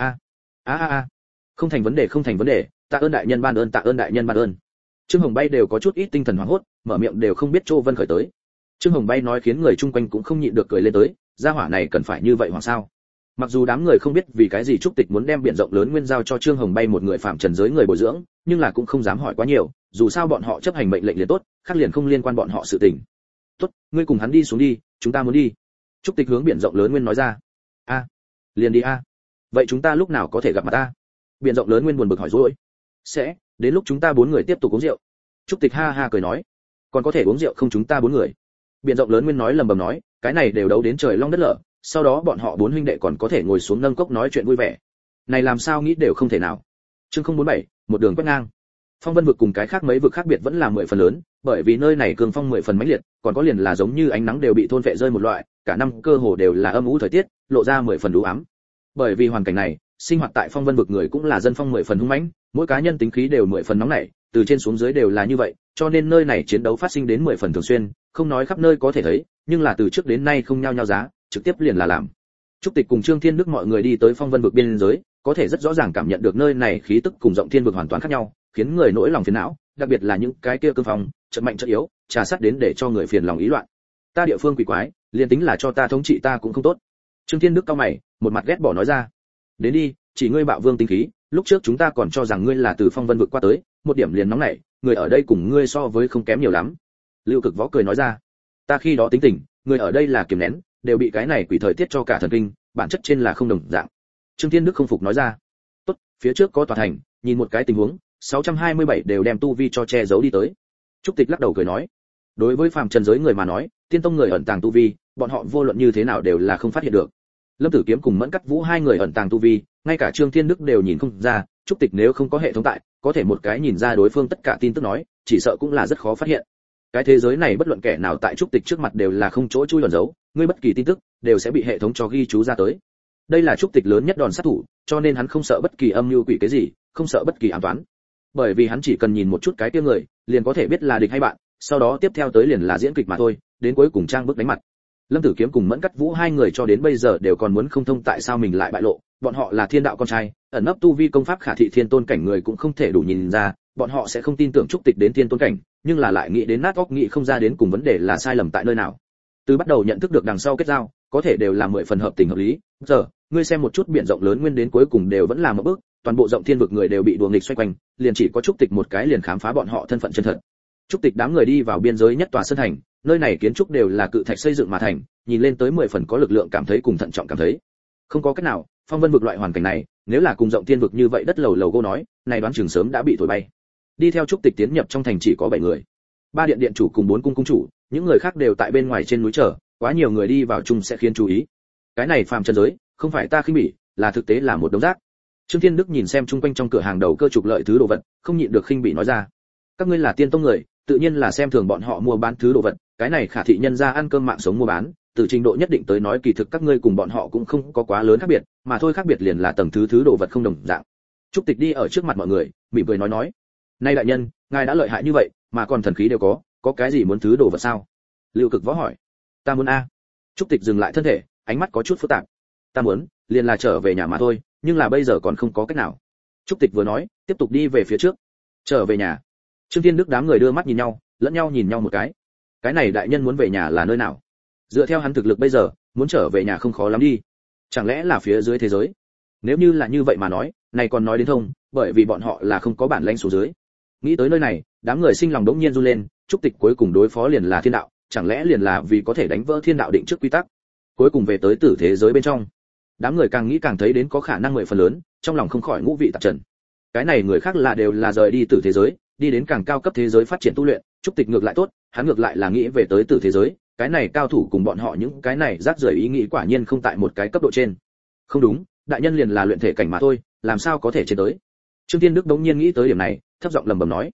A. Không thành vấn đề, không thành vấn đề, tạ ơn đại nhân ban ơn, tạ ơn đại nhân ban ơn. Trương Hồng Bay đều có chút ít tinh thần hoảng hốt, mở miệng đều không biết Trô Vân khởi tới. Trương Hồng Bay nói khiến người chung quanh cũng không nhịn được cười lên tới, gia hỏa này cần phải như vậy hoặc sao? Mặc dù đám người không biết vì cái gì Trúc Tịch muốn đem biển rộng lớn nguyên giao cho Trương Hồng Bay một người phạm trần giới người bồi dưỡng, nhưng là cũng không dám hỏi quá nhiều, dù sao bọn họ chấp hành mệnh lệnh liền tốt, khác liền không liên quan bọn họ sự tình. Tốt, ngươi cùng hắn đi xuống đi, chúng ta muốn đi. Trúc Tịch hướng biển rộng lớn nguyên nói ra. Liền đi a. Vậy chúng ta lúc nào có thể gặp mặt ta? Biển rộng lớn nguyên buồn bực hỏi dối. Sẽ, đến lúc chúng ta 4 người tiếp tục uống rượu. Trúc Tịch ha ha cười nói. Còn có thể uống rượu không chúng ta 4 người? Biển rộng lớn nguyên nói lầm bầm nói, cái này đều đấu đến trời long đất lở, sau đó bọn họ 4 huynh đệ còn có thể ngồi xuống nâng cốc nói chuyện vui vẻ. Này làm sao nghĩ đều không thể nào. Chương 047, một đường quét ngang. Phong Vân vực cùng cái khác mấy vực khác biệt vẫn là 10 phần lớn, bởi vì nơi này cường phong 10 phần mãnh liệt, còn có liền là giống như ánh nắng đều bị thôn phệ rơi một loại, cả năm cơ hồ đều là âm u thời tiết, lộ ra 10 phần u ám. Bởi vì hoàn cảnh này, sinh hoạt tại Phong Vân vực người cũng là dân phong 10 phần hung mãnh, mỗi cá nhân tính khí đều 10 phần nóng nảy, từ trên xuống dưới đều là như vậy, cho nên nơi này chiến đấu phát sinh đến 10 phần thường xuyên, không nói khắp nơi có thể thấy, nhưng là từ trước đến nay không nhao nhao giá, trực tiếp liền là làm. Trúc Tịch cùng Trương Thiên Đức mọi người đi tới Phong Vân vực biên giới, có thể rất rõ ràng cảm nhận được nơi này khí tức cùng Rộng Thiên vực hoàn toàn khác nhau, khiến người nỗi lòng phiền não, đặc biệt là những cái kia cương phong, chợt mạnh chợt yếu, trà sát đến để cho người phiền lòng ý loạn. Ta địa phương quỷ quái, liền tính là cho ta thống trị ta cũng không tốt. Trương Thiên Đức cao mày, một mặt ghét bỏ nói ra. Đến đi, chỉ ngươi bạo vương tính khí, lúc trước chúng ta còn cho rằng ngươi là từ Phong Vân vực qua tới, một điểm liền nóng nảy, người ở đây cùng ngươi so với không kém nhiều lắm. Lưu Cực Võ cười nói ra. Ta khi đó tính tình, người ở đây là kiềm nén, đều bị cái này quỷ thời tiết cho cả thần kinh, bản chất trên là không đồng dạng. Trương Thiên Đức không phục nói ra. Tốt, phía trước có tòa thành, nhìn một cái tình huống, 627 đều đem tu vi cho che giấu đi tới. Trúc Tịch lắc đầu cười nói. Đối với phàm trần giới người mà nói, tiên tông người ẩn tàng tu vi, bọn họ vô luận như thế nào đều là không phát hiện được. Lâm Tử Kiếm cùng Mẫn Cắt Vũ hai người ẩn tàng tu vi, ngay cả Trương Thiên Đức đều nhìn không ra, Trúc Tịch nếu không có hệ thống tại, có thể một cái nhìn ra đối phương tất cả tin tức nói, chỉ sợ cũng là rất khó phát hiện. Cái thế giới này bất luận kẻ nào tại Trúc Tịch trước mặt đều là không chỗ chui ẩn giấu, ngươi bất kỳ tin tức đều sẽ bị hệ thống cho ghi chú ra tới. Đây là Trúc Tịch lớn nhất đòn sát thủ, cho nên hắn không sợ bất kỳ âm mưu quỷ cái gì, không sợ bất kỳ ám toán. Bởi vì hắn chỉ cần nhìn một chút cái kia người, liền có thể biết là địch hay bạn, sau đó tiếp theo tới liền là diễn kịch mà thôi, đến cuối cùng trang bức đánh mặt. Lâm Tử Kiếm cùng Mẫn Cắt Vũ hai người cho đến bây giờ đều còn muốn không thông tại sao mình lại bại lộ, bọn họ là thiên đạo con trai, ẩn nấp tu vi công pháp khả thị thiên tôn cảnh người cũng không thể đủ nhìn ra, bọn họ sẽ không tin tưởng Trúc Tịch đến thiên tôn cảnh, nhưng là lại nghĩ đến nát óc nghĩ không ra đến cùng vấn đề là sai lầm tại nơi nào. Từ bắt đầu nhận thức được đằng sau kết giao, có thể đều là 10 phần hợp tình hợp lý. Giờ, ngươi xem một chút biển rộng lớn nguyên đến cuối cùng đều vẫn là một bước, toàn bộ Rộng Thiên vực người đều bị đùa nghịch xoay quanh, liền chỉ có Trúc Tịch một cái liền khám phá bọn họ thân phận chân thật. Trúc Tịch đám người đi vào biên giới nhất tòa sơn thành, nơi này kiến trúc đều là cự thạch xây dựng mà thành, nhìn lên tới 10 phần có lực lượng cảm thấy cùng thận trọng cảm thấy. Không có cách nào, Phong Vân vực loại hoàn cảnh này, nếu là cùng Rộng Thiên vực như vậy đất lầu lầu gô nói, này đoán chừng sớm đã bị thổi bay. Đi theo Trúc Tịch tiến nhập trong thành chỉ có 7 người. 3 điện điện chủ cùng 4 cung cung chủ, những người khác đều tại bên ngoài trên núi chờ, quá nhiều người đi vào chung sẽ khiến chú ý. Cái này phàm trần giới, không phải ta khinh bỉ, là thực tế là một đống rác. Trương Thiên Đức nhìn xem chung quanh trong cửa hàng đầu cơ trục lợi thứ đồ vật, không nhịn được khinh bỉ nói ra. Các ngươi là tiên tông người, tự nhiên là xem thường bọn họ mua bán thứ đồ vật, cái này khả thị nhân ra ăn cơm mạng sống mua bán, từ trình độ nhất định tới nói kỳ thực các ngươi cùng bọn họ cũng không có quá lớn khác biệt, mà thôi khác biệt liền là tầng thứ đồ vật không đồng dạng. Trúc Tịch đi ở trước mặt mọi người, mỉm cười nói. Nay đại nhân, ngài đã lợi hại như vậy, mà còn thần khí đều có cái gì muốn thứ đồ vật sao? Lưu Cực Võ hỏi. Ta muốn a. Trúc Tịch dừng lại thân thể, ánh mắt có chút phức tạp. Ta muốn, liền là trở về nhà mà thôi, nhưng là bây giờ còn không có cách nào. Trúc Tịch vừa nói, tiếp tục đi về phía trước. Trở về nhà. Trương Thiên Đức đám người đưa mắt nhìn nhau, lẫn nhau nhìn nhau một cái. Cái này đại nhân muốn về nhà là nơi nào? Dựa theo hắn thực lực bây giờ, muốn trở về nhà không khó lắm đi. Chẳng lẽ là phía dưới thế giới? Nếu như là như vậy mà nói, này còn nói đến thông, bởi vì bọn họ là không có bản lãnh xuống dưới. Nghĩ tới nơi này, đám người sinh lòng đống nhiên run lên, Trúc Tịch cuối cùng đối phó liền là thiên đạo, chẳng lẽ liền là vì có thể đánh vỡ thiên đạo định trước quy tắc, cuối cùng về tới tử thế giới bên trong. Đám người càng nghĩ càng thấy đến có khả năng 10 phần lớn, trong lòng không khỏi ngũ vị tạp trần. Cái này người khác là đều là rời đi tử thế giới, đi đến càng cao cấp thế giới phát triển tu luyện, Trúc Tịch ngược lại tốt, hắn ngược lại là nghĩ về tới tử thế giới, cái này cao thủ cùng bọn họ những cái này rác rưởi ý nghĩ quả nhiên không tại một cái cấp độ trên. Không đúng, đại nhân liền là luyện thể cảnh mà thôi, làm sao có thể trên tới. Trương Thiên Đức đống nhiên nghĩ tới điểm này, thấp giọng lẩm bẩm nói.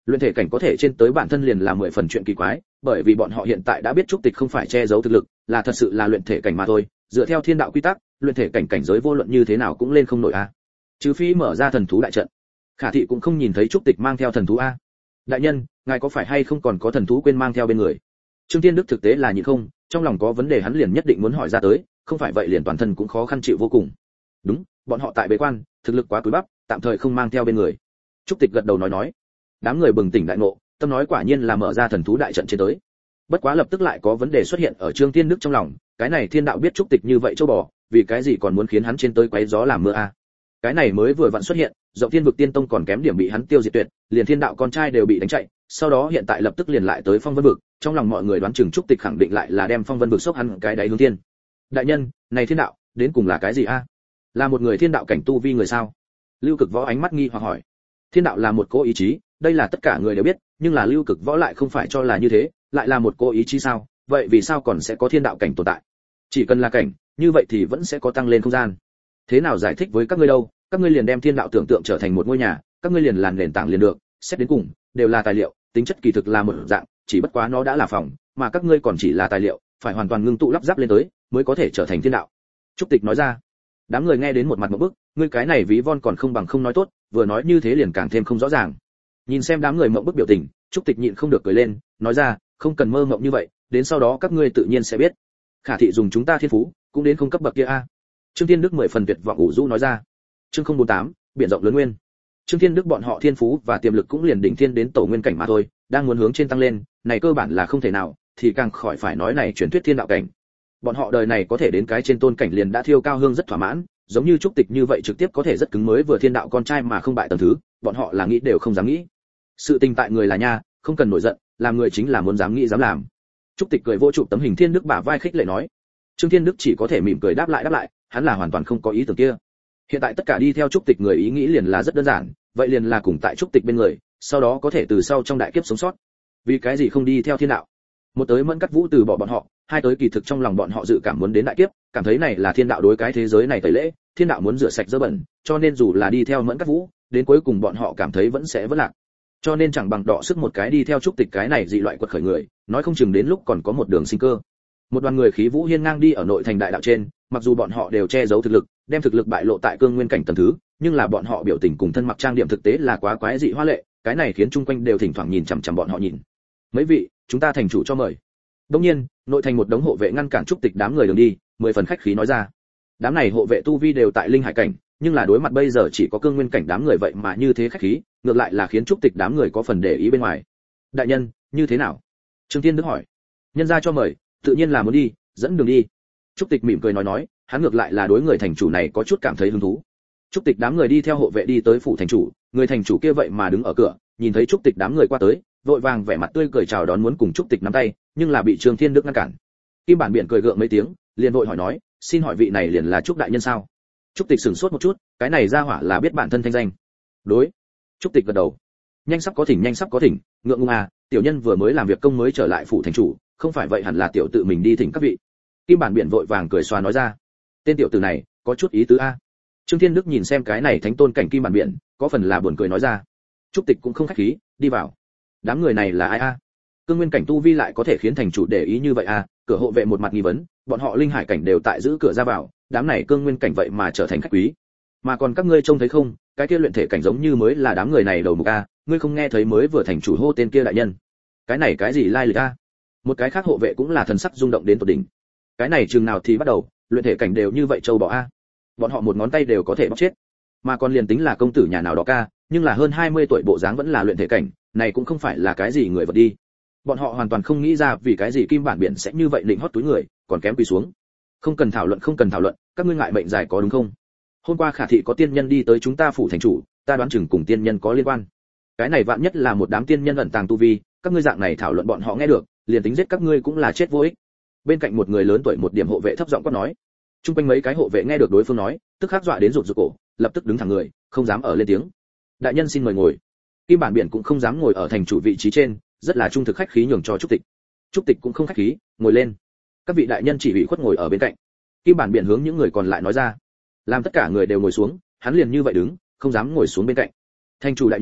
Luyện thể cảnh có thể trên tới bản thân liền là 10 phần chuyện kỳ quái, bởi vì bọn họ hiện tại đã biết trúc tịch không phải che giấu thực lực, là thật sự là luyện thể cảnh mà thôi, dựa theo thiên đạo quy tắc, luyện thể cảnh cảnh giới vô luận như thế nào cũng lên không nổi a. Trừ phi mở ra thần thú đại trận. Khả thị cũng không nhìn thấy trúc tịch mang theo thần thú a. Đại nhân, ngài có phải hay không còn có thần thú quên mang theo bên người? Trương Thiên Đức thực tế là nhịn không, trong lòng có vấn đề hắn liền nhất định muốn hỏi ra tới, không phải vậy liền toàn thân cũng khó khăn chịu vô cùng. Đúng, bọn họ tại bế quan, thực lực quá cúi bắp, tạm thời không mang theo bên người. Trúc Tịch gật đầu nói. Đám người bừng tỉnh đại ngộ, tâm nói quả nhiên là mở ra thần thú đại trận trên tới. Bất quá lập tức lại có vấn đề xuất hiện ở Trương Thiên Đức trong lòng, cái này thiên đạo biết Trúc Tịch như vậy châu bò, vì cái gì còn muốn khiến hắn trên tới quấy gió làm mưa a? Cái này mới vừa vặn xuất hiện, Rộng Thiên vực tiên tông còn kém điểm bị hắn tiêu diệt tuyệt, liền thiên đạo con trai đều bị đánh chạy, sau đó hiện tại lập tức liền lại tới Phong Vân vực, trong lòng mọi người đoán chừng Trúc Tịch khẳng định lại là đem Phong Vân vực sốc hắn cái đáy hướng thiên. Đại nhân, này thiên đạo, đến cùng là cái gì a? Là một người thiên đạo cảnh tu vi người sao? Lưu Cực Võ ánh mắt nghi hoặc hỏi. Thiên đạo là một cố ý chí, đây là tất cả người đều biết, nhưng là Lưu Cực Võ lại không phải cho là như thế, lại là một cố ý chí sao? Vậy vì sao còn sẽ có thiên đạo cảnh tồn tại? Chỉ cần là cảnh, như vậy thì vẫn sẽ có tăng lên không gian. Thế nào giải thích với các ngươi đâu? Các ngươi liền đem thiên đạo tưởng tượng trở thành một ngôi nhà, các ngươi liền làm nền tảng liền được, xét đến cùng đều là tài liệu, tính chất kỳ thực là một dạng, chỉ bất quá nó đã là phòng, mà các ngươi còn chỉ là tài liệu, phải hoàn toàn ngưng tụ lắp ráp lên tới, mới có thể trở thành thiên đạo. Trúc Tịch nói ra. Đám người nghe đến một mặt ngộp bức, ngươi cái này ví von còn không bằng không nói tốt, vừa nói như thế liền càng thêm không rõ ràng. Nhìn xem đám người mộng bức biểu tình, Trúc Tịch nhịn không được cười lên, nói ra, không cần mơ mộng như vậy, đến sau đó các ngươi tự nhiên sẽ biết. Khả thị dùng chúng ta thiên phú, cũng đến không cấp bậc kia a. Trương Thiên Đức 10 phần tuyệt vọng ủ rũ nói ra. Chương 048, biển rộng lớn nguyên. Trương Thiên Đức bọn họ thiên phú và tiềm lực cũng liền đỉnh thiên đến tổ nguyên cảnh mà thôi, đang muốn hướng trên tăng lên, này cơ bản là không thể nào, thì càng khỏi phải nói này truyền thuyết thiên đạo cảnh. Bọn họ đời này có thể đến cái trên tôn cảnh liền đã thiêu cao hương rất thỏa mãn, giống như Trúc Tịch như vậy trực tiếp có thể rất cứng mới vừa thiên đạo con trai mà không bại tầng thứ, bọn họ là nghĩ đều không dám nghĩ. Sự tình tại người là nha, không cần nổi giận, làm người chính là muốn dám nghĩ dám làm. Trúc Tịch cười vô trụ tấm hình Thiên Đức bả vai khích lệ nói. Trương Thiên Đức chỉ có thể mỉm cười đáp lại, hắn là hoàn toàn không có ý tưởng kia. Hiện tại tất cả đi theo Trúc Tịch người ý nghĩ liền là rất đơn giản, vậy liền là cùng tại Trúc Tịch bên người, sau đó có thể từ sau trong đại kiếp sống sót. Vì cái gì không đi theo thiên đạo? Một tới Mẫn Cắt Vũ từ bỏ bọn họ, hai tới kỳ thực trong lòng bọn họ dự cảm muốn đến đại kiếp, cảm thấy này là thiên đạo đối cái thế giới này tẩy lễ, thiên đạo muốn rửa sạch dơ bẩn, cho nên dù là đi theo Mẫn Cắt Vũ, đến cuối cùng bọn họ cảm thấy vẫn sẽ vỡ lạc. Cho nên chẳng bằng đọ sức một cái đi theo Trúc Tịch cái này dị loại quật khởi người, nói không chừng đến lúc còn có một đường sinh cơ. Một đoàn người khí vũ hiên ngang đi ở nội thành đại đạo trên, mặc dù bọn họ đều che giấu thực lực, đem thực lực bại lộ tại cương nguyên cảnh tầng thứ, nhưng là bọn họ biểu tình cùng thân mặc trang điểm thực tế là quá quái dị hoa lệ, cái này khiến chung quanh đều thỉnh thoảng nhìn chằm chằm bọn họ nhìn. Mấy vị, chúng ta thành chủ cho mời. Đương nhiên, nội thành một đống hộ vệ ngăn cản Trúc Tịch đám người đường đi, 10 phần khách khí nói ra. Đám này hộ vệ tu vi đều tại linh hải cảnh, nhưng là đối mặt bây giờ chỉ có cương nguyên cảnh đám người vậy mà như thế khách khí, ngược lại là khiến Trúc Tịch đám người có phần để ý bên ngoài. Đại nhân, như thế nào? Trương Thiên Đức hỏi. Nhân gia cho mời, tự nhiên là muốn đi, dẫn đường đi. Trúc Tịch mỉm cười nói, hắn ngược lại là đối người thành chủ này có chút cảm thấy hứng thú. Trúc Tịch đám người đi theo hộ vệ đi tới phủ thành chủ, người thành chủ kia vậy mà đứng ở cửa, nhìn thấy Trúc Tịch đám người qua tới, vội vàng vẻ mặt tươi cười chào đón muốn cùng Trúc Tịch nắm tay, nhưng là bị Trương Thiên Đức ngăn cản. Kim Bản Biện cười gượng mấy tiếng, liền vội hỏi nói, xin hỏi vị này liền là Trúc đại nhân sao? Trúc Tịch sửng sốt một chút, cái này ra hỏa là biết bản thân thanh danh. Đối. Trúc Tịch gật đầu. Nhanh sắp có thỉnh, ngượng ngùng à, tiểu nhân vừa mới làm việc công mới trở lại phủ thành chủ, không phải vậy hẳn là tiểu tự mình đi thỉnh các vị. Kim Bản Biện vội vàng cười xòa nói ra. Tên tiểu tử này, có chút ý tứ a. Trương Thiên Đức nhìn xem cái này thánh tôn cảnh Kim Bản Biện, có phần là buồn cười nói ra. Trúc Tịch cũng không khách khí, đi vào. Đám người này là ai a? Cương nguyên cảnh tu vi lại có thể khiến thành chủ để ý như vậy a? Cửa hộ vệ một mặt nghi vấn, bọn họ linh hải cảnh đều tại giữ cửa ra vào, đám này cương nguyên cảnh vậy mà trở thành khách quý. Mà còn các ngươi trông thấy không, cái kia luyện thể cảnh giống như mới là đám người này đầu mục a, ngươi không nghe thấy mới vừa thành chủ hô tên kia đại nhân. Cái này cái gì lai lịch a? Một cái khác hộ vệ cũng là thần sắc rung động đến tột đỉnh. Cái này chừng nào thì bắt đầu, luyện thể cảnh đều như vậy châu bò a. Bọn họ một ngón tay đều có thể bóc chết. Mà còn liền tính là công tử nhà nào đó ca, nhưng là hơn 20 tuổi bộ dáng vẫn là luyện thể cảnh, này cũng không phải là cái gì người vật đi. Bọn họ hoàn toàn không nghĩ ra vì cái gì Kim Bản Biện sẽ như vậy định hót túi người, còn kém quỳ xuống. Không cần thảo luận, các ngươi ngại bệnh dài có đúng không? Hôm qua Khả thị có tiên nhân đi tới chúng ta phủ thành chủ, ta đoán chừng cùng tiên nhân có liên quan. Cái này vạn nhất là một đám tiên nhân ẩn tàng tu vi, các ngươi dạng này thảo luận bọn họ nghe được, liền tính giết các ngươi cũng là chết vô ích. Bên cạnh một người lớn tuổi một điểm hộ vệ thấp giọng quát nói. Trung quanh mấy cái hộ vệ nghe được đối phương nói, tức khắc dọa đến rụt rụt cổ, lập tức đứng thẳng người, không dám ở lên tiếng. Đại nhân xin mời ngồi. Kim Bản Biện cũng không dám ngồi ở thành chủ vị trí trên, rất là trung thực khách khí nhường cho Trúc Tịch. Trúc Tịch cũng không khách khí, ngồi lên. Các vị đại nhân chỉ bị khuất ngồi ở bên cạnh. Kim Bản Biện hướng những người còn lại nói ra, làm tất cả người đều ngồi xuống, hắn liền như vậy đứng, không dám ngồi xuống bên cạnh. Thành chủ đại nhân,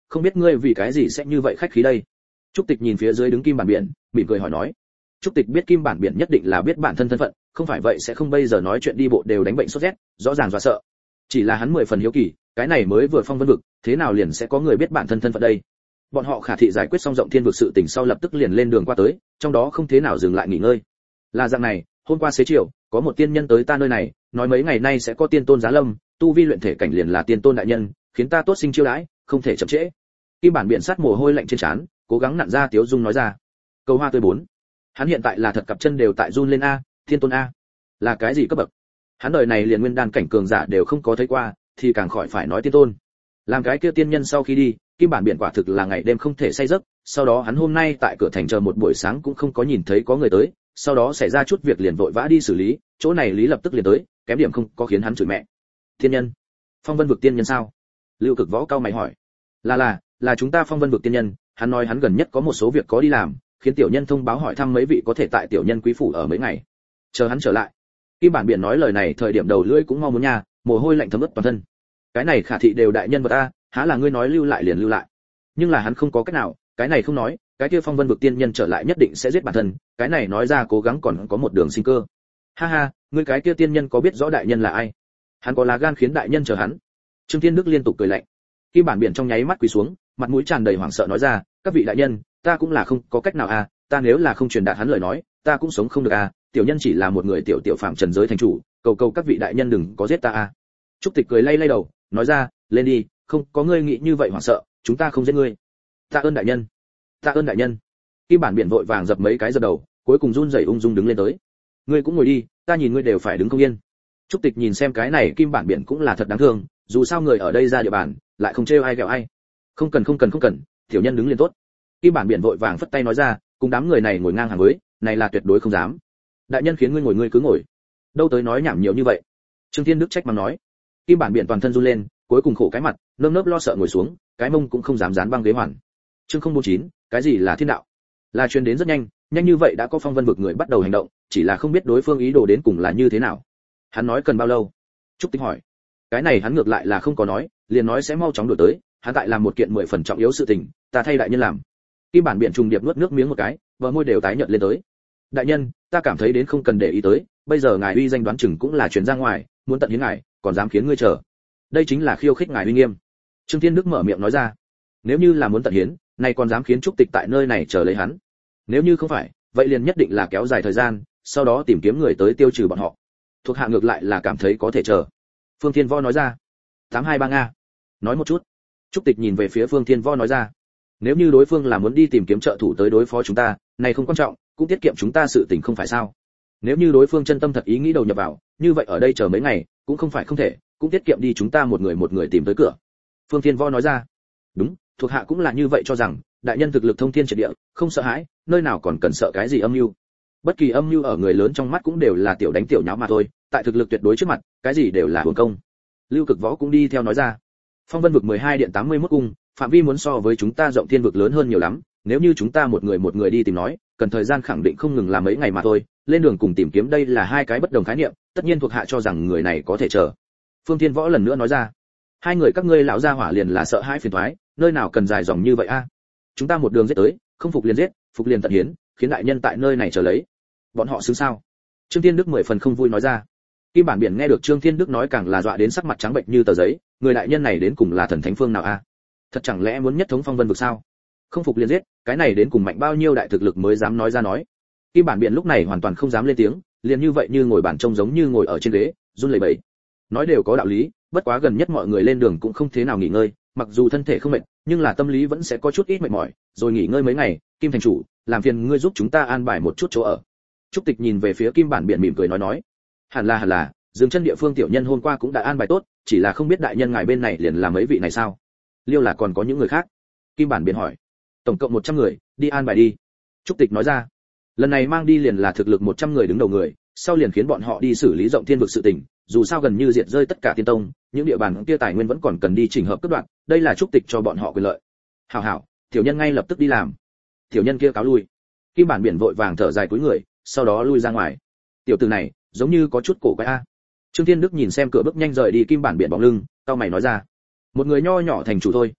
không biết ngươi vì cái gì sẽ như vậy khách khí đây. Trúc Tịch nhìn phía dưới đứng Kim Bản Biển, mỉm cười hỏi nói. Trúc Tịch biết Kim Bản Biển nhất định là biết bản thân thân phận, không phải vậy sẽ không bây giờ nói chuyện đi bộ đều đánh bệnh sốt rét, rõ ràng dọa sợ. Chỉ là hắn 10 phần hiếu kỳ, cái này mới vừa phong vân vực, thế nào liền sẽ có người biết bản thân thân phận đây. Bọn họ Khả thị giải quyết xong rộng thiên vực sự tình sau lập tức liền lên đường qua tới, trong đó không thế nào dừng lại nghỉ ngơi. Là dạng này, hôm qua xế chiều, có một tiên nhân tới ta nơi này, nói mấy ngày nay sẽ có tiên tôn giá lâm, tu vi luyện thể cảnh liền là tiên tôn đại nhân, khiến ta tốt sinh chiêu đãi, không thể chậm trễ. Kim Bản Biển sát mồ hôi lạnh trên trán, cố gắng nặn ra tiếu dung nói ra. Cầu hoa tươi 4. Hắn hiện tại là thật cặp chân đều tại run lên a, tiên tôn a. Là cái gì cấp bậc? Hắn đời này liền nguyên đan cảnh cường giả đều không có thấy qua, thì càng khỏi phải nói tiên tôn. Làm cái kia tiên nhân sau khi đi, Kim Bản Biển quả thực là ngày đêm không thể say giấc, sau đó hắn hôm nay tại cửa thành chờ một buổi sáng cũng không có nhìn thấy có người tới, sau đó xảy ra chút việc liền vội vã đi xử lý, chỗ này lý lập tức liền tới, kém điểm không có khiến hắn chửi mẹ. Tiên nhân? Phong Vân vực tiên nhân sao? Lưu Cực Võ cao mày hỏi. Là chúng ta Phong Vân vực tiên nhân, hắn nói hắn gần nhất có một số việc có đi làm, khiến tiểu nhân thông báo hỏi thăm mấy vị có thể tại tiểu nhân quý phủ ở mấy ngày. Chờ hắn trở lại. Kim Bản Biển nói lời này thời điểm đầu lưỡi cũng mau muốn nha, mồ hôi lạnh thấm ướt toàn thân. Cái này Khả thị đều đại nhân vật a, há là ngươi nói lưu lại liền lưu lại. Nhưng là hắn không có cách nào, cái này không nói, cái kia Phong Vân vực tiên nhân trở lại nhất định sẽ giết bản thân, cái này nói ra cố gắng còn có một đường sinh cơ. Ha ha, ngươi cái kia tiên nhân có biết rõ đại nhân là ai? Hắn có lá gan khiến đại nhân chờ hắn. Trương Thiên Đức liên tục cười lạnh. Kim Bản Biển trong nháy mắt quỳ xuống, mặt mũi tràn đầy hoảng sợ nói ra, các vị đại nhân, ta cũng là không có cách nào a, ta nếu là không truyền đạt hắn lời nói, ta cũng sống không được a, tiểu nhân chỉ là một người tiểu phạm trần giới thành chủ, cầu các vị đại nhân đừng có giết ta a. Trúc Tịch cười lay lay đầu, nói ra, lên đi, không có ngươi nghĩ như vậy hoảng sợ, chúng ta không giết ngươi. Tạ ơn đại nhân. Tạ ơn đại nhân. Kim Bản Biển vội vàng dập mấy cái dập đầu, cuối cùng run rẩy ung dung đứng lên tới. Ngươi cũng ngồi đi, ta nhìn ngươi đều phải đứng không yên. Trúc Tịch nhìn xem cái này Kim Bản Biển cũng là thật đáng thương, dù sao người ở đây ra địa bàn, lại không trêu ai ghẹo ai. Không cần, tiểu nhân đứng lên tốt. Kim Bản Biển vội vàng phất tay nói ra, cùng đám người này ngồi ngang hàng với, này là tuyệt đối không dám. Đại nhân khiến ngươi cứ ngồi. Đâu tới nói nhảm nhiều như vậy. Trương Thiên Đức trách mắng nói. Kim Bản Biển toàn thân run lên, cuối cùng khổ cái mặt, nơm nớp lo sợ ngồi xuống, cái mông cũng không dám dán băng ghế hoàn. Chương 049, cái gì là thiên đạo? Là truyền đến rất nhanh như vậy đã có Phong Vân vực người bắt đầu hành động, chỉ là không biết đối phương ý đồ đến cùng là như thế nào. Hắn nói cần bao lâu? Trúc Tịch hỏi. Cái này hắn ngược lại là không có nói, liền nói sẽ mau chóng đuổi tới, hắn tại làm một kiện 10 phần trọng yếu sự tình, ta thay đại nhân làm. Kim Bản Biển trùng điệp nuốt nước miếng một cái, bờ môi đều tái nhợt lên tới. Đại nhân, ta cảm thấy đến không cần để ý tới, bây giờ ngài uy danh đoán chừng cũng là truyền ra ngoài, muốn tận hiến ngài, còn dám khiến ngươi chờ. Đây chính là khiêu khích ngài uy nghiêm. Trương Thiên Đức mở miệng nói ra. Nếu như là muốn tận hiến, này còn dám khiến Trúc Tịch tại nơi này chờ lấy hắn. Nếu như không phải, vậy liền nhất định là kéo dài thời gian, sau đó tìm kiếm người tới tiêu trừ bọn họ. Thuộc hạ ngược lại là cảm thấy có thể chờ. Phương Thiên Võ nói ra. 823 nga. Nói một chút. Trúc Tịch nhìn về phía Phương Thiên Võ nói ra. Nếu như đối phương là muốn đi tìm kiếm trợ thủ tới đối phó chúng ta, này không quan trọng, cũng tiết kiệm chúng ta sự tình không phải sao? Nếu như đối phương chân tâm thật ý nghĩ đầu nhập vào, như vậy ở đây chờ mấy ngày, cũng không phải không thể, cũng tiết kiệm đi chúng ta một người tìm tới cửa. Phương Thiên Võ nói ra. Đúng, thuộc hạ cũng là như vậy cho rằng, đại nhân thực lực thông thiên triệt địa, không sợ hãi, nơi nào còn cần sợ cái gì âm mưu. Bất kỳ âm mưu ở người lớn trong mắt cũng đều là tiểu đánh tiểu nháo mà thôi, tại thực lực tuyệt đối trước mặt, cái gì đều là hưởng công. Lưu Cực Võ cũng đi theo nói ra. Phong Vân vực 12 điện 81 cung, phạm vi muốn so với chúng ta rộng thiên vực lớn hơn nhiều lắm, nếu như chúng ta một người đi tìm nói, cần thời gian khẳng định không ngừng là mấy ngày mà thôi, lên đường cùng tìm kiếm đây là hai cái bất đồng khái niệm, tất nhiên thuộc hạ cho rằng người này có thể chờ. Phương Thiên Võ lần nữa nói ra. Hai người các ngươi lão gia hỏa liền là sợ hãi phiền toái, nơi nào cần dài dòng như vậy a? Chúng ta một đường giết tới, không phục liền giết, phục liền tận hiến, khiến đại nhân tại nơi này chờ lấy. Bọn họ xứng sao? Trương Thiên Đức 10 phần không vui nói ra. Kim Bản Biển nghe được Trương Thiên Đức nói càng là dọa đến sắc mặt trắng bệnh như tờ giấy, người đại nhân này đến cùng là thần thánh phương nào a? Thật chẳng lẽ muốn nhất thống Phong Vân vực sao? Không phục liền giết, cái này đến cùng mạnh bao nhiêu đại thực lực mới dám nói ra nói. Kim Bản Biển lúc này hoàn toàn không dám lên tiếng, liền như vậy như ngồi bàn trông giống như ngồi ở trên ghế, run lẩy bẩy. Nói đều có đạo lý, bất quá gần nhất mọi người lên đường cũng không thế nào nghỉ ngơi, mặc dù thân thể không mệt, nhưng là tâm lý vẫn sẽ có chút ít mệt mỏi, rồi nghỉ ngơi mấy ngày, Kim thành chủ, làm phiền ngươi giúp chúng ta an bài một chút chỗ ở. Trúc Tịch nhìn về phía Kim Bản Biển mỉm cười nói, hẳn là, dừng chân địa phương tiểu nhân hôm qua cũng đã an bài tốt, chỉ là không biết đại nhân ngài bên này liền là mấy vị này sao? Liêu là còn có những người khác? Kim Bản Biển hỏi. Tổng cộng 100 người, đi an bài đi. Trúc Tịch nói ra. Lần này mang đi liền là thực lực 100 người đứng đầu người, sau liền khiến bọn họ đi xử lý rộng thiên vực sự tình, dù sao gần như diệt rơi tất cả tiên tông, những địa bàn kia tài nguyên vẫn còn cần đi chỉnh hợp cấp đoạn, đây là Trúc Tịch cho bọn họ quyền lợi. Hảo, tiểu nhân ngay lập tức đi làm. Tiểu nhân kia cáo lui. Kim Bản Biển vội vàng thở dài cúi người, sau đó lui ra ngoài. Tiểu tử này, giống như có chút cổ quái a. Trương Thiên Đức nhìn xem cửa bước nhanh rời đi Kim Bản Biển bóng lưng, cau mày nói ra. Một người nho nhỏ thành chủ thôi,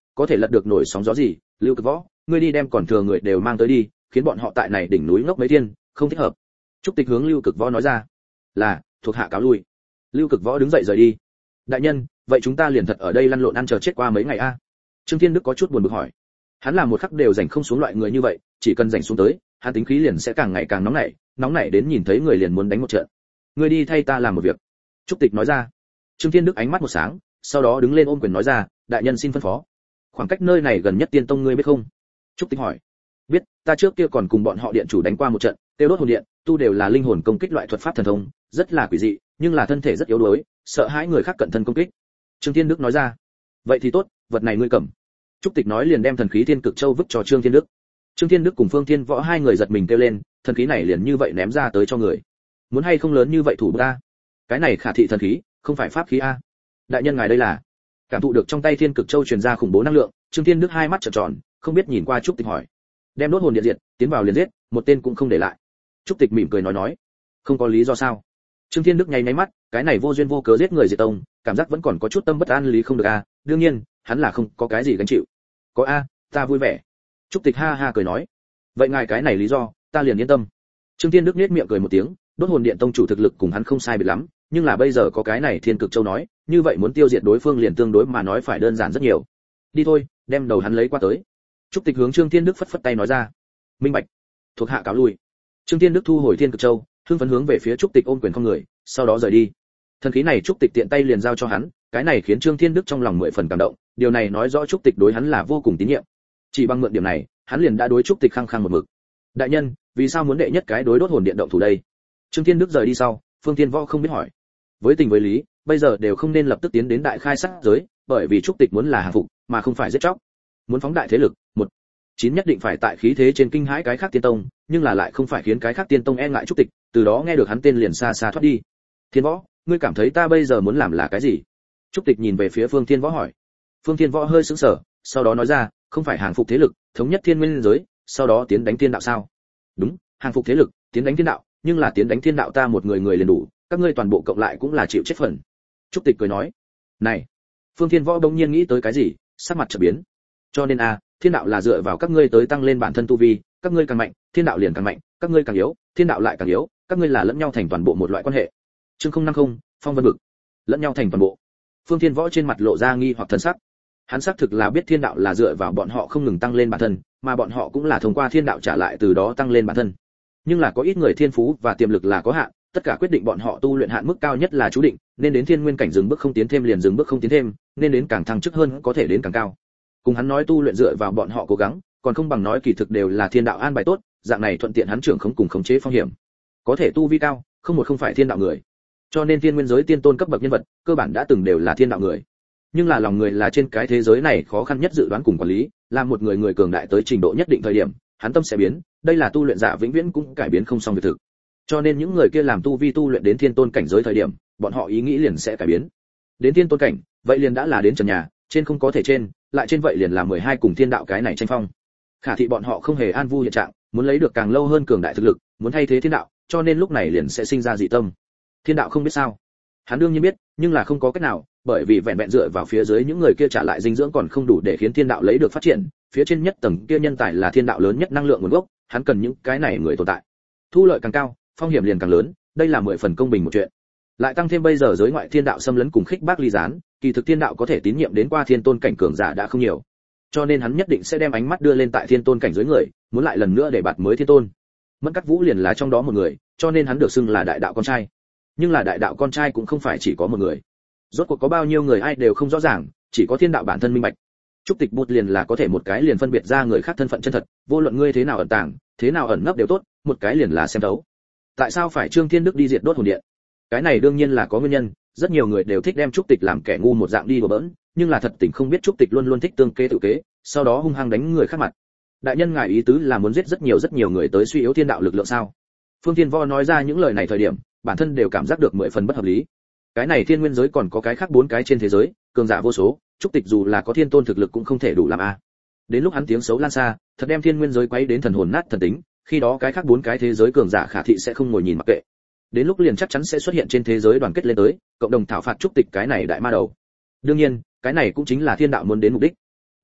có thể lật được nổi sóng gió gì. Lưu Cực Võ, ngươi đi đem còn thừa người đều mang tới đi, khiến bọn họ tại này đỉnh núi ngốc mấy thiên, không thích hợp. Trúc Tịch hướng Lưu Cực Võ nói ra. Là, thuộc hạ cáo lui. Lưu Cực Võ đứng dậy rời đi. Đại nhân, vậy chúng ta liền thật ở đây lăn lộn ăn chờ chết qua mấy ngày a? Trương Thiên Đức có chút buồn bực hỏi. Hắn là một khắc đều rảnh không xuống loại người như vậy, chỉ cần rảnh xuống tới, hắn tính khí liền sẽ càng ngày càng nóng nảy đến nhìn thấy người liền muốn đánh một trận. Ngươi đi thay ta làm một việc. Trúc Tịch nói ra. Trương Thiên Đức ánh mắt một sáng, sau đó đứng lên ôm quyền nói ra, đại nhân xin phân phó. Khoảng cách nơi này gần nhất Tiên Tông ngươi biết không? Trúc Tịch hỏi. Biết, ta trước kia còn cùng bọn họ điện chủ đánh qua một trận, tiêu đốt hồn điện, tu đều là linh hồn công kích loại thuật pháp thần thông, rất là quỷ dị, nhưng là thân thể rất yếu đuối, sợ hãi người khác cận thân công kích. Trương Thiên Đức nói ra. Vậy thì tốt, vật này ngươi cầm. Trúc Tịch nói liền đem thần khí Thiên Cực Châu vứt cho Trương Thiên Đức. Trương Thiên Đức cùng Phương Thiên Võ hai người giật mình kêu lên, thần khí này liền như vậy ném ra tới cho người. Muốn hay không lớn như vậy thủ ta? Cái này khả thị thần khí, không phải pháp khí a. Đại nhân ngài đây là? Cảm thụ được trong tay Thiên Cực Châu truyền ra khủng bố năng lượng, Trương Thiên Đức hai mắt trợn tròn, không biết nhìn qua Trúc Tịch hỏi. Đem đốt hồn điện diệt, tiến vào liền giết, một tên cũng không để lại. Trúc Tịch mỉm cười nói, không có lý do sao? Trương Thiên Đức nháy nháy mắt, cái này vô duyên vô cớ giết người diệt tông, cảm giác vẫn còn có chút tâm bất an lý không được a. Đương nhiên, hắn là không có cái gì gánh chịu. Có a, ta vui vẻ. Trúc Tịch ha ha cười nói, vậy ngài cái này lý do, ta liền yên tâm. Trương Thiên Đức nhếch miệng cười một tiếng, đốt hồn điện tông chủ thực lực cùng hắn không sai biệt lắm, nhưng là bây giờ có cái này Thiên Cực Châu nói, như vậy muốn tiêu diệt đối phương liền tương đối mà nói phải đơn giản rất nhiều. Đi thôi, đem đầu hắn lấy qua tới. Trúc Tịch hướng Trương Thiên Đức phất phất tay nói ra. Minh bạch. Thuộc hạ cáo lui. Trương Thiên Đức thu hồi Thiên Cực Châu, hưng phấn hướng về phía Trúc Tịch ôm quyền không người, sau đó rời đi. Thần khí này Trúc Tịch tiện tay liền giao cho hắn, cái này khiến Trương Thiên Đức trong lòng 10 phần cảm động, điều này nói rõ Trúc Tịch đối hắn là vô cùng tín nhiệm. Chỉ bằng mượn điểm này, hắn liền đã đối Trúc Tịch khăng khăng một mực. Đại nhân, vì sao muốn đệ nhất cái đối đốt hồn điện động thủ đây? Trương Thiên Đức rời đi sau, Phương Thiên Võ không biết hỏi. Với tình với lý, bây giờ đều không nên lập tức tiến đến đại khai sát giới, bởi vì Trúc Tịch muốn là hàng phục, mà không phải giết chóc. Muốn phóng đại thế lực, chín nhất định phải tại khí thế trên kinh hãi cái khác tiên tông, nhưng là lại không phải khiến cái khác tiên tông e ngại Trúc Tịch, từ đó nghe được hắn tên liền xa xa thoát đi. Thiên Võ, ngươi cảm thấy ta bây giờ muốn làm là cái gì? Trúc Tịch nhìn về phía Phương Thiên Võ hỏi. Phương Thiên Võ hơi sững sờ, sau đó nói ra, không phải hàng phục thế lực, thống nhất thiên nguyên giới, sau đó tiến đánh thiên đạo sao? Đúng, hàng phục thế lực, tiến đánh thiên đạo, nhưng là tiến đánh thiên đạo ta một người liền đủ, các ngươi toàn bộ cộng lại cũng là chịu chết phần. Trúc Tịch cười nói. Này, Phương Thiên Võ bỗng nhiên nghĩ tới cái gì, sắc mặt chợt biến. Cho nên thiên đạo là dựa vào các ngươi tới tăng lên bản thân tu vi, các ngươi càng mạnh, thiên đạo liền càng mạnh, các ngươi càng yếu, thiên đạo lại càng yếu, các ngươi là lẫn nhau thành toàn bộ một loại quan hệ. Chương 050, Phong Vân Vực. Lẫn nhau thành toàn bộ. Phương Thiên Võ trên mặt lộ ra nghi hoặc thần sắc. Hắn xác thực là biết thiên đạo là dựa vào bọn họ không ngừng tăng lên bản thân, mà bọn họ cũng là thông qua thiên đạo trả lại từ đó tăng lên bản thân. Nhưng là có ít người thiên phú và tiềm lực là có hạn, tất cả quyết định bọn họ tu luyện hạn mức cao nhất là chú định, nên đến thiên nguyên cảnh dừng bước không tiến thêm liền dừng bước không tiến thêm, nên đến càng thăng chức hơn có thể đến càng cao. Cùng hắn nói tu luyện dựa vào bọn họ cố gắng, còn không bằng nói kỳ thực đều là thiên đạo an bài tốt, dạng này thuận tiện hắn trưởng không cùng khống chế phong hiểm. Có thể tu vi cao, không phải thiên đạo người. Cho nên thiên nguyên giới tiên tôn cấp bậc nhân vật, cơ bản đã từng đều là thiên đạo người. Nhưng là lòng người là trên cái thế giới này khó khăn nhất dự đoán cùng quản lý, làm một người cường đại tới trình độ nhất định thời điểm, hắn tâm sẽ biến, đây là tu luyện giả vĩnh viễn cũng cải biến không xong việc thực. Cho nên những người kia làm tu vi tu luyện đến thiên tôn cảnh giới thời điểm, bọn họ ý nghĩ liền sẽ cải biến. Đến thiên tôn cảnh, vậy liền đã là đến trần nhà, trên không có thể trên, lại trên vậy liền là 12 cùng thiên đạo cái này tranh phong. Khả thị bọn họ không hề an vui hiện trạng, muốn lấy được càng lâu hơn cường đại thực lực, muốn thay thế thiên đạo, cho nên lúc này liền sẽ sinh ra dị tâm. Thiên đạo không biết sao? Hắn đương nhiên biết, nhưng là không có cách nào, bởi vì vẹn vẹn dựa vào phía dưới những người kia trả lại dinh dưỡng còn không đủ để khiến thiên đạo lấy được phát triển, phía trên nhất tầng kia nhân tài là thiên đạo lớn nhất năng lượng nguồn gốc, hắn cần những cái này người tồn tại. Thu lợi càng cao, phong hiểm liền càng lớn, đây là 10 phần công bình một chuyện. Lại tăng thêm bây giờ giới ngoại thiên đạo xâm lấn cùng khích bác ly gián, kỳ thực thiên đạo có thể tín nhiệm đến qua thiên tôn cảnh cường giả đã không nhiều. Cho nên hắn nhất định sẽ đem ánh mắt đưa lên tại thiên tôn cảnh dưới người, muốn lại lần nữa để bạt mới thiên tôn. Mẫn Cắt Vũ liền là trong đó một người, cho nên hắn được xưng là đại đạo con trai. Nhưng là đại đạo con trai cũng không phải chỉ có một người. Rốt cuộc có bao nhiêu người ai đều không rõ ràng, chỉ có thiên đạo bản thân minh bạch. Trúc Tịch bút liền là có thể một cái liền phân biệt ra người khác thân phận chân thật, vô luận ngươi thế nào ẩn tàng, thế nào ẩn nấp đều tốt, một cái liền là xem thấu. Tại sao phải Trương Thiên Đức đi diệt đốt hồn điện? Cái này đương nhiên là có nguyên nhân, rất nhiều người đều thích đem Trúc Tịch làm kẻ ngu một dạng đi đùa bỡn, nhưng là thật tình không biết Trúc Tịch luôn luôn thích tương kế tự kế, sau đó hung hăng đánh người khác mặt. Đại nhân ngài ý tứ là muốn giết rất nhiều người tới suy yếu thiên đạo lực lượng sao? Phương Thiên Võ nói ra những lời này thời điểm, bản thân đều cảm giác được 10 phần bất hợp lý. Cái này thiên nguyên giới còn có cái khác 4 cái trên thế giới, cường giả vô số, Trúc Tịch dù là có thiên tôn thực lực cũng không thể đủ làm a. Đến lúc hắn tiếng xấu lan xa, thật đem thiên nguyên giới quấy đến thần hồn nát thần tính, khi đó cái khác 4 cái thế giới cường giả khả thị sẽ không ngồi nhìn mặc kệ. Đến lúc liền chắc chắn sẽ xuất hiện trên thế giới đoàn kết lên tới, cộng đồng thảo phạt Trúc Tịch cái này đại ma đầu. Đương nhiên, cái này cũng chính là thiên đạo muốn đến mục đích.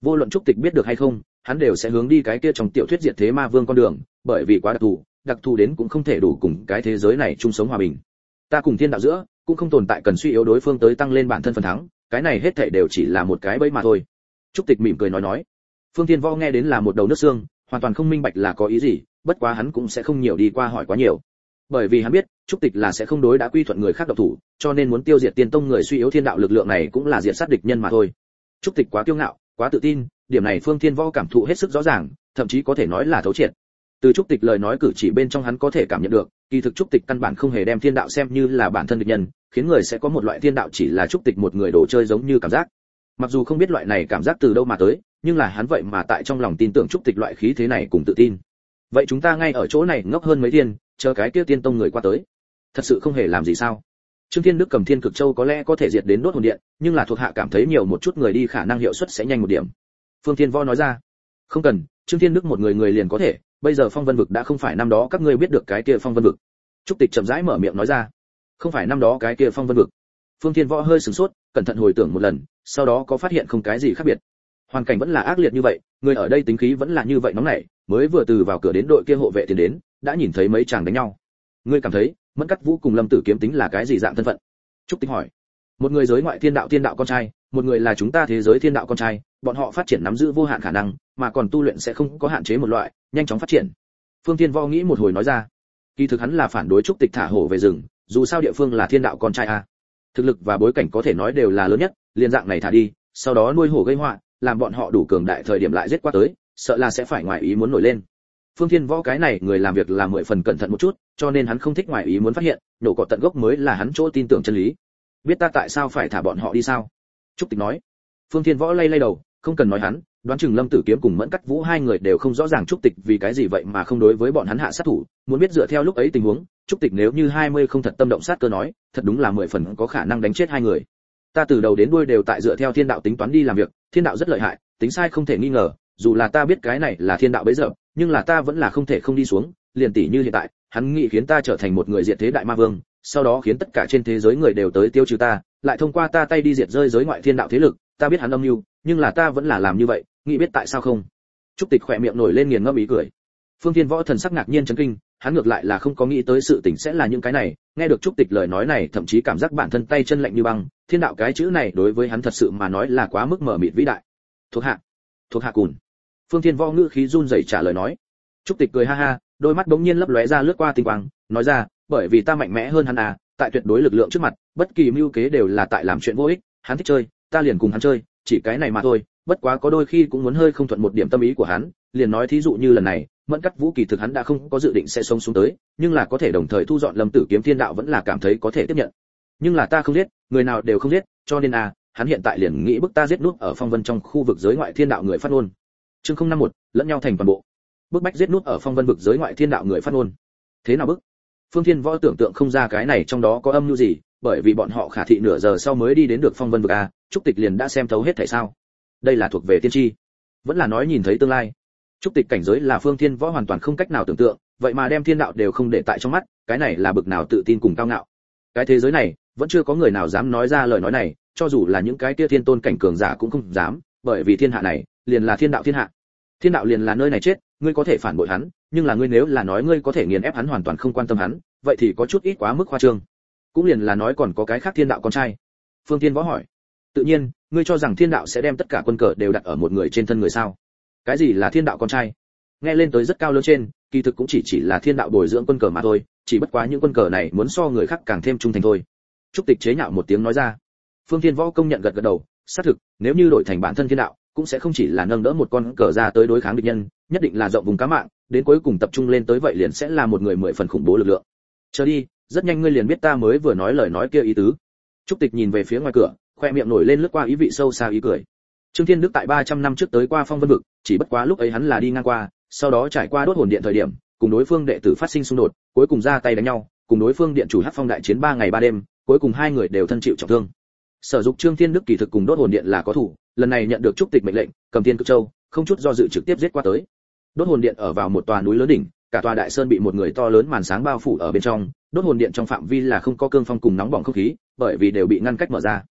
vô luận trúc tịch biết được hay không, hắn đều sẽ hướng đi cái kia trong tiểu thuyết diệt thế ma vương con đường, bởi vì quá đặc thù đến cũng không thể đủ cùng cái thế giới này chung sống hòa bình. Ta cùng thiên đạo giữa cũng không tồn tại cần suy yếu đối phương tới tăng lên bản thân phần thắng, cái này hết thảy đều chỉ là một cái bẫy mà thôi. Trúc tịch mỉm cười nói. Phương Thiên Võ nghe đến là một đầu nước xương, hoàn toàn không minh bạch là có ý gì, bất quá hắn cũng sẽ không nhiều đi qua hỏi quá nhiều. Bởi vì hắn biết, Trúc tịch là sẽ không đối đã quy thuận người khác độc thủ, cho nên muốn tiêu diệt tiên tông người suy yếu thiên đạo lực lượng này cũng là diệt sát địch nhân mà thôi. Trúc tịch quá kiêu ngạo, quá tự tin, điểm này Phương Thiên Võ cảm thụ hết sức rõ ràng, thậm chí có thể nói là thấu triệt. Từ Trúc tịch lời nói cử chỉ bên trong hắn có thể cảm nhận được, kỳ thực Trúc tịch căn bản không hề đem thiên đạo xem như là bản thân địch nhân, khiến người sẽ có một loại thiên đạo chỉ là Trúc tịch một người đồ chơi giống như cảm giác. Mặc dù không biết loại này cảm giác từ đâu mà tới, nhưng là hắn vậy mà tại trong lòng tin tưởng Trúc tịch loại khí thế này cùng tự tin. Vậy chúng ta ngay ở chỗ này ngốc hơn mấy thiên, chờ cái kia tiên tông người qua tới. Thật sự không hề làm gì sao? Trương Thiên Đức cầm Thiên Cực Châu có lẽ có thể diệt đến đốt hồn điện, nhưng là thuộc hạ cảm thấy nhiều một chút người đi khả năng hiệu suất sẽ nhanh một điểm. Phương Thiên Võ nói ra. Không cần, Trương Thiên Đức một người liền có thể, bây giờ Phong Vân vực đã không phải năm đó các ngươi biết được cái kia Phong Vân vực. Trúc Tịch chậm rãi mở miệng nói ra. Không phải năm đó cái kia Phong Vân vực. Phương Thiên Võ hơi sửng sốt, cẩn thận hồi tưởng một lần, sau đó có phát hiện không cái gì khác biệt. Hoàn cảnh vẫn là ác liệt như vậy, người ở đây tính khí vẫn là như vậy nóng nảy, mới vừa từ vào cửa đến đội kia hộ vệ tiến đến, đã nhìn thấy mấy chàng đánh nhau. Ngươi cảm thấy, Mẫn Cắt Vũ cùng Lâm Tử Kiếm tính là cái gì dạng thân phận? Trúc Tịch hỏi. Một người giới ngoại thiên đạo con trai, một người là chúng ta thế giới thiên đạo con trai, bọn họ phát triển nắm giữ vô hạn khả năng, mà còn tu luyện sẽ không có hạn chế một loại, nhanh chóng phát triển. Phương Thiên Võ nghĩ một hồi nói ra. Kỳ thực hắn là phản đối Trúc Tịch thả hổ về rừng, dù sao địa phương là thiên đạo con trai a. Thực lực và bối cảnh có thể nói đều là lớn nhất, liên dạng này thả đi, sau đó nuôi hổ gây họa, làm bọn họ đủ cường đại thời điểm lại giết qua tới, sợ là sẽ phải ngoài ý muốn nổi lên. Phương Thiên Võ cái này người làm việc là 10 phần cẩn thận một chút, cho nên hắn không thích ngoài ý muốn phát hiện, nổ cỏ tận gốc mới là hắn chỗ tin tưởng chân lý. Biết ta tại sao phải thả bọn họ đi sao? Trúc Tịch nói. Phương Thiên Võ lay đầu, không cần nói hắn, đoán chừng Lâm Tử Kiếm cùng Mẫn Cắt Vũ hai người đều không rõ ràng Trúc Tịch vì cái gì vậy mà không đối với bọn hắn hạ sát thủ, muốn biết dựa theo lúc ấy tình huống, Trúc Tịch nếu như 20 không thật tâm động sát cơ nói, thật đúng là 10 phần có khả năng đánh chết hai người. Ta từ đầu đến đuôi đều tại dựa theo thiên đạo tính toán đi làm việc, thiên đạo rất lợi hại, tính sai không thể nghi ngờ, dù là ta biết cái này là thiên đạo bấy giờ, nhưng là ta vẫn là không thể không đi xuống, liền tỷ như hiện tại, hắn nghĩ khiến ta trở thành một người diệt thế đại ma vương, sau đó khiến tất cả trên thế giới người đều tới tiêu trừ ta, lại thông qua ta tay đi diệt rơi giới ngoại thiên đạo thế lực, ta biết hắn âm mưu, nhưng là ta vẫn là làm như vậy, nghĩ biết tại sao không? Trúc Tịch khỏe miệng nổi lên nghiền ngẫm ý cười. Phương Thiên Võ thần sắc ngạc nhiên chấn kinh, hắn ngược lại là không có nghĩ tới sự tình sẽ là những cái này, nghe được Trúc Tịch lời nói này thậm chí cảm giác bản thân tay chân lạnh như băng, thiên đạo cái chữ này đối với hắn thật sự mà nói là quá mức mở mịt vĩ đại. Thuộc hạ cùn. Phương Thiên Võ ngữ khí run rẩy trả lời nói. Trúc Tịch cười ha ha, đôi mắt bỗng nhiên lấp lóe ra lướt qua tinh quang, nói ra, bởi vì ta mạnh mẽ hơn hắn à, tại tuyệt đối lực lượng trước mặt, bất kỳ mưu kế đều là tại làm chuyện vô ích, hắn thích chơi, ta liền cùng hắn chơi, chỉ cái này mà thôi, bất quá có đôi khi cũng muốn hơi không thuận một điểm tâm ý của hắn, liền nói thí dụ như lần này, Mẫn Cắt Vũ kỳ thực hắn đã không có dự định sẽ sống xuống tới, nhưng là có thể đồng thời thu dọn Lâm Tử Kiếm thiên đạo vẫn là cảm thấy có thể tiếp nhận. Nhưng là ta không giết, người nào đều không giết, cho nên hắn hiện tại liền nghĩ bức ta giết nút ở Phong Vân trong khu vực giới ngoại thiên đạo người phát ngôn. Chương 051, lẫn nhau thành toàn bộ. Bức bách giết nút ở Phong Vân vực giới ngoại thiên đạo người phát ngôn. Thế nào bức? Phương Thiên Võ tưởng tượng không ra cái này trong đó có âm mưu gì, bởi vì bọn họ khả thị nửa giờ sau mới đi đến được Phong Vân vực Trúc Tịch liền đã xem thấu hết thảy sao? Đây là thuộc về tiên tri, vẫn là nói nhìn thấy tương lai. Trúc Tịch cảnh giới là Phương Thiên Võ hoàn toàn không cách nào tưởng tượng, vậy mà đem thiên đạo đều không để tại trong mắt, cái này là bực nào tự tin cùng cao ngạo. Cái thế giới này, vẫn chưa có người nào dám nói ra lời nói này, cho dù là những cái kia thiên tôn cảnh cường giả cũng không dám, bởi vì thiên hạ này, liền là thiên đạo thiên hạ. Thiên đạo liền là nơi này chết, ngươi có thể phản bội hắn, nhưng là ngươi nếu là nói ngươi có thể nghiền ép hắn hoàn toàn không quan tâm hắn, vậy thì có chút ít quá mức khoa trương. Cũng liền là nói còn có cái khác thiên đạo con trai. Phương Thiên Võ hỏi. Tự nhiên, ngươi cho rằng thiên đạo sẽ đem tất cả quân cờ đều đặt ở một người trên thân người sao? Cái gì là thiên đạo con trai? Nghe lên tới rất cao lớn trên, kỳ thực cũng chỉ là thiên đạo bồi dưỡng quân cờ mà thôi, chỉ bất quá những quân cờ này muốn so người khác càng thêm trung thành thôi. Trúc Tịch chế nhạo một tiếng nói ra. Phương Thiên Võ công nhận gật gật đầu, xác thực, nếu như đổi thành bản thân thiên đạo, cũng sẽ không chỉ là nâng đỡ một con cờ ra tới đối kháng địch nhân, nhất định là rộng vùng cá mạng, đến cuối cùng tập trung lên tới vậy liền sẽ là một người 10 phần khủng bố lực lượng. Chờ đi, rất nhanh ngươi liền biết ta mới vừa nói lời nói kia ý tứ. Trúc Tịch nhìn về phía ngoài cửa, khoe miệng nổi lên lướt qua ý vị sâu xa ý cười. Trương Thiên Đức tại 300 năm trước tới qua Phong Vân vực, chỉ bất quá lúc ấy hắn là đi ngang qua, sau đó trải qua đốt hồn điện thời điểm, cùng đối phương đệ tử phát sinh xung đột, cuối cùng ra tay đánh nhau, cùng đối phương điện chủ Hắc Phong đại chiến 3 ngày 3 đêm, cuối cùng hai người đều thân chịu trọng thương. Sở Dục Trương Thiên Đức kỳ thực cùng đốt hồn điện là có thủ, lần này nhận được Trúc Tịch mệnh lệnh, cầm Thiên Cực Châu, không chút do dự trực tiếp giết qua tới. Đốt hồn điện ở vào một tòa núi lớn đỉnh, cả tòa đại sơn bị một người to lớn màn sáng bao phủ ở bên trong, đốt hồn điện trong phạm vi là không có cương phong cùng nóng bỏng không khí, bởi vì đều bị ngăn cách mở ra.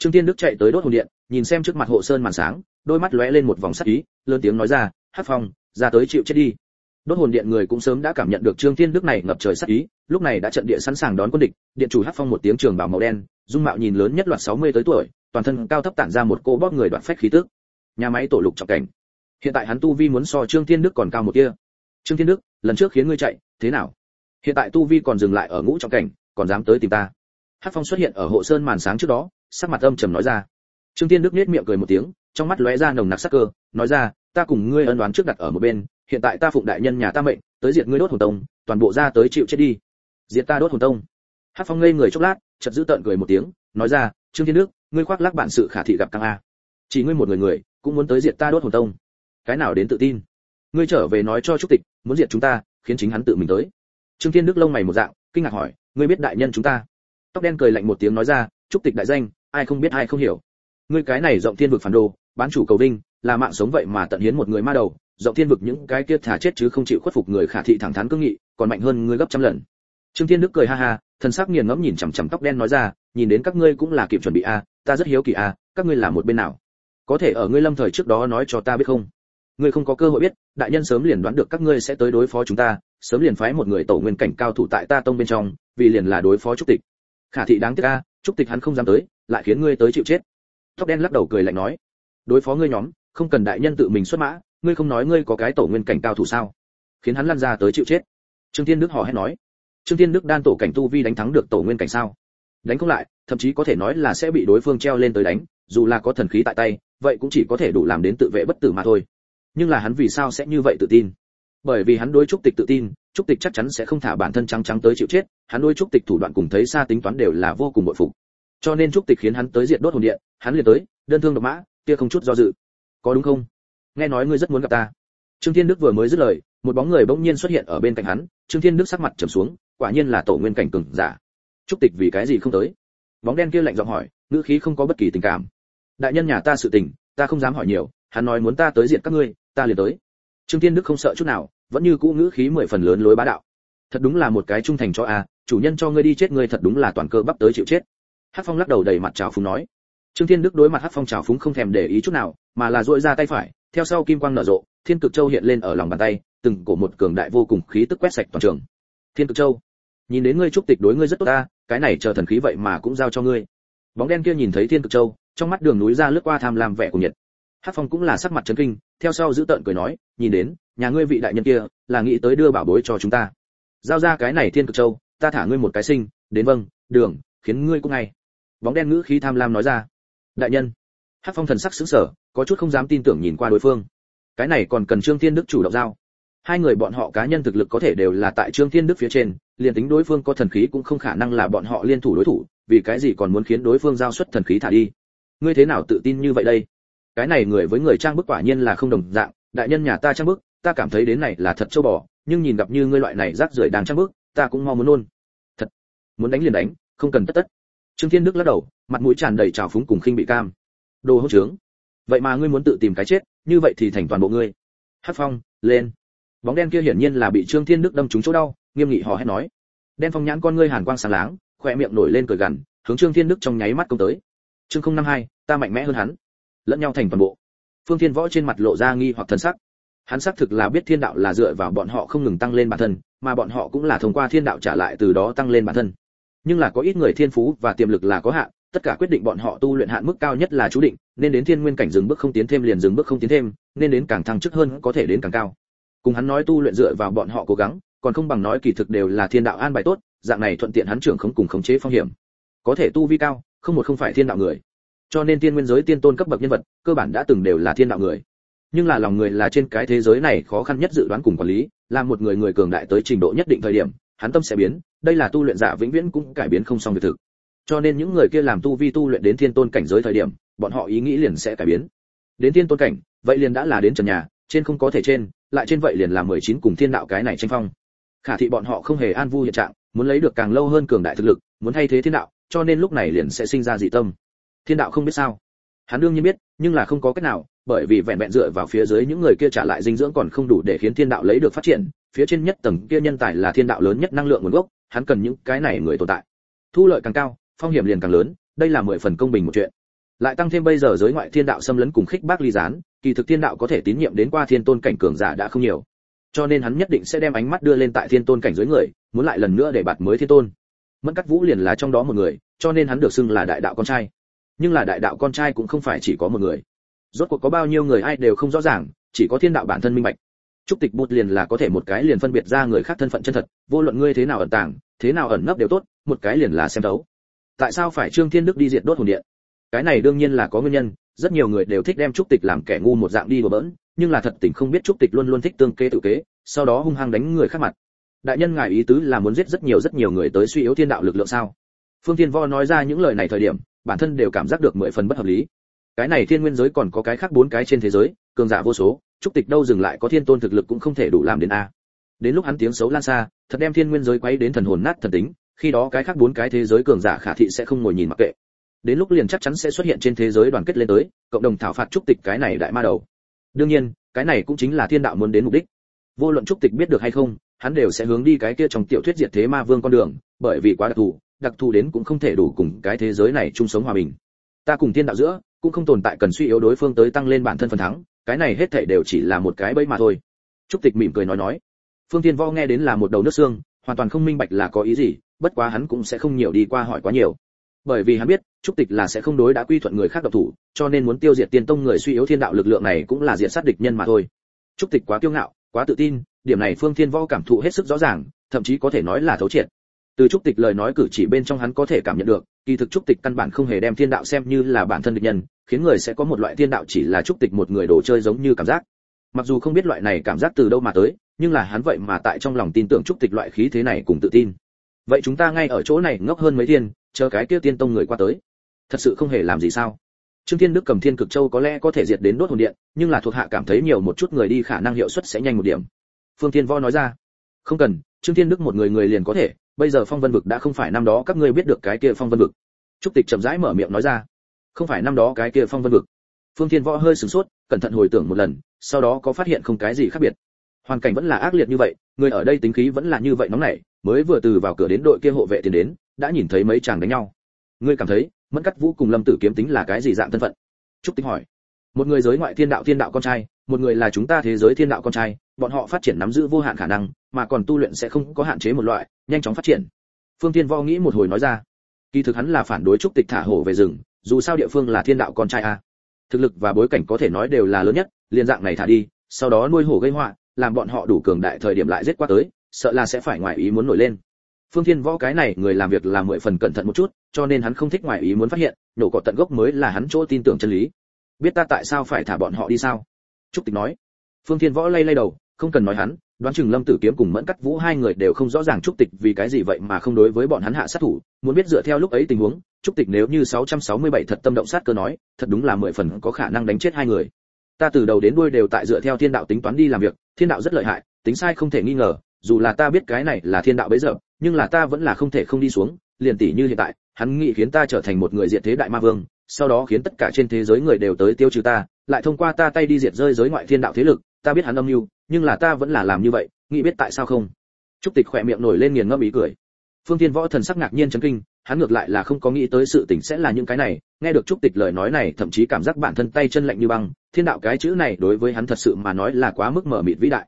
Trương Thiên Đức chạy tới đốt hồn điện, nhìn xem trước mặt hộ sơn màn sáng, đôi mắt lóe lên một vòng sắc ý, lớn tiếng nói ra, "Hắc Phong, ra tới chịu chết đi." Đốt hồn điện người cũng sớm đã cảm nhận được Trương Thiên Đức này ngập trời sát ý, lúc này đã trận địa sẵn sàng đón quân địch. Điện chủ Hắc Phong một tiếng trường bào màu đen, dung mạo nhìn lớn nhất loạt 60 tới tuổi, toàn thân cao thấp tản ra một cỗ bóp người đoạt phách khí tức. Nhà máy tổ lục trọng cảnh. Hiện tại hắn tu vi muốn so Trương Thiên Đức còn cao một tia. "Trương Thiên Đức, lần trước khiến ngươi chạy, thế nào? Hiện tại tu vi còn dừng lại ở ngũ trọng cảnh, còn dám tới tìm ta?" Hắc Phong xuất hiện ở hộ sơn màn sáng trước đó, sắc mặt âm trầm nói ra. Trương Thiên Đức nhếch miệng cười một tiếng, trong mắt lóe ra nồng nặc sắc cơ, nói ra, "Ta cùng ngươi ân oán trước đặt ở một bên, hiện tại ta phụng đại nhân nhà ta mệnh, tới diệt ngươi đốt hồn tông, toàn bộ ra tới chịu chết đi." "Diệt ta đốt hồn tông?" Hắc Phong ngây người chốc lát, chợt giữ tợn cười một tiếng, nói ra, "Trương Thiên Đức, ngươi khoác lác bản sự khả thị gặp căng a. Chỉ ngươi một người cũng muốn tới diệt ta đốt hồn tông, cái nào đến tự tin? Ngươi trở về nói cho Trúc Tịch, muốn diệt chúng ta, khiến chính hắn tự mình tới." Trương Thiên Đức lông mày một dạng, kinh ngạc hỏi, "Ngươi biết đại nhân chúng ta?" Tóc đen cười lạnh một tiếng nói ra, "Trúc Tịch đại danh, ai không biết ai không hiểu. Ngươi cái này rộng thiên vực phản đồ, bán chủ cầu vinh, là mạng sống vậy mà tận hiến một người ma đầu, rộng thiên vực những cái kia thả chết chứ không chịu khuất phục người khả thị thẳng thắn cương nghị, còn mạnh hơn ngươi gấp trăm lần." Trương Thiên Đức cười ha ha, thần sắc nghiền ngẫm nhìn chằm chằm tóc đen nói ra, "Nhìn đến các ngươi cũng là kịp chuẩn bị a, ta rất hiếu kỳ a, các ngươi là một bên nào? Có thể ở ngươi lâm thời trước đó nói cho ta biết không? Ngươi không có cơ hội biết, đại nhân sớm liền đoán được các ngươi sẽ tới đối phó chúng ta, sớm liền phái một người tổ nguyên cảnh cao thủ tại ta tông bên trong, vì liền là đối phó Trúc Tịch. Khả thị đáng tiếc a, Trúc Tịch hắn không dám tới, lại khiến ngươi tới chịu chết." Tóc đen lắc đầu cười lạnh nói, "Đối phó ngươi nhóm, không cần đại nhân tự mình xuất mã, ngươi không nói ngươi có cái tổ nguyên cảnh cao thủ sao? Khiến hắn lăn ra tới chịu chết." Trương Thiên Đức hò hét nói, "Trương Thiên Đức đan tổ cảnh tu vi đánh thắng được tổ nguyên cảnh sao? Đánh không lại, thậm chí có thể nói là sẽ bị đối phương treo lên tới đánh, dù là có thần khí tại tay, vậy cũng chỉ có thể đủ làm đến tự vệ bất tử mà thôi. Nhưng là hắn vì sao sẽ như vậy tự tin? Bởi vì hắn đối Trúc Tịch tự tin, Trúc Tịch chắc chắn sẽ không thả bản thân trắng trắng tới chịu chết, hắn đối Trúc Tịch thủ đoạn cùng thấy xa tính toán đều là vô cùng bội phục. Cho nên Trúc Tịch khiến hắn tới diệt đốt hồn điện, hắn liền tới, đơn thương độc mã, kia không chút do dự. Có đúng không? Nghe nói ngươi rất muốn gặp ta." Trương Thiên Đức vừa mới dứt lời, một bóng người bỗng nhiên xuất hiện ở bên cạnh hắn, Trương Thiên Đức sắc mặt trầm xuống, quả nhiên là tổ nguyên cảnh cường giả. "Trúc Tịch vì cái gì không tới?" Bóng đen kia lạnh giọng hỏi, ngữ khí không có bất kỳ tình cảm. "Đại nhân nhà ta sự tình, ta không dám hỏi nhiều, hắn nói muốn ta tới diệt các ngươi, ta liền tới." Trương Thiên Đức không sợ chút nào, vẫn như cũ ngữ khí 10 phần lớn lối bá đạo. "Thật đúng là một cái trung thành cho a, chủ nhân cho ngươi đi chết ngươi thật đúng là toàn cơ bắp tới chịu chết." Hắc Phong lắc đầu đầy mặt trào phúng nói. Trương Thiên Đức đối mặt Hắc Phong trào phúng không thèm để ý chút nào, mà là duỗi ra tay phải, theo sau kim quang nở rộ, Thiên Cực Châu hiện lên ở lòng bàn tay, từng cổ một cường đại vô cùng khí tức quét sạch toàn trường. "Thiên Cực Châu, nhìn đến ngươi Trúc Tịch đối ngươi rất tốt ta, cái này chờ thần khí vậy mà cũng giao cho ngươi." Bóng đen kia nhìn thấy Thiên Cực Châu, trong mắt đường núi ra lướt qua tham lam vẻ của nhiệt. Hắc Phong cũng là sắc mặt chấn kinh, theo sau giữ tợn cười nói, "Nhìn đến, nhà ngươi vị đại nhân kia là nghĩ tới đưa bảo bối cho chúng ta. Giao ra cái này Thiên Cực Châu, ta thả ngươi một cái sinh, đến vâng, đường, khiến ngươi cũng ngay." Bóng đen ngữ khí tham lam nói ra. "Đại nhân." Hắc Phong thần sắc sững sờ, có chút không dám tin tưởng nhìn qua đối phương. Cái này còn cần Trương Thiên Đức chủ động giao? Hai người bọn họ cá nhân thực lực có thể đều là tại Trương Thiên Đức phía trên, liền tính đối phương có thần khí cũng không khả năng là bọn họ liên thủ đối thủ, vì cái gì còn muốn khiến đối phương giao xuất thần khí thả đi? Ngươi thế nào tự tin như vậy đây? Cái này người với người trang bức quả nhiên là không đồng dạng, đại nhân nhà ta trang bức, ta cảm thấy đến này là thật châu bò, nhưng nhìn gặp như ngươi loại này rác rưởi đang trang bức, ta cũng mau muốn nôn. Thật, muốn đánh liền đánh, không cần tất tất. Trương Thiên Đức lắc đầu, mặt mũi tràn đầy trào phúng cùng khinh bị cam. Đồ hỗn trướng. Vậy mà ngươi muốn tự tìm cái chết, như vậy thì thành toàn bộ ngươi. Hắc Phong, lên. Bóng đen kia hiển nhiên là bị Trương Thiên Đức đâm trúng chỗ đau, nghiêm nghị hò hét nói. Đen Phong nhãn con ngươi hàn quang sáng láng, khóe miệng nổi lên cười gằn, hướng Trương Thiên Đức trong nháy mắt công tới. Chương 052, ta mạnh mẽ hơn hắn. Lẫn nhau thành toàn bộ. Phương Thiên Võ trên mặt lộ ra nghi hoặc thần sắc. Hắn xác thực là biết thiên đạo là dựa vào bọn họ không ngừng tăng lên bản thân, mà bọn họ cũng là thông qua thiên đạo trả lại từ đó tăng lên bản thân. Nhưng là có ít người thiên phú và tiềm lực là có hạn, tất cả quyết định bọn họ tu luyện hạn mức cao nhất là chú định, nên đến thiên nguyên cảnh dừng bước không tiến thêm liền dừng bước không tiến thêm, nên đến càng thăng chức hơn có thể đến càng cao. Cùng hắn nói tu luyện dựa vào bọn họ cố gắng, còn không bằng nói kỳ thực đều là thiên đạo an bài tốt, dạng này thuận tiện hắn trưởng không cùng khống chế phong hiểm. Có thể tu vi cao, không phải thiên đạo người. Cho nên tiên nguyên giới tiên tôn cấp bậc nhân vật, cơ bản đã từng đều là thiên đạo người. Nhưng là lòng người là trên cái thế giới này khó khăn nhất dự đoán cùng quản lý, làm một người cường đại tới trình độ nhất định thời điểm, hắn tâm sẽ biến, đây là tu luyện giả vĩnh viễn cũng cải biến không xong việc thực. Cho nên những người kia làm tu vi tu luyện đến thiên tôn cảnh giới thời điểm, bọn họ ý nghĩ liền sẽ cải biến. Đến thiên tôn cảnh, vậy liền đã là đến trần nhà, trên không có thể trên, lại trên vậy liền là 19 cùng thiên đạo cái này tranh phong. Khả thị bọn họ không hề an vui hiện trạng, muốn lấy được càng lâu hơn cường đại thực lực, muốn thay thế thiên đạo, cho nên lúc này liền sẽ sinh ra dị tâm. Thiên đạo không biết sao? Hắn đương nhiên biết, nhưng là không có cách nào, bởi vì vẹn vẹn dựa vào phía dưới những người kia trả lại dinh dưỡng còn không đủ để khiến thiên đạo lấy được phát triển, phía trên nhất tầng kia nhân tài là thiên đạo lớn nhất năng lượng nguồn gốc, hắn cần những cái này người tồn tại. Thu lợi càng cao, phong hiểm liền càng lớn, đây là 10 phần công bình một chuyện. Lại tăng thêm bây giờ giới ngoại thiên đạo xâm lấn cùng khích bác ly gián, kỳ thực thiên đạo có thể tín nhiệm đến qua thiên tôn cảnh cường giả đã không nhiều. Cho nên hắn nhất định sẽ đem ánh mắt đưa lên tại thiên tôn cảnh dưới người, muốn lại lần nữa để bạt mới thiên tôn. Mẫn Cắt Vũ liền là trong đó một người, cho nên hắn được xưng là đại đạo con trai. Nhưng là đại đạo con trai cũng không phải chỉ có một người. Rốt cuộc có bao nhiêu người ai đều không rõ ràng, chỉ có thiên đạo bản thân minh bạch. Trúc Tịch bút liền là có thể một cái liền phân biệt ra người khác thân phận chân thật, vô luận ngươi thế nào ẩn tàng, thế nào ẩn nấp đều tốt, một cái liền là xem thấu. Tại sao phải Trương Thiên Đức đi diệt đốt hồn điện? Cái này đương nhiên là có nguyên nhân, rất nhiều người đều thích đem Trúc Tịch làm kẻ ngu một dạng đi đùa bỡn, nhưng là thật tình không biết Trúc Tịch luôn luôn thích tương kế tự kế, sau đó hung hăng đánh người khác mặt. Đại nhân ngài ý tứ là muốn giết rất nhiều người tới suy yếu thiên đạo lực lượng sao? Phương Thiên Võ nói ra những lời này thời điểm, bản thân đều cảm giác được 10 phần bất hợp lý. Cái này thiên nguyên giới còn có cái khác 4 cái trên thế giới, cường giả vô số, Trúc Tịch đâu dừng lại có thiên tôn thực lực cũng không thể đủ làm đến a. Đến lúc hắn tiếng xấu lan xa, thật đem thiên nguyên giới quấy đến thần hồn nát thần tính, khi đó cái khác 4 cái thế giới cường giả khả thị sẽ không ngồi nhìn mặc kệ. Đến lúc liền chắc chắn sẽ xuất hiện trên thế giới đoàn kết lên tới, cộng đồng thảo phạt Trúc Tịch cái này đại ma đầu. Đương nhiên, cái này cũng chính là thiên đạo muốn đến mục đích. Vô luận Trúc Tịch biết được hay không, hắn đều sẽ hướng đi cái kia trong tiểu thuyết diệt thế ma vương con đường, bởi vì quá đặc thù đến cũng không thể đủ cùng cái thế giới này chung sống hòa bình. Ta cùng thiên đạo giữa cũng không tồn tại cần suy yếu đối phương tới tăng lên bản thân phần thắng, cái này hết thảy đều chỉ là một cái bẫy mà thôi. Trúc Tịch mỉm cười nói. Phương Thiên Võ nghe đến là một đầu nước xương, hoàn toàn không minh bạch là có ý gì, bất quá hắn cũng sẽ không nhiều đi qua hỏi quá nhiều. Bởi vì hắn biết, Trúc Tịch là sẽ không đối đã quy thuận người khác độc thủ, cho nên muốn tiêu diệt tiên tông người suy yếu thiên đạo lực lượng này cũng là diệt sát địch nhân mà thôi. Trúc Tịch quá kiêu ngạo, quá tự tin, điểm này Phương Thiên Võ cảm thụ hết sức rõ ràng, thậm chí có thể nói là thấu triệt. Từ Trúc Tịch lời nói cử chỉ bên trong hắn có thể cảm nhận được, kỳ thực Trúc Tịch căn bản không hề đem thiên đạo xem như là bản thân địch nhân, khiến người sẽ có một loại thiên đạo chỉ là Trúc Tịch một người đồ chơi giống như cảm giác. Mặc dù không biết loại này cảm giác từ đâu mà tới, nhưng là hắn vậy mà tại trong lòng tin tưởng Trúc Tịch loại khí thế này cùng tự tin. Vậy chúng ta ngay ở chỗ này ngốc hơn mấy thiên, chờ cái kia tiên tông người qua tới. Thật sự không hề làm gì sao? Trương Thiên Đức cầm Thiên Cực Châu có lẽ có thể diệt đến đốt hồn điện, nhưng là thuộc hạ cảm thấy nhiều một chút người đi khả năng hiệu suất sẽ nhanh một điểm. Phương Thiên Võ nói ra. Không cần, Trương Thiên Đức một người liền có thể, bây giờ Phong Vân vực đã không phải năm đó các ngươi biết được cái kia Phong Vân vực. Trúc Tịch chậm rãi mở miệng nói ra. Không phải năm đó cái kia Phong Vân vực. Phương Thiên Võ hơi sửng sốt, cẩn thận hồi tưởng một lần, sau đó có phát hiện không cái gì khác biệt. Hoàn cảnh vẫn là ác liệt như vậy, người ở đây tính khí vẫn là như vậy nóng nảy, mới vừa từ vào cửa đến đội kia hộ vệ tiến đến, đã nhìn thấy mấy chàng đánh nhau. Ngươi cảm thấy, Mẫn Cắt Vũ cùng Lâm Tử Kiếm tính là cái gì dạng thân phận? Trúc Tịch hỏi. Một người giới ngoại thiên đạo con trai, một người là chúng ta thế giới thiên đạo con trai, bọn họ phát triển nắm giữ vô hạn khả năng, mà còn tu luyện sẽ không có hạn chế một loại, nhanh chóng phát triển. Phương Thiên Võ nghĩ một hồi nói ra. Kỳ thực hắn là phản đối Trúc Tịch thả hổ về rừng, dù sao địa phương là thiên đạo con trai a. Thực lực và bối cảnh có thể nói đều là lớn nhất, liên dạng này thả đi, sau đó nuôi hổ gây họa, làm bọn họ đủ cường đại thời điểm lại giết qua tới, sợ là sẽ phải ngoài ý muốn nổi lên. Phương Thiên Võ cái này người làm việc là 10 phần cẩn thận một chút, cho nên hắn không thích ngoài ý muốn phát hiện, nổ cỏ tận gốc mới là hắn chỗ tin tưởng chân lý. Biết ta tại sao phải thả bọn họ đi sao? Trúc Tịch nói. Phương Thiên Võ lay đầu, không cần nói hắn, đoán chừng Lâm Tử Kiếm cùng Mẫn Cắt Vũ hai người đều không rõ ràng Trúc Tịch vì cái gì vậy mà không đối với bọn hắn hạ sát thủ, muốn biết dựa theo lúc ấy tình huống, Trúc Tịch nếu như 667 thật tâm động sát cơ nói, thật đúng là 10 phần có khả năng đánh chết hai người. Ta từ đầu đến đuôi đều tại dựa theo thiên đạo tính toán đi làm việc, thiên đạo rất lợi hại, tính sai không thể nghi ngờ, dù là ta biết cái này là thiên đạo bấy giờ, nhưng là ta vẫn là không thể không đi xuống, liền tỷ như hiện tại, hắn nghĩ khiến ta trở thành một người diệt thế đại ma vương, sau đó khiến tất cả trên thế giới người đều tới tiêu trừ ta, lại thông qua ta tay đi diệt rơi giới ngoại thiên đạo thế lực, ta biết hắn âm mưu, nhưng là ta vẫn là làm như vậy, nghĩ biết tại sao không? Trúc Tịch khỏe miệng nổi lên nghiền ngẫm ý cười. Phương Thiên Võ thần sắc ngạc nhiên chấn kinh, hắn ngược lại là không có nghĩ tới sự tình sẽ là những cái này, nghe được Trúc Tịch lời nói này thậm chí cảm giác bản thân tay chân lạnh như băng, thiên đạo cái chữ này đối với hắn thật sự mà nói là quá mức mở mịt vĩ đại.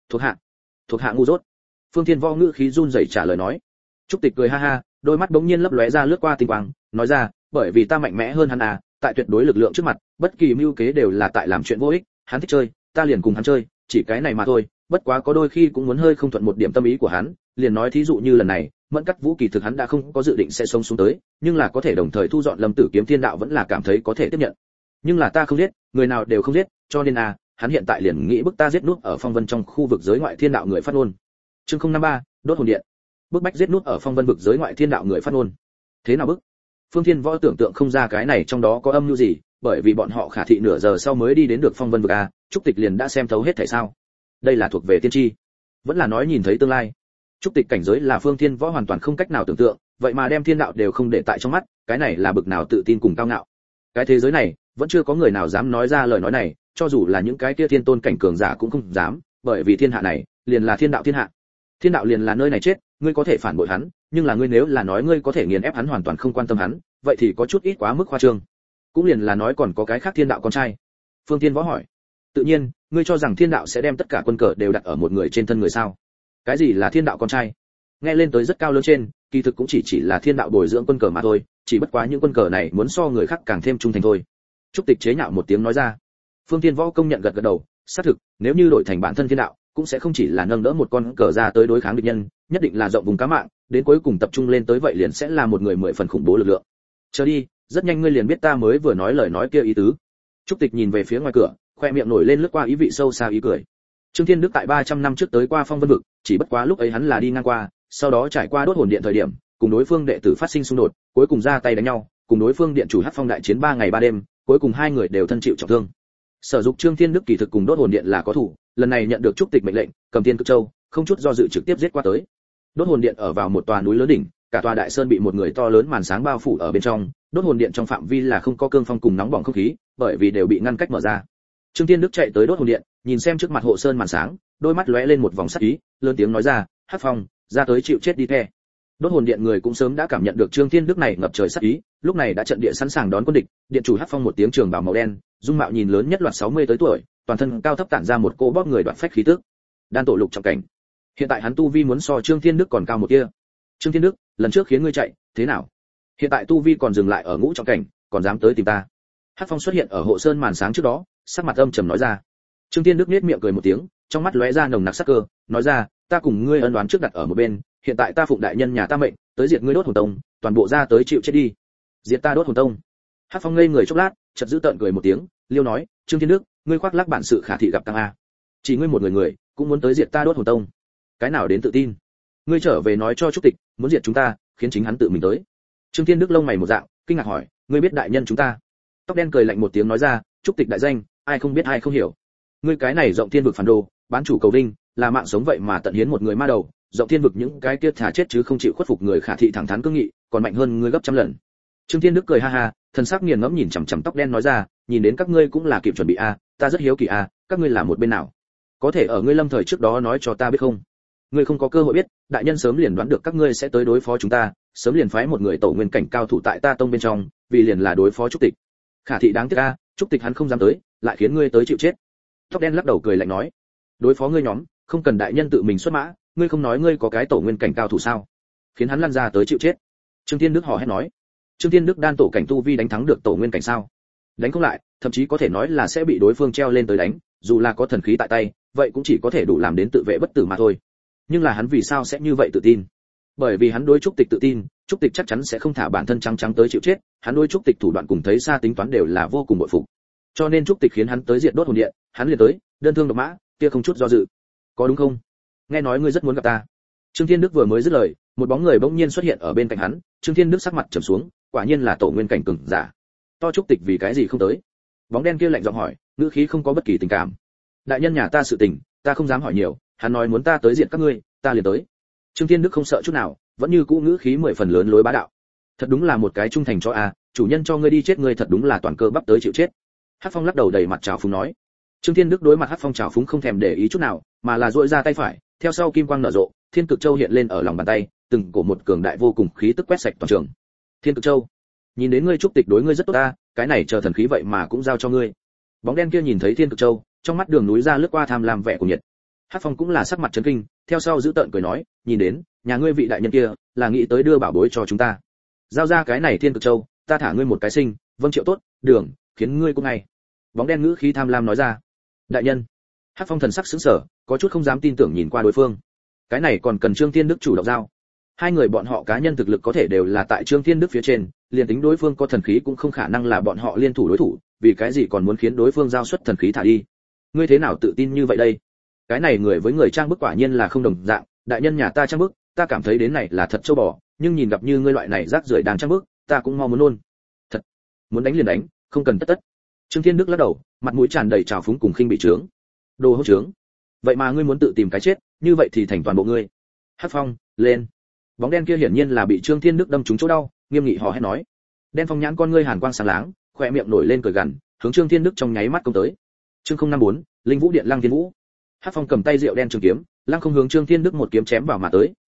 Thuộc hạ ngu dốt. Phương Thiên Võ ngữ khí run rẩy trả lời nói. Trúc Tịch cười ha ha, đôi mắt bỗng nhiên lấp lóe ra lướt qua tinh quang, nói ra, bởi vì ta mạnh mẽ hơn hắn à, tại tuyệt đối lực lượng trước mặt, bất kỳ mưu kế đều là tại làm chuyện vô ích, hắn thích chơi, ta liền cùng hắn chơi, chỉ cái này mà thôi, bất quá có đôi khi cũng muốn hơi không thuận một điểm tâm ý của hắn, liền nói thí dụ như lần này, Mẫn Cắt Vũ kỳ thực hắn đã không có dự định sẽ sống xuống tới, nhưng là có thể đồng thời thu dọn Lâm Tử Kiếm thiên đạo vẫn là cảm thấy có thể tiếp nhận. Nhưng là ta không giết, người nào đều không giết, cho nên à, hắn hiện tại liền nghĩ bức ta giết nút ở Phong Vân trong khu vực giới ngoại thiên đạo người phát ngôn. Chương 053, đốt hồn điện. Bức bách giết nút ở Phong Vân vực giới ngoại thiên đạo người phát ngôn. Thế nào bức? Phương Thiên Võ tưởng tượng không ra cái này trong đó có âm mưu gì, bởi vì bọn họ khả thị nửa giờ sau mới đi đến được Phong Vân vực a, Trúc Tịch liền đã xem thấu hết thảy sao? Đây là thuộc về tiên tri, vẫn là nói nhìn thấy tương lai. Trúc Tịch cảnh giới là Phương Thiên Võ hoàn toàn không cách nào tưởng tượng, vậy mà đem thiên đạo đều không để tại trong mắt, cái này là bực nào tự tin cùng cao ngạo. Cái thế giới này, vẫn chưa có người nào dám nói ra lời nói này, cho dù là những cái kia thiên tôn cảnh cường giả cũng không dám, bởi vì thiên hạ này, liền là thiên đạo thiên hạ. Thiên đạo liền là nơi này chết, ngươi có thể phản bội hắn, nhưng là ngươi nếu là nói ngươi có thể nghiền ép hắn hoàn toàn không quan tâm hắn, vậy thì có chút ít quá mức khoa trương. Cũng liền là nói còn có cái khác thiên đạo con trai. Phương Thiên Võ hỏi. Tự nhiên, ngươi cho rằng thiên đạo sẽ đem tất cả quân cờ đều đặt ở một người trên thân người sao? Cái gì là thiên đạo con trai? Nghe lên tới rất cao lớn trên, kỳ thực cũng chỉ là thiên đạo bồi dưỡng quân cờ mà thôi, chỉ bất quá những quân cờ này muốn so người khác càng thêm trung thành thôi. Trúc Tịch chế nhạo một tiếng nói ra. Phương Thiên Võ công nhận gật gật đầu, xác thực, nếu như đổi thành bản thân thiên đạo, cũng sẽ không chỉ là nâng đỡ một con cờ ra tới đối kháng địch nhân, nhất định là rộng vùng cá mạng, đến cuối cùng tập trung lên tới vậy liền sẽ là một người 10 phần khủng bố lực lượng. Chờ đi, rất nhanh ngươi liền biết ta mới vừa nói lời nói kia ý tứ. Trúc Tịch nhìn về phía ngoài cửa, khoe miệng nổi lên lướt qua ý vị sâu xa ý cười. Trương Thiên Đức tại 300 năm trước tới qua Phong Vân vực, chỉ bất quá lúc ấy hắn là đi ngang qua, sau đó trải qua đốt hồn điện thời điểm, cùng đối phương đệ tử phát sinh xung đột, cuối cùng ra tay đánh nhau, cùng đối phương điện chủ Hắc Phong đại chiến 3 ngày 3 đêm, cuối cùng hai người đều thân chịu trọng thương. Sở Dục Trương Thiên Đức kỳ thực cùng đốt hồn điện là có thủ, lần này nhận được Trúc Tịch mệnh lệnh, cầm Tiên Cực Châu, không chút do dự trực tiếp giết qua tới. Đốt hồn điện ở vào một tòa núi lớn đỉnh, cả tòa đại sơn bị một người to lớn màn sáng bao phủ ở bên trong, đốt hồn điện trong phạm vi là không có cương phong cùng nóng bỏng không khí, bởi vì đều bị ngăn cách mở ra. Trương Thiên Đức chạy tới đốt hồn điện, nhìn xem trước mặt hộ sơn màn sáng, đôi mắt lóe lên một vòng sắc ý, lớn tiếng nói ra, "Hắc Phong, ra tới chịu chết đi the." Đốt hồn điện người cũng sớm đã cảm nhận được Trương Thiên Đức này ngập trời sắc ý, lúc này đã trận địa sẵn sàng đón quân địch. Điện chủ Hắc Phong một tiếng trường bào màu đen, dung mạo nhìn lớn nhất loạt 60 tới tuổi, toàn thân cao thấp tản ra một cỗ bóp người đoạt phách khí tức. Đan tổ lục trọng cảnh. Hiện tại hắn tu vi muốn so Trương Thiên Đức còn cao một tia. Trương Thiên Đức, lần trước khiến ngươi chạy, thế nào? Hiện tại tu vi còn dừng lại ở ngũ trọng cảnh, còn dám tới tìm ta? Hắc Phong xuất hiện ở hộ sơn màn sáng trước đó, sắc mặt âm trầm nói ra. Trương Thiên Đức nhếch miệng cười một tiếng, trong mắt lóe ra nồng nặc sắc cơ, nói ra, ta cùng ngươi ân oán trước đặt ở một bên, hiện tại ta phụng đại nhân nhà ta mệnh, tới diệt ngươi đốt hồn tông, toàn bộ ra tới chịu chết đi. Diệt ta đốt hồn tông. Hắc Phong ngây người chốc lát, chợt giữ tợn cười một tiếng, liêu nói, Trương Thiên Đức, ngươi khoác lác bản sự khả thị gặp tăng a. Chỉ ngươi một người cũng muốn tới diệt ta đốt hồn tông. Cái nào đến tự tin? Ngươi trở về nói cho Trúc Tịch, muốn diệt chúng ta, khiến chính hắn tự mình tới. Trương Thiên Đức lông mày một dạng, kinh ngạc hỏi, ngươi biết đại nhân chúng ta? Tóc đen cười lạnh một tiếng nói ra, Trúc Tịch đại danh, ai không biết ai không hiểu. Ngươi cái này rộng thiên vực phản đồ, bán chủ cầu vinh, là mạng sống vậy mà tận hiến một người ma đầu, rộng thiên vực những cái kia thả chết chứ không chịu khuất phục người khả thị thẳng thắn cương nghị, còn mạnh hơn ngươi gấp trăm lần. Trương Thiên Đức cười ha ha, thần sắc nghiền ngẫm nhìn chằm chằm tóc đen nói ra, nhìn đến các ngươi cũng là kịp chuẩn bị a, ta rất hiếu kỳ a, các ngươi là một bên nào? Có thể ở ngươi lâm thời trước đó nói cho ta biết không? Ngươi không có cơ hội biết, đại nhân sớm liền đoán được các ngươi sẽ tới đối phó chúng ta, sớm liền phái một người tổ nguyên cảnh cao thủ tại ta tông bên trong, vì liền là đối phó Trúc Tịch. Khả thị đáng tiếc a, Trúc Tịch hắn không dám tới, lại khiến ngươi tới chịu chết. Tóc đen lắc đầu cười lạnh nói, đối phó ngươi nhóm, không cần đại nhân tự mình xuất mã, ngươi không nói ngươi có cái tổ nguyên cảnh cao thủ sao? Khiến hắn lăn ra tới chịu chết. Trương Thiên Đức hò hét nói, Trương Thiên Đức đan tổ cảnh tu vi đánh thắng được tổ nguyên cảnh sao? Đánh không lại, thậm chí có thể nói là sẽ bị đối phương treo lên tới đánh, dù là có thần khí tại tay, vậy cũng chỉ có thể đủ làm đến tự vệ bất tử mà thôi. Nhưng là hắn vì sao sẽ như vậy tự tin? Bởi vì hắn đối Trúc Tịch tự tin, Trúc Tịch chắc chắn sẽ không thả bản thân trắng trắng tới chịu chết, hắn đối Trúc Tịch thủ đoạn cùng thấy xa tính toán đều là vô cùng bội phục. Cho nên Trúc Tịch khiến hắn tới diệt đốt hồn điện, hắn liền tới, đơn thương độc mã, kia không chút do dự. Có đúng không? Nghe nói ngươi rất muốn gặp ta. Trương Thiên Đức vừa mới dứt lời, một bóng người bỗng nhiên xuất hiện ở bên cạnh hắn, Trương Thiên Đức sắc mặt trầm xuống, quả nhiên là tổ nguyên cảnh cường giả. To Trúc Tịch vì cái gì không tới? Bóng đen kia lạnh giọng hỏi, ngữ khí không có bất kỳ tình cảm. Đại nhân nhà ta sự tình, ta không dám hỏi nhiều, hắn nói muốn ta tới diệt các ngươi, ta liền tới. Trương Thiên Đức không sợ chút nào, vẫn như cũ ngữ khí 10 phần lớn lối bá đạo. Thật đúng là một cái trung thành cho a, chủ nhân cho ngươi đi chết ngươi thật đúng là toàn cơ bắp tới chịu chết. Hắc Phong lắc đầu đầy mặt trào phúng nói. Trương Thiên Đức đối mặt Hắc Phong trào phúng không thèm để ý chút nào, mà là duỗi ra tay phải, theo sau kim quang nở rộ, Thiên Cực Châu hiện lên ở lòng bàn tay, từng cổ một cường đại vô cùng khí tức quét sạch toàn trường. Thiên Cực Châu, nhìn đến ngươi Trúc Tịch đối ngươi rất tốt ta, cái này chờ thần khí vậy mà cũng giao cho ngươi. Bóng đen kia nhìn thấy Thiên Cực Châu, trong mắt đường núi ra lướt qua tham lam vẻ của nhiệt. Hắc Phong cũng là sắc mặt chấn kinh, theo sau giữ tợn cười nói, nhìn đến, nhà ngươi vị đại nhân kia, là nghĩ tới đưa bảo bối cho chúng ta. Giao ra cái này Thiên Cực Châu, ta thả ngươi một cái sinh, vâng triệu tốt, đường, khiến ngươi cũng ngay. Bóng đen ngữ khí tham lam nói ra. Đại nhân. Hắc Phong thần sắc sững sờ, có chút không dám tin tưởng nhìn qua đối phương. Cái này còn cần Trương Thiên Đức chủ động giao. Hai người bọn họ cá nhân thực lực có thể đều là tại Trương Thiên Đức phía trên, liền tính đối phương có thần khí cũng không khả năng là bọn họ liên thủ đối thủ, vì cái gì còn muốn khiến đối phương giao xuất thần khí thả đi. Ngươi thế nào tự tin như vậy đây? Cái này người với người trang bức quả nhiên là không đồng dạng, đại nhân nhà ta trang bức, ta cảm thấy đến này là thật châu bò, nhưng nhìn gặp như ngươi loại này rác rưởi đang trang bức, ta cũng mau muốn luôn. Thật, muốn đánh liền đánh, không cần tất tất. Trương Thiên Đức lắc đầu, mặt mũi tràn đầy trào phúng cùng khinh bị trướng. Đồ hỗn trướng. Vậy mà ngươi muốn tự tìm cái chết, như vậy thì thành toàn bộ ngươi. Hắc Phong, lên. Bóng đen kia hiển nhiên là bị Trương Thiên Đức đâm trúng chỗ đau, nghiêm nghị hò hét nói. Đen Phong nhãn con ngươi hàn quang sáng láng, khóe miệng nổi lên cười gằn, hướng Trương Thiên Đức trong nháy mắt công tới. Chương 054, Linh Vũ Điện Lăng Thiên Vũ. Hắc Phong cầm tay rượu đen trường kiếm, lăng không hướng Trương Thiên Đức một kiếm chém vào mà tới,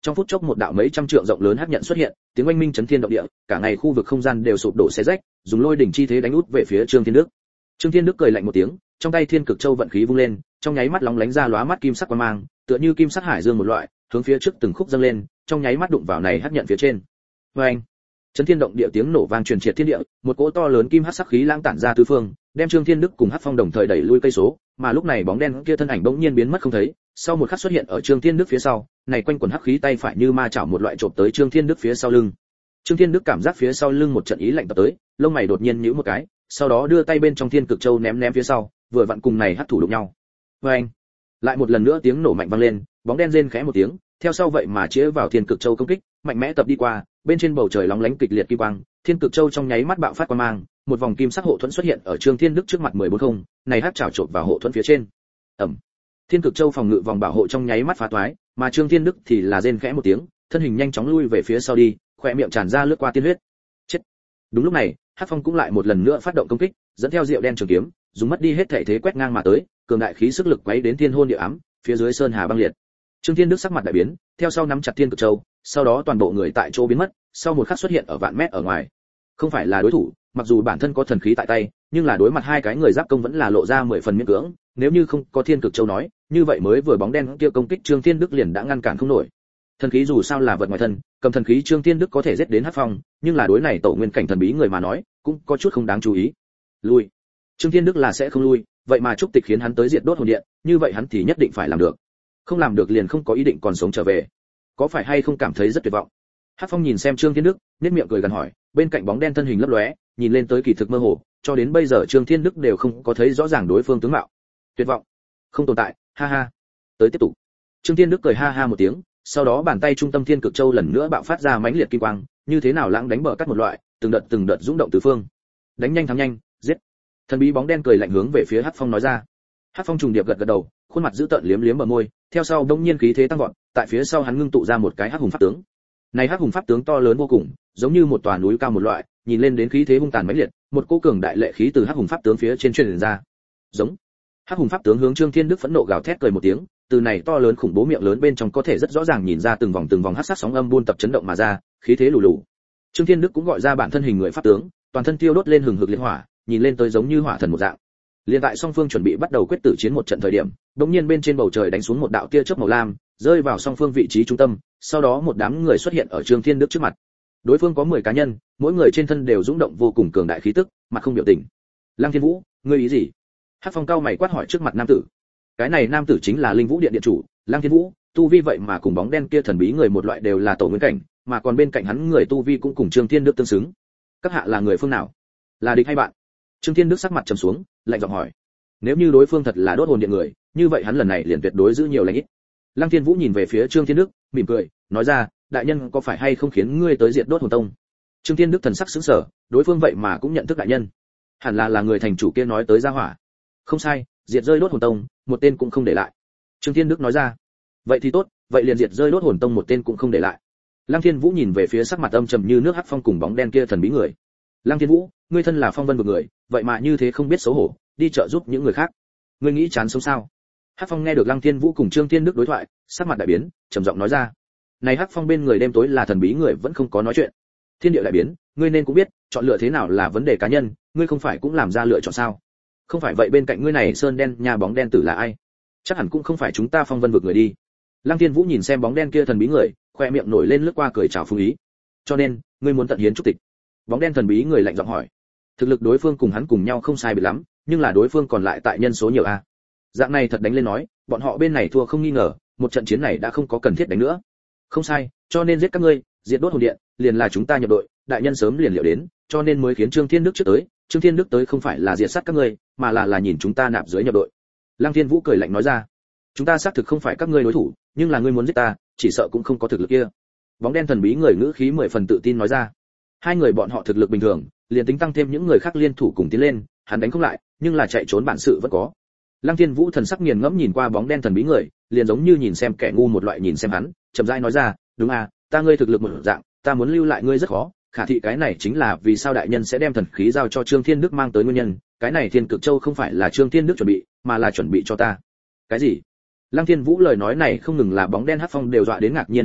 trong phút chốc một đạo mấy trăm trượng rộng lớn hắc nhận xuất hiện, tiếng oanh minh chấn thiên động địa, cả ngày khu vực không gian đều sụp đổ xé rách, dùng lôi đỉnh chi thế đánh út về phía Trương Thiên Đức. Trương Thiên Đức cười lạnh một tiếng, trong tay Thiên Cực Châu vận khí vung lên, trong nháy mắt lóng lánh ra lóa mắt kim sắc quang mang, tựa như kim sắc hải dương một loại, hướng phía trước từng khúc dâng lên, trong nháy mắt đụng vào này hắc nhận phía trên. Oeng! Chấn thiên động địa tiếng nổ vang truyền triệt thiên địa, một cỗ to lớn kim hắc sắc khí lãng tản ra tứ phương, đem Trương Thiên Đức cùng Hắc Phong đồng thời đẩy lui cây số, mà lúc này bóng đen kia thân ảnh bỗng nhiên biến mất không thấy, sau một khắc xuất hiện ở Trương Thiên Đức phía sau, này quanh quần hắc khí tay phải như ma chảo một loại chộp tới Trương Thiên Đức phía sau lưng. Trương Thiên Đức cảm giác phía sau lưng một trận ý lạnh tập tới, lông mày đột nhiên nhíu một cái, sau đó đưa tay bên trong Thiên Cực Châu ném phía sau, vừa vặn cùng này hắc thủ đụng nhau. Oeng! Lại một lần nữa tiếng nổ mạnh vang lên, bóng đen rên khẽ một tiếng, theo sau vậy mà chĩa vào Thiên Cực Châu công kích, mạnh mẽ tập đi qua, bên trên bầu trời lóng lánh kịch liệt kim quang, Thiên Cực Châu trong nháy mắt bạo phát quang mang, một vòng kim sắc hộ thuẫn xuất hiện ở Trương Thiên Đức trước mặt 140, này hắc chảo chộp vào hộ thuẫn phía trên. Ầm. Thiên Cực Châu phòng ngự vòng bảo hộ trong nháy mắt phá toái, mà Trương Thiên Đức thì là rên khẽ một tiếng, thân hình nhanh chóng lui về phía sau đi, khóe miệng tràn ra lướt qua tiên huyết. Chết. Đúng lúc này, Hắc Phong cũng lại một lần nữa phát động công kích, dẫn theo Diệu Đen trường kiếm, dùng mất đi hết thể thế quét ngang mà tới, cường đại khí sức lực quấy đến thiên hôn địa ám, phía dưới sơn hà băng liệt. Trương Thiên Đức sắc mặt đại biến, theo sau nắm chặt Thiên Cực Châu, sau đó toàn bộ người tại chỗ biến mất, sau một khắc xuất hiện ở vạn mét ở ngoài. Không phải là đối thủ, mặc dù bản thân có thần khí tại tay, nhưng là đối mặt hai cái người giáp công vẫn là lộ ra 10 phần miễn cưỡng, nếu như không có Thiên Cực Châu nói, như vậy mới vừa bóng đen kia công kích Trương Thiên Đức liền đã ngăn cản không nổi. Thần khí dù sao là vật ngoài thân, cầm thần khí Trương Thiên Đức có thể giết đến Hắc Phong, nhưng là đối này tổ nguyên cảnh thần bí người mà nói, cũng có chút không đáng chú ý. Lui. Trương Thiên Đức là sẽ không lui, vậy mà Trúc Tịch khiến hắn tới diệt đốt hồn điện, như vậy hắn thì nhất định phải làm được. Không làm được liền không có ý định còn sống trở về. Có phải hay không cảm thấy rất tuyệt vọng? Hắc Phong nhìn xem Trương Thiên Đức, nhếch miệng cười gần hỏi, bên cạnh bóng đen thân hình lấp lóe, nhìn lên tới kỳ thực mơ hồ, cho đến bây giờ Trương Thiên Đức đều không có thấy rõ ràng đối phương tướng mạo. Tuyệt vọng? Không tồn tại, ha ha. Tới tiếp tục. Trương Thiên Đức cười ha ha một tiếng, sau đó bàn tay trung tâm Thiên Cực Châu lần nữa bạo phát ra mãnh liệt kim quang, như thế nào lãng đánh bờ cắt một loại, từng đợt rung động tứ phương. Đánh nhanh thắng nhanh, giết. Thần bí bóng đen cười lạnh hướng về phía Hắc Phong nói ra. Hắc Phong trùng điệp gật đầu, khuôn mặt dữ tợn liếm liếm bờ môi, theo sau đông nhiên khí thế tăng vọt, tại phía sau hắn ngưng tụ ra một cái hắc hùng pháp tướng. Này hắc hùng pháp tướng to lớn vô cùng, giống như một tòa núi cao một loại, nhìn lên đến khí thế hung tàn mãnh liệt, một cỗ cường đại lệ khí từ hắc hùng pháp tướng phía trên truyền ra. Giống. Hắc hùng pháp tướng hướng Trương Thiên Đức phẫn nộ gào thét cười một tiếng, từ này to lớn khủng bố miệng lớn bên trong có thể rất rõ ràng nhìn ra từng vòng hắc sắc sóng âm buôn tập chấn động mà ra, khí thế lù lù. Trương Thiên Đức cũng gọi ra bản thân hình người pháp tướng, toàn thân tiêu đốt lên hừng hực liệt hỏa, nhìn lên tới giống như hỏa thần một dạng. Liên tại song phương chuẩn bị bắt đầu quyết tử chiến một trận thời điểm, đột nhiên bên trên bầu trời đánh xuống một đạo tia chớp màu lam, rơi vào song phương vị trí trung tâm, sau đó một đám người xuất hiện ở Trương Thiên Đức trước mặt. Đối phương có 10 cá nhân, mỗi người trên thân đều dũng động vô cùng cường đại khí tức, mặt không biểu tình. Lăng Thiên Vũ, ngươi ý gì? Hắc Phong cao mày quát hỏi trước mặt nam tử. Cái này nam tử chính là Linh Vũ Điện điện chủ, Lăng Thiên Vũ, tu vi vậy mà cùng bóng đen kia thần bí người một loại đều là tổ nguyên cảnh, mà còn bên cạnh hắn người tu vi cũng cùng Trương Thiên Đức tương xứng. Các hạ là người phương nào? Là địch hay bạn? Trương Thiên Đức sắc mặt trầm xuống, lạnh giọng hỏi. Nếu như đối phương thật là đốt hồn điện người, như vậy hắn lần này liền tuyệt đối giữ nhiều lành ít. Lăng Thiên Vũ nhìn về phía Trương Thiên Đức, mỉm cười, nói ra, đại nhân có phải hay không khiến ngươi tới diệt đốt hồn tông? Trương Thiên Đức thần sắc sững sờ, đối phương vậy mà cũng nhận thức đại nhân. Hẳn là người thành chủ kia nói tới gia hỏa. Không sai, diệt rơi đốt hồn tông, một tên cũng không để lại. Trương Thiên Đức nói ra. Vậy thì tốt, vậy liền diệt rơi đốt hồn tông một tên cũng không để lại. Lăng Thiên Vũ nhìn về phía sắc mặt âm trầm như nước Hắc Phong cùng bóng đen kia thần bí người. Lăng Thiên Vũ, ngươi thân là phong vân vực người, vậy mà như thế không biết xấu hổ, đi trợ giúp những người khác. Ngươi nghĩ chán sống sao? Hắc Phong nghe được Lăng Thiên Vũ cùng Trương Thiên Đức đối thoại, sắc mặt đại biến, trầm giọng nói ra. Này Hắc Phong bên người đêm tối là thần bí người vẫn không có nói chuyện. Thiên địa đại biến, ngươi nên cũng biết, chọn lựa thế nào là vấn đề cá nhân, ngươi không phải cũng làm ra lựa chọn sao? Không phải vậy bên cạnh ngươi này sơn đen nhà bóng đen tử là ai? Chắc hẳn cũng không phải chúng ta phong vân vực người đi. Lăng Thiên Vũ nhìn xem bóng đen kia thần bí người, khoe miệng nổi lên lướt qua cười chào phúng ý. Cho nên, ngươi muốn tận hiến Trúc Tịch? Bóng đen thần bí người lạnh giọng hỏi. Thực lực đối phương cùng hắn cùng nhau không sai biệt lắm, nhưng là đối phương còn lại tại nhân số nhiều a. Dạng này thật đánh lên nói, bọn họ bên này thua không nghi ngờ, một trận chiến này đã không có cần thiết đánh nữa. Không sai, cho nên giết các ngươi, diệt đốt hồn điện, liền là chúng ta nhập đội, đại nhân sớm liền liệu đến, cho nên mới khiến Trương Thiên Đức trước tới, Trương Thiên Đức tới không phải là diệt sát các ngươi, mà là nhìn chúng ta nạp dưới nhập đội. Lăng Thiên Vũ cười lạnh nói ra. Chúng ta xác thực không phải các ngươi đối thủ, nhưng là ngươi muốn giết ta, chỉ sợ cũng không có thực lực kia. Bóng đen thần bí người ngữ khí 10 phần tự tin nói ra. Hai người bọn họ thực lực bình thường, liền tính tăng thêm những người khác liên thủ cùng tiến lên, hắn đánh không lại, nhưng là chạy trốn bản sự vẫn có. Lăng Thiên Vũ thần sắc nghiền ngẫm nhìn qua bóng đen thần bí người, liền giống như nhìn xem kẻ ngu một loại nhìn xem hắn, chậm rãi nói ra, đúng à, ta ngươi thực lực một dạng, ta muốn lưu lại ngươi rất khó, khả thị cái này chính là vì sao đại nhân sẽ đem thần khí giao cho Trương Thiên Đức mang tới nguyên nhân, cái này Thiên Cực Châu không phải là Trương Thiên Đức chuẩn bị, mà là chuẩn bị cho ta. Cái gì? Lăng Thiên Vũ lời nói này không ngừng là bóng đen Hắc Phong đều dọa đến ngạc nhiên muốn chết,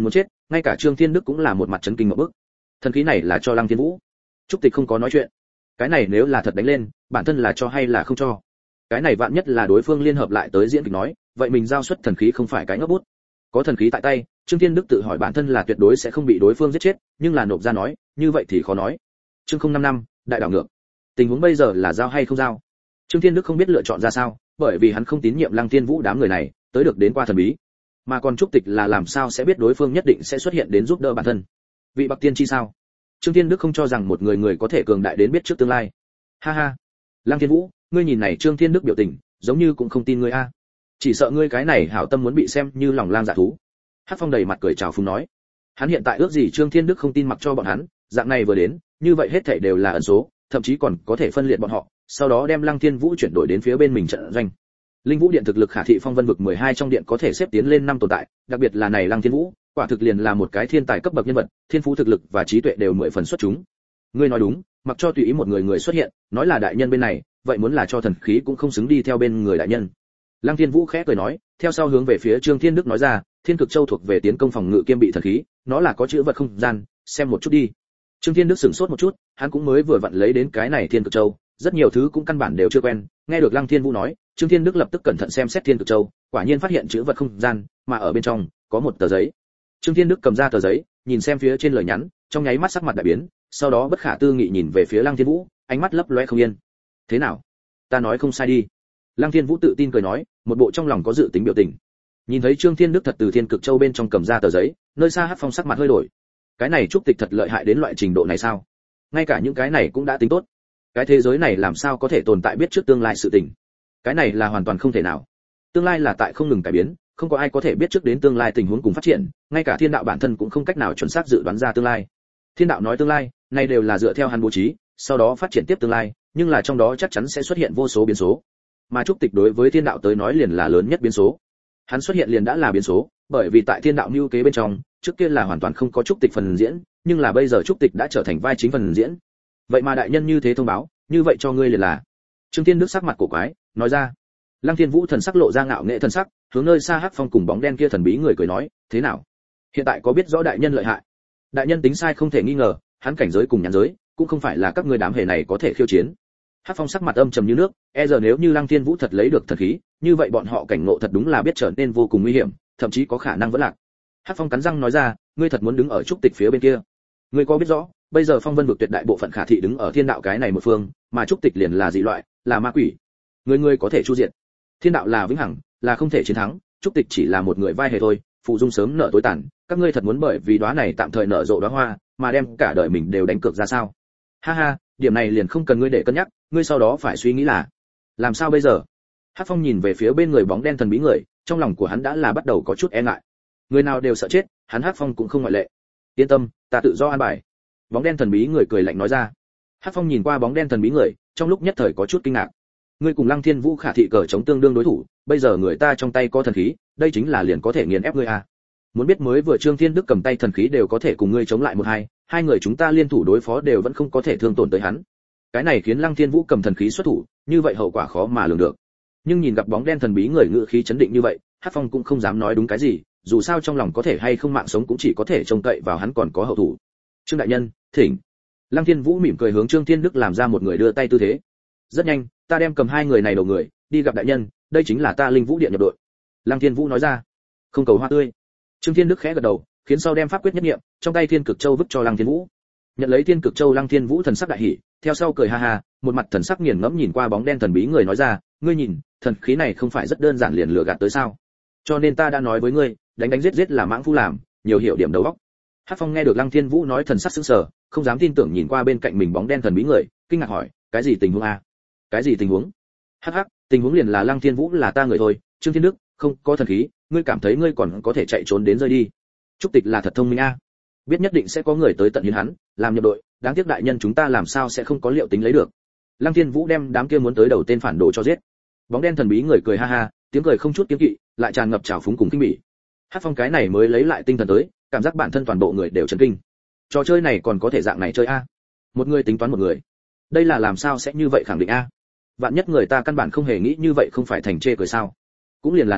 ngay cả Trương Thiên Đức cũng là một mặt chấn kinh ngộp bức. Thần khí này là cho Lăng Thiên Vũ. Trúc Tịch không có nói chuyện. Cái này nếu là thật đánh lên, bản thân là cho hay là không cho? Cái này vạn nhất là đối phương liên hợp lại tới diễn kịch nói, vậy mình giao xuất thần khí không phải cái ngốc bút. Có thần khí tại tay, Trương Thiên Đức tự hỏi bản thân là tuyệt đối sẽ không bị đối phương giết chết, nhưng là nộp ra nói, như vậy thì khó nói. Chương 055, đại đảo ngược. Tình huống bây giờ là giao hay không giao? Trương Thiên Đức không biết lựa chọn ra sao, bởi vì hắn không tín nhiệm Lăng Thiên Vũ đám người này, tới được đến qua thần bí. Mà còn Trúc Tịch là làm sao sẽ biết đối phương nhất định sẽ xuất hiện đến giúp đỡ bản thân? Vị bậc tiên chi sao? Trương Thiên Đức không cho rằng một người có thể cường đại đến biết trước tương lai. Ha ha. Lăng Thiên Vũ, ngươi nhìn này Trương Thiên Đức biểu tình, giống như cũng không tin ngươi a. Chỉ sợ ngươi cái này hảo tâm muốn bị xem như lòng lang dạ thú. Hắc Phong đầy mặt cười chào phúng nói. Hắn hiện tại ước gì Trương Thiên Đức không tin mặc cho bọn hắn, dạng này vừa đến, như vậy hết thảy đều là ẩn số, thậm chí còn có thể phân liệt bọn họ, sau đó đem Lăng Thiên Vũ chuyển đổi đến phía bên mình trận doanh. Linh Vũ Điện thực lực khả thị phong vân vực 12 trong điện có thể xếp tiến lên 5 tồn tại, đặc biệt là này Lăng Thiên Vũ, quả thực liền là một cái thiên tài cấp bậc nhân vật, thiên phú thực lực và trí tuệ đều 10 phần xuất chúng. Ngươi nói đúng, mặc cho tùy ý một người xuất hiện, nói là đại nhân bên này, vậy muốn là cho thần khí cũng không xứng đi theo bên người đại nhân. Lăng Thiên Vũ khẽ cười nói, theo sau hướng về phía Trương Thiên Đức nói ra, Thiên Cực Châu thuộc về tiến công phòng ngự kiêm bị thần khí, nó là có chữ vật không gian, xem một chút đi. Trương Thiên Đức sửng sốt một chút, hắn cũng mới vừa vặn lấy đến cái này Thiên Cực Châu, rất nhiều thứ cũng căn bản đều chưa quen, nghe được Lăng Thiên Vũ nói, Trương Thiên Đức lập tức cẩn thận xem xét Thiên Cực Châu, quả nhiên phát hiện chữ vật không gian, mà ở bên trong có một tờ giấy. Trương Thiên Đức cầm ra tờ giấy, nhìn xem phía trên lời nhắn, trong nháy mắt sắc mặt đại biến, sau đó bất khả tư nghị nhìn về phía Lăng Thiên Vũ, ánh mắt lấp loé không yên. Thế nào? Ta nói không sai đi. Lăng Thiên Vũ tự tin cười nói, một bộ trong lòng có dự tính biểu tình. Nhìn thấy Trương Thiên Đức thật từ Thiên Cực Châu bên trong cầm ra tờ giấy, nơi xa Hắc Phong sắc mặt hơi đổi. Cái này Trúc Tịch thật lợi hại đến loại trình độ này sao? Ngay cả những cái này cũng đã tính tốt. Cái thế giới này làm sao có thể tồn tại biết trước tương lai sự tình? Cái này là hoàn toàn không thể nào. Tương lai là tại không ngừng cải biến, không có ai có thể biết trước đến tương lai tình huống cùng phát triển, ngay cả thiên đạo bản thân cũng không cách nào chuẩn xác dự đoán ra tương lai. Thiên đạo nói tương lai, này đều là dựa theo hắn bố trí, sau đó phát triển tiếp tương lai, nhưng là trong đó chắc chắn sẽ xuất hiện vô số biến số. Mà Trúc Tịch đối với thiên đạo tới nói liền là lớn nhất biến số. Hắn xuất hiện liền đã là biến số, bởi vì tại thiên đạo mưu kế bên trong, trước kia là hoàn toàn không có Trúc Tịch phần diễn, nhưng là bây giờ Trúc Tịch đã trở thành vai chính phần diễn. Vậy mà đại nhân như thế thông báo, như vậy cho ngươi liền là. Trương Thiên Đức sắc mặt cổ quái, nói ra. Lăng Thiên Vũ thần sắc lộ ra ngạo nghễ thần sắc, hướng nơi xa Hắc Phong cùng bóng đen kia thần bí người cười nói, thế nào? Hiện tại có biết rõ đại nhân lợi hại. Đại nhân tính sai không thể nghi ngờ, hắn cảnh giới cùng nhãn giới, cũng không phải là các ngươi đám hề này có thể khiêu chiến. Hắc Phong sắc mặt âm trầm như nước, giờ nếu như Lăng Thiên Vũ thật lấy được thần khí, như vậy bọn họ cảnh ngộ thật đúng là biết trở nên vô cùng nguy hiểm, thậm chí có khả năng vỡ lạc. Hắc Phong cắn răng nói ra, ngươi thật muốn đứng ở Trúc Tịch phía bên kia? Ngươi có biết rõ, bây giờ phong vân vực tuyệt đại bộ phận khả thị đứng ở thiên đạo cái này một phương, mà Trúc Tịch liền là dị loại, là ma quỷ. Ngươi có thể chu diệt. Thiên đạo là vĩnh hằng, là không thể chiến thắng, Trúc Tịch chỉ là một người vai hề thôi, phụ dung sớm nở tối tàn, các ngươi thật muốn bởi vì đóa này tạm thời nở rộ đóa hoa, mà đem cả đời mình đều đánh cược ra sao? Ha ha, điểm này liền không cần ngươi để cân nhắc, ngươi sau đó phải suy nghĩ là làm sao bây giờ? Hắc Phong nhìn về phía bên người bóng đen thần bí người, trong lòng của hắn đã là bắt đầu có chút e ngại. Người nào đều sợ chết, hắn Hắc Phong cũng không ngoại lệ. Yên tâm, ta tự do an bài. Bóng đen thần bí người cười lạnh nói ra. Hắc Phong nhìn qua bóng đen thần bí người, trong lúc nhất thời có chút kinh ngạc. Ngươi cùng Lăng Thiên Vũ khả thị cờ chống tương đương đối thủ, bây giờ người ta trong tay có thần khí, đây chính là liền có thể nghiền ép ngươi à? Muốn biết mới vừa Trương Thiên Đức cầm tay thần khí đều có thể cùng ngươi chống lại một hai người chúng ta liên thủ đối phó đều vẫn không có thể thương tổn tới hắn. Cái này khiến Lăng Thiên Vũ cầm thần khí xuất thủ, như vậy hậu quả khó mà lường được. Nhưng nhìn gặp bóng đen thần bí người ngự khí chấn định như vậy, Hắc Phong cũng không dám nói đúng cái gì, dù sao trong lòng có thể hay không mạng sống cũng chỉ có thể trông cậy vào hắn còn có hậu thủ. Trương đại nhân, thỉnh. Lăng Thiên Vũ mỉm cười hướng Trương Thiên Đức làm ra một người đưa tay tư thế. Rất nhanh, ta đem cầm hai người này đầu người, đi gặp đại nhân, đây chính là ta Linh Vũ Điện nhập đội. Lăng Thiên Vũ nói ra. Không cầu hoa tươi. Trương Thiên Đức khẽ gật đầu, khiến sau đem pháp quyết nhất niệm, trong tay Thiên Cực Châu vứt cho Lăng Thiên Vũ. Nhận lấy Thiên Cực Châu, Lăng Thiên Vũ thần sắc đại hỉ, theo sau cười ha ha, một mặt thần sắc nghiền ngẫm nhìn qua bóng đen thần bí người nói ra, ngươi nhìn, thần khí này không phải rất đơn giản liền lừa gạt tới sao? Cho nên ta đã nói với ngươi, đánh giết là mãng phu làm, nhiều hiểu điểm đầu óc. Hắc Phong nghe được Lăng Thiên Vũ nói thần sắc sững sờ, không dám tin tưởng nhìn qua bên cạnh mình bóng đen thần bí người, kinh ngạc hỏi, cái gì tình huống a? Cái gì tình huống? Hắc, tình huống liền là Lăng Thiên Vũ là ta người thôi, Trương Thiên Đức, không có thần khí, ngươi cảm thấy ngươi còn có thể chạy trốn đến rơi đi. Trúc Tịch là thật thông minh a, biết nhất định sẽ có người tới tận hiến hắn, làm nhập đội, đáng tiếc đại nhân chúng ta làm sao sẽ không có liệu tính lấy được. Lăng Thiên Vũ đem đám kia muốn tới đầu tên phản đồ cho giết. Bóng đen thần bí người cười ha ha, tiếng cười không chút kiêng kỵ, lại tràn ngập trào phúng cùng kinh bỉ. Hắc Phong cái này mới lấy lại tinh thần tới, cảm giác bản thân toàn bộ người đều chấn kinh. Trò chơi này còn có thể dạng này chơi a? Một người tính toán một người, đây là làm sao sẽ như vậy khẳng định a? Vạn nhất người ta căn bản không hề nghĩ như vậy không phải thành chê cười sao? Cũng liền là nói,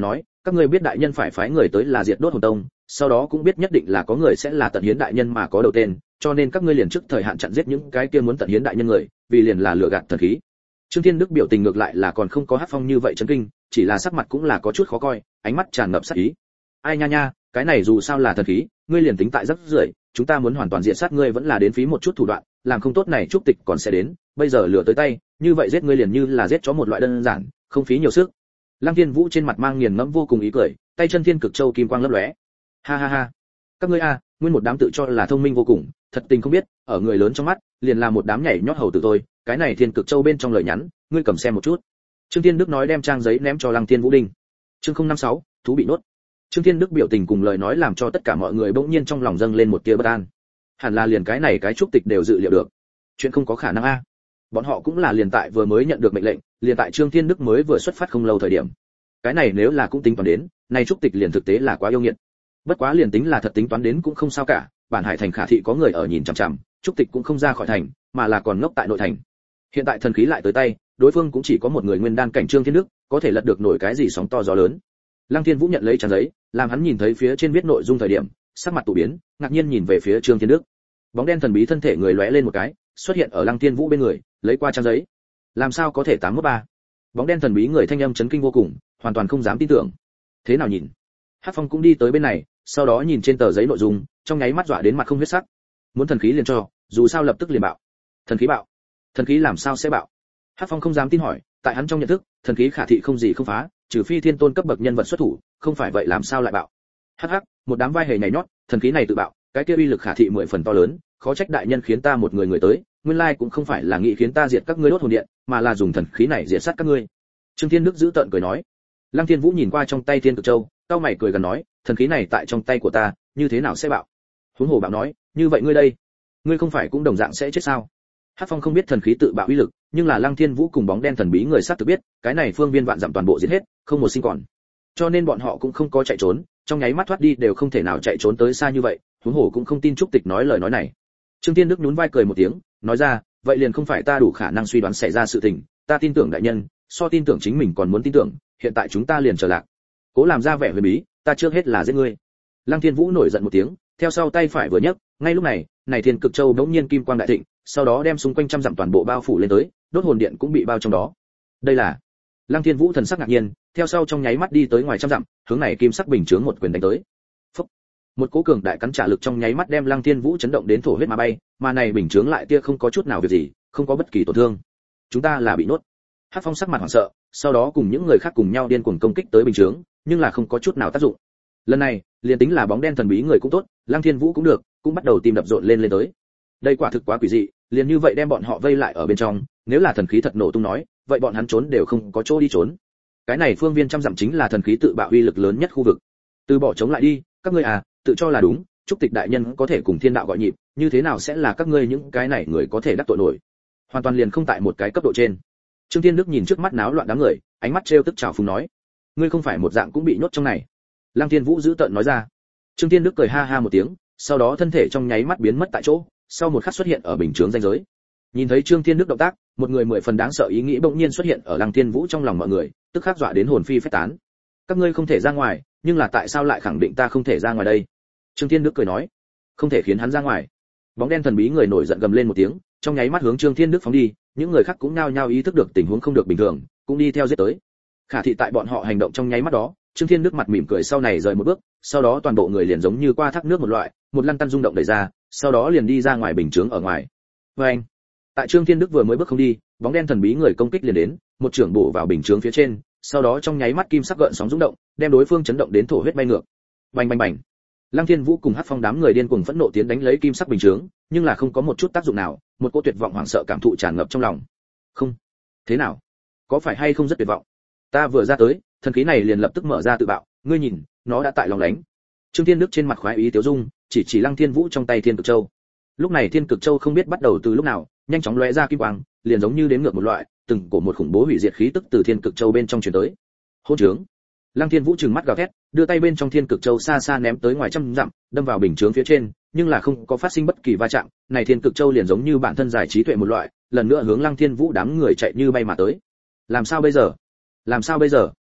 Các ngươi biết đại nhân phải phái người tới là diệt đốt hồn tông, sau đó cũng biết nhất định là có người sẽ là tận hiến đại nhân mà có đầu tên, cho nên các ngươi liền trước thời hạn chặn giết những cái kia muốn tận hiến đại nhân người, vì liền là lừa gạt thần khí. Trương Thiên Đức biểu tình ngược lại là còn không có Hắc Phong như vậy chấn kinh, chỉ là sắc mặt cũng là có chút khó coi, ánh mắt tràn ngập sát ý. Ai nha nha, cái này dù sao là thần khí, ngươi liền tính tại rất rưởi, chúng ta muốn hoàn toàn diệt sát ngươi vẫn là đến phí một chút thủ đoạn, làm không tốt này trúc tịch còn sẽ đến, bây giờ lừa tới tay, như vậy giết ngươi liền như là giết chó một loại đơn giản, không phí nhiều sức. Lăng Thiên Vũ trên mặt mang nghiền ngẫm vô cùng ý cười, tay chân thiên cực châu kim quang lấp lóe. Ha ha ha, các ngươi a, nguyên một đám tự cho là thông minh vô cùng, thật tình không biết, ở người lớn trong mắt, liền là một đám nhảy nhót hầu tử tôi, cái này thiên cực châu bên trong lời nhắn, ngươi cầm xem một chút. Trương Thiên Đức nói đem trang giấy ném cho Lăng Thiên Vũ đinh. Chương 056, thú bị nuốt. Trương Thiên Đức biểu tình cùng lời nói làm cho tất cả mọi người bỗng nhiên trong lòng dâng lên một tia bất an. Hẳn là liền cái này cái trúc tịch đều dự liệu được. Chuyện không có khả năng a. Bọn họ cũng là liền tại vừa mới nhận được mệnh lệnh, liền tại Trương Thiên Đức mới vừa xuất phát không lâu thời điểm. Cái này nếu là cũng tính toán đến, này trúc tịch liền thực tế là quá yêu nghiệt. Bất quá liền tính là thật tính toán đến cũng không sao cả, bản hải thành khả thị có người ở nhìn chằm chằm, trúc tịch cũng không ra khỏi thành, mà là còn ngốc tại nội thành. Hiện tại thần khí lại tới tay, đối phương cũng chỉ có một người nguyên đan cảnh Trương Thiên Đức, có thể lật được nổi cái gì sóng to gió lớn. Lăng Thiên Vũ nhận lấy trang giấy, làm hắn nhìn thấy phía trên viết nội dung thời điểm, sắc mặt tụ biến, ngạc nhiên nhìn về phía Trương Thiên Đức. Bóng đen thần bí thân thể người lóe lên một cái, xuất hiện ở Lăng Thiên Vũ bên người, lấy qua trang giấy. Làm sao có thể 813? Bóng đen thần bí người thanh âm chấn kinh vô cùng, hoàn toàn không dám tin tưởng. Thế nào nhìn? Hắc Phong cũng đi tới bên này, sau đó nhìn trên tờ giấy nội dung, trong nháy mắt dọa đến mặt không huyết sắc. Muốn thần khí liền cho, dù sao lập tức liền bạo. Thần khí bạo? Thần khí làm sao sẽ bạo? Hắc Phong không dám tin hỏi, tại hắn trong nhận thức, thần khí khả thị không gì không phá, trừ phi thiên tôn cấp bậc nhân vật xuất thủ, không phải vậy làm sao lại bạo? Hắc hắc, một đám vai hề nhảy nhót, thần khí này tự bạo, cái kia uy lực khả thị 10 phần to lớn, khó trách đại nhân khiến ta một người tới, nguyên lai cũng không phải là nghĩ khiến ta diệt các ngươi đốt hồn điện, mà là dùng thần khí này diệt sát các ngươi. Trương Thiên Đức giữ tợn cười nói. Lăng Thiên Vũ nhìn qua trong tay Thiên Cực Châu, cao mày cười gần nói, thần khí này tại trong tay của ta, như thế nào sẽ bạo? Huống hồ bạo nói, như vậy ngươi đây, ngươi không phải cũng đồng dạng sẽ chết sao? Hắc Phong không biết thần khí tự bạo uy lực, nhưng là Lăng Thiên Vũ cùng bóng đen thần bí người sát thực biết, cái này phương viên vạn dặm toàn bộ giết hết, không một sinh còn. Cho nên bọn họ cũng không có chạy trốn, trong nháy mắt thoát đi đều không thể nào chạy trốn tới xa như vậy, huống hồ cũng không tin trúc tịch nói lời nói này. Trương Thiên Đức nhún vai cười một tiếng, nói ra, vậy liền không phải ta đủ khả năng suy đoán xảy ra sự tình, ta tin tưởng đại nhân, so tin tưởng chính mình còn muốn tin tưởng, hiện tại chúng ta liền trở lạc. Cố làm ra vẻ huyền bí, ta trước hết là giết ngươi. Lăng Thiên Vũ nổi giận một tiếng, theo sau tay phải vừa nhấc, ngay lúc này, này Thiên Cực Châu đống nhiên kim quang đại thịnh, sau đó đem xung quanh trăm dặm toàn bộ bao phủ lên tới, đốt hồn điện cũng bị bao trong đó. Đây là Lăng Thiên Vũ thần sắc ngạc nhiên, theo sau trong nháy mắt đi tới ngoài trăm dặm, hướng này kim sắc bình chướng một quyền đánh tới. Phốc. Một cỗ cường đại cắn trả lực trong nháy mắt đem Lăng Thiên Vũ chấn động đến thổ huyết mà bay, mà này bình chướng lại tia không có chút nào việc gì, không có bất kỳ tổn thương. Chúng ta là bị nuốt. Hắc Phong sắc mặt hoảng sợ, sau đó cùng những người khác cùng nhau điên cuồng công kích tới bình chướng, nhưng là không có chút nào tác dụng. Lần này, liền tính là bóng đen thần bí người cũng tốt, Lăng Thiên Vũ cũng được, cũng bắt đầu tìm đập rộn lên tới. Đây quả thực quá quỷ dị, liền như vậy đem bọn họ vây lại ở bên trong, nếu là thần khí thật nổ tung nói, vậy bọn hắn trốn đều không có chỗ đi trốn. Cái này phương viên trăm dặm chính là thần khí tự bạo uy lực lớn nhất khu vực. Từ bỏ chống lại đi, các ngươi à, tự cho là đúng, trúc tịch đại nhân có thể cùng thiên đạo gọi nhịp, như thế nào sẽ là các ngươi những cái này người có thể đắc tội nổi? Hoàn toàn liền không tại một cái cấp độ trên. Trương Thiên Đức nhìn trước mắt náo loạn đám người, ánh mắt trêu tức trào phúng nói, ngươi không phải một dạng cũng bị nhốt trong này. Lăng Thiên Vũ giữ tợn nói ra. Trương Thiên Đức cười ha ha một tiếng, sau đó thân thể trong nháy mắt biến mất tại chỗ, sau một khắc xuất hiện ở bình chướng ranh giới. Nhìn thấy Trương Thiên Đức động tác, một người 10 phần đáng sợ ý nghĩ bỗng nhiên xuất hiện ở Lăng Thiên Vũ trong lòng mọi người, tức khắc dọa đến hồn phi phách tán. Các ngươi không thể ra ngoài, nhưng là tại sao lại khẳng định ta không thể ra ngoài đây? Trương Thiên Đức cười nói, không thể khiến hắn ra ngoài. Bóng đen thần bí người nổi giận gầm lên một tiếng, trong nháy mắt hướng Trương Thiên Đức phóng đi, những người khác cũng nhao nhao ý thức được tình huống không được bình thường, cũng đi theo giết tới. Khả thị tại bọn họ hành động trong nháy mắt đó, Trương Thiên Đức mặt mỉm cười sau này rời một bước, sau đó toàn bộ người liền giống như qua thác nước một loại, một lăn tăn rung động đẩy ra, sau đó liền đi ra ngoài bình chướng ở ngoài. Oeng! Tại Trương Thiên Đức vừa mới bước không đi, bóng đen thần bí người công kích liền đến, một chưởng bổ vào bình chướng phía trên, sau đó trong nháy mắt kim sắc gợn sóng rung động, đem đối phương chấn động đến thổ huyết bay ngược. Bành bành bành. Lăng Thiên Vũ cùng Hắc Phong đám người điên cuồng phẫn nộ tiến đánh lấy kim sắc bình chướng, nhưng là không có một chút tác dụng nào, một cỗ tuyệt vọng hoảng sợ cảm thụ tràn ngập trong lòng. Không, thế nào? Có phải hay không rất tuyệt vọng? Ta vừa ra tới, thần khí này liền lập tức mở ra tự bạo, ngươi nhìn, nó đã tại lòng đánh. Trương Thiên Đức trên mặt khoái ý tiêu dung, chỉ Lăng Thiên Vũ trong tay Thiên Cực Châu. Lúc này Thiên Cực Châu không biết bắt đầu từ lúc nào, nhanh chóng lóe ra kim quang, liền giống như đếm ngược một loại, từng cổ một khủng bố hủy diệt khí tức từ Thiên Cực Châu bên trong truyền tới. Hỗn trướng! Lăng Thiên Vũ trừng mắt gào thét, đưa tay bên trong Thiên Cực Châu xa xa ném tới ngoài trăm dặm, đâm vào bình chướng phía trên, nhưng là không có phát sinh bất kỳ va chạm, này Thiên Cực Châu liền giống như bản thân giải trí tuệ một loại, lần nữa hướng Lăng Thiên Vũ đám người chạy như bay mà tới. Làm sao bây giờ? Làm sao bây giờ?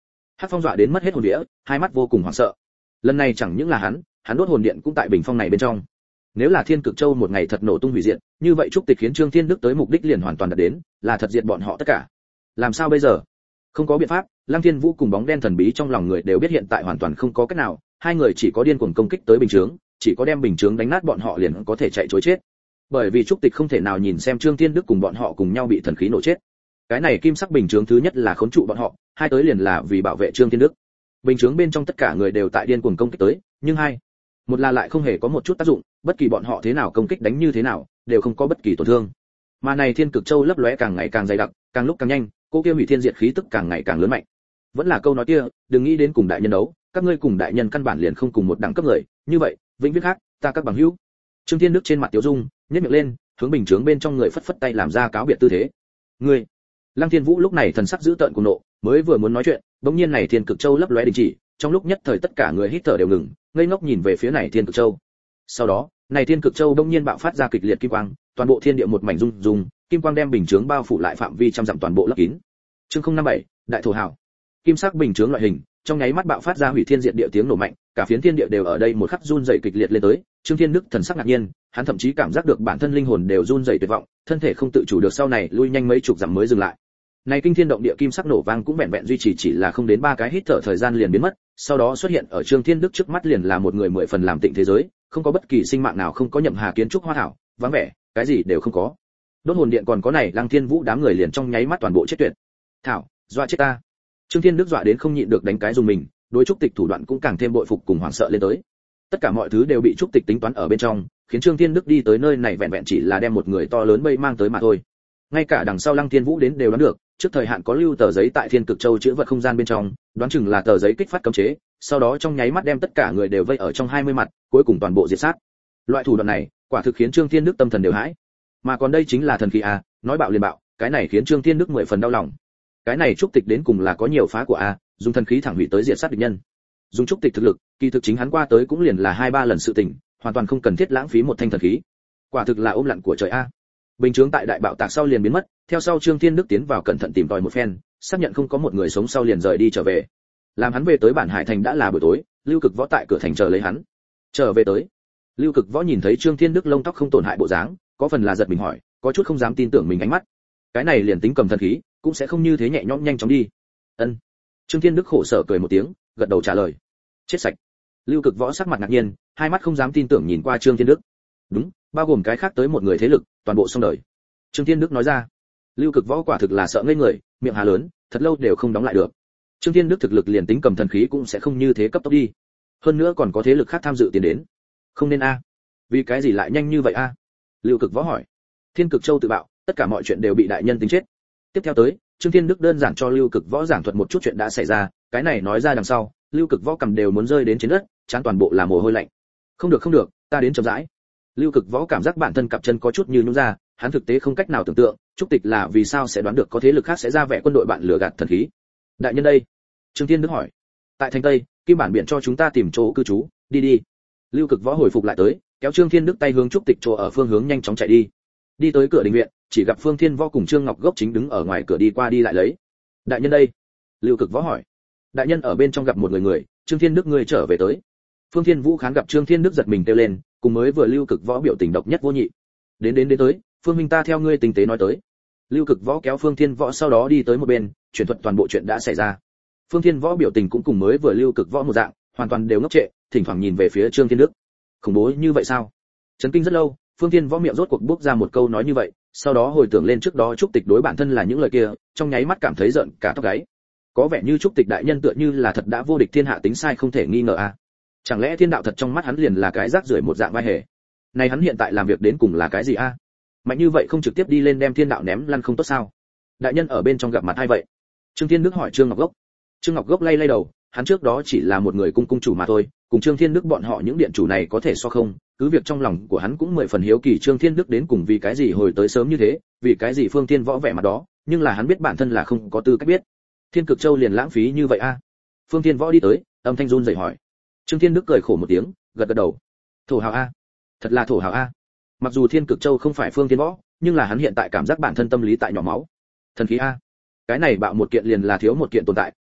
Hắc Phong dọa đến mất hết hồn vía, hai mắt vô cùng hoảng sợ. Lần này chẳng những là hắn đốt hồn điện cũng tại bình phong này bên trong. Nếu là Thiên Cực Châu một ngày thật nổ tung hủy diệt, như vậy trúc tịch khiến Trương Thiên Đức tới mục đích liền hoàn toàn đạt đến, là thật diệt bọn họ tất cả. Làm sao bây giờ? Không có biện pháp, Lăng Thiên Vũ cùng bóng đen thần bí trong lòng người đều biết hiện tại hoàn toàn không có cách nào, hai người chỉ có điên cuồng công kích tới bình chướng, chỉ có đem bình chướng đánh nát bọn họ liền có thể chạy trối chết. Bởi vì trúc tịch không thể nào nhìn xem Trương Thiên Đức cùng bọn họ cùng nhau bị thần khí nổ chết. Cái này kim sắc bình chướng thứ nhất là khốn trụ bọn họ, hai tới liền là vì bảo vệ Trương Thiên Đức. Bình chướng bên trong tất cả người đều tại điên cuồng công kích tới, nhưng một là lại không hề có một chút tác dụng, bất kỳ bọn họ thế nào công kích đánh như thế nào, đều không có bất kỳ tổn thương. Mà này Thiên Cực Châu lấp lóe càng ngày càng dày đặc, càng lúc càng nhanh, cô kia hủy thiên diệt khí tức càng ngày càng lớn mạnh. Vẫn là câu nói kia, đừng nghĩ đến cùng đại nhân đấu, các ngươi cùng đại nhân căn bản liền không cùng một đẳng cấp người, như vậy, vĩnh viễn khác, ta các bằng hữu. Trương Thiên Đức trên mặt tiêu dung, nhếch miệng lên, hướng bình chướng bên trong người phất phất tay làm ra cáo biệt tư thế. Ngươi. Lăng Thiên Vũ lúc này thần sắc dữ tợn cùng nộ, mới vừa muốn nói chuyện, bỗng nhiên này Thiên Cực Châu lấp lóe đình chỉ, trong lúc nhất thời tất cả người hít thở đều ngừng, ngây ngốc nhìn về phía này Thiên Cực Châu. Sau đó, này Thiên Cực Châu bỗng nhiên bạo phát ra kịch liệt kim quang, toàn bộ thiên địa một mảnh rung rung, kim quang đem bình chướng bao phủ lại phạm vi trăm dặm toàn bộ lấp kín. Chương 057, đại thổ hào. Kim sắc bình chướng loại hình, trong nháy mắt bạo phát ra hủy thiên diệt địa tiếng nổ mạnh, cả phiến thiên địa đều ở đây một khắc run rẩy kịch liệt lên tới. Trương Thiên Đức thần sắc ngạc nhiên, hắn thậm chí cảm giác được bản thân linh hồn đều run rẩy tuyệt vọng, thân thể không tự chủ được sau này lui nhanh mấy chục dặm mới dừng lại. Này kinh thiên động địa kim sắc nổ vang cũng vẹn vẹn duy trì chỉ là không đến 3 cái hít thở thời gian liền biến mất, sau đó xuất hiện ở Trương Thiên Đức trước mắt liền là một người 10 phần làm tịnh thế giới, không có bất kỳ sinh mạng nào, không có nhậm hà kiến trúc hoa thảo, vắng vẻ, cái gì đều không có. Đốt hồn điện còn có này Lăng Thiên Vũ đám người liền trong nháy mắt toàn bộ chết tuyệt. Thảo, dọa chết ta. Trương Thiên Đức dọa đến không nhịn được đánh cái dùng mình, đối trúc tịch thủ đoạn cũng càng thêm bội phục cùng hoảng sợ lên tới. Tất cả mọi thứ đều bị trúc tịch tính toán ở bên trong, khiến Trương Thiên Đức đi tới nơi này vẹn vẹn chỉ là đem một người to lớn bây mang tới mà thôi. Ngay cả đằng sau Lăng Thiên Vũ đến đều đoán được, trước thời hạn có lưu tờ giấy tại Thiên Cực Châu chứa vật không gian bên trong, đoán chừng là tờ giấy kích phát cấm chế, sau đó trong nháy mắt đem tất cả người đều vây ở trong 20 mặt, cuối cùng toàn bộ diệt sát. Loại thủ đoạn này, quả thực khiến Trương Thiên Đức tâm thần đều hãi. Mà còn đây chính là thần khí a, nói bạo liền bạo, cái này khiến Trương Thiên Đức 10 phần đau lòng. Cái này trúc tịch đến cùng là có nhiều phá của a, dùng thần khí thẳng hủy tới diệt sát địch nhân. Dùng trúc tịch thực lực, kỳ thực chính hắn qua tới cũng liền là 2-3 lần sự tình, hoàn toàn không cần thiết lãng phí một thanh thần khí. Quả thực là ôm lặn của trời a. Bình chướng tại đại bạo tạc sau liền biến mất, theo sau Trương Thiên Đức tiến vào cẩn thận tìm tòi một phen, xác nhận không có một người sống sau liền rời đi trở về. Làm hắn về tới bản hải thành đã là buổi tối, Lưu Cực Võ tại cửa thành chờ lấy hắn. Trở về tới. Lưu Cực Võ nhìn thấy Trương Thiên Đức lông tóc không tổn hại bộ dáng, có phần là giật mình hỏi, có chút không dám tin tưởng mình ánh mắt. Cái này liền tính cầm thần khí, cũng sẽ không như thế nhẹ nhõm nhanh chóng đi. Ân. Trương Thiên Đức khổ sở cười một tiếng, gật đầu trả lời. Chết sạch. Lưu Cực Võ sắc mặt ngạc nhiên, hai mắt không dám tin tưởng nhìn qua Trương Thiên Đức. Đúng, bao gồm cái khác tới một người thế lực, toàn bộ xong đời. Trương Thiên Đức nói ra. Lưu Cực Võ quả thực là sợ ngây người, miệng hà lớn, thật lâu đều không đóng lại được. Trương Thiên Đức thực lực liền tính cầm thần khí cũng sẽ không như thế cấp tốc đi. Hơn nữa còn có thế lực khác tham dự tiến đến. Không nên a. Vì cái gì lại nhanh như vậy a? Lưu Cực Võ hỏi. Thiên Cực Châu tự bạo, tất cả mọi chuyện đều bị đại nhân tính chết. Tiếp theo tới, Trương Thiên Đức đơn giản cho Lưu Cực Võ giảng thuật một chút chuyện đã xảy ra, cái này nói ra đằng sau, Lưu Cực Võ cầm đều muốn rơi đến trên đất, trán toàn bộ là mồ hôi lạnh. Không được, ta đến chậm rãi. Lưu Cực Võ cảm giác bản thân cặp chân có chút như nhũn ra, hắn thực tế không cách nào tưởng tượng, trúc tịch là vì sao sẽ đoán được có thế lực khác sẽ ra vẻ quân đội bạn lừa gạt thần khí. Đại nhân đây? Trương Thiên Đức hỏi. Tại thành Tây, Kim Bản Biển cho chúng ta tìm chỗ cư trú, đi. Lưu Cực Võ hồi phục lại tới, kéo Trương Thiên Đức tay hướng trúc tịch chỗ ở phương hướng nhanh chóng chạy đi. Đi tới cửa đình viện, chỉ gặp Phương Thiên Võ cùng Trương Ngọc Gốc chính đứng ở ngoài cửa đi qua đi lại lấy. Đại nhân đây? Lưu Cực Võ hỏi. Đại nhân ở bên trong gặp một người, Trương Thiên Đức ngươi trở về tới. Phương Thiên Vũ khán gặp Trương Thiên Đức giật mình kêu lên, cùng mới vừa Lưu Cực Võ biểu tình độc nhất vô nhị. Đến tới, Phương minh ta theo ngươi tình tế nói tới. Lưu Cực Võ kéo Phương Thiên Võ sau đó đi tới một bên, truyền thuật toàn bộ chuyện đã xảy ra. Phương Thiên Võ biểu tình cũng cùng mới vừa Lưu Cực Võ một dạng, hoàn toàn đều ngốc trệ, thỉnh thoảng nhìn về phía Trương Thiên Đức. Khủng bố như vậy sao? Chấn kinh rất lâu, Phương Thiên Võ miệng rốt cuộc bước ra một câu nói như vậy, sau đó hồi tưởng lên trước đó trúc tịch đối bản thân là những lời kia, trong nháy mắt cảm thấy giận cả tóc gáy. Có vẻ như trúc tịch đại nhân tựa như là thật đã vô địch thiên hạ tính sai không thể nghi ngờ a. Chẳng lẽ thiên đạo thật trong mắt hắn liền là cái rác rưởi một dạng vai hề? Này hắn hiện tại làm việc đến cùng là cái gì a? Mạnh như vậy không trực tiếp đi lên đem thiên đạo ném lăn không tốt sao? Đại nhân ở bên trong gặp mặt ai vậy? Trương Thiên Đức hỏi Trương Ngọc Gốc. Trương Ngọc Gốc lay đầu, hắn trước đó chỉ là một người cung chủ mà thôi, cùng Trương Thiên Đức bọn họ những điện chủ này có thể so không, cứ việc trong lòng của hắn cũng 10 phần hiếu kỳ Trương Thiên Đức đến cùng vì cái gì hồi tới sớm như thế, vì cái gì Phương Thiên Võ vẻ mặt đó, nhưng là hắn biết bản thân là không có tư cách biết. Thiên Cực Châu liền lãng phí như vậy a? Phương Thiên Võ đi tới, âm thanh run rẩy hỏi. Trương Thiên Đức cười khổ một tiếng, gật đầu. Thổ hào a, thật là thổ hào a. Mặc dù Thiên Cực Châu không phải Phương Thiên Võ, nhưng là hắn hiện tại cảm giác bản thân tâm lý tại nhỏ máu. Thần khí a, cái này bạo một kiện liền là thiếu một kiện tồn tại,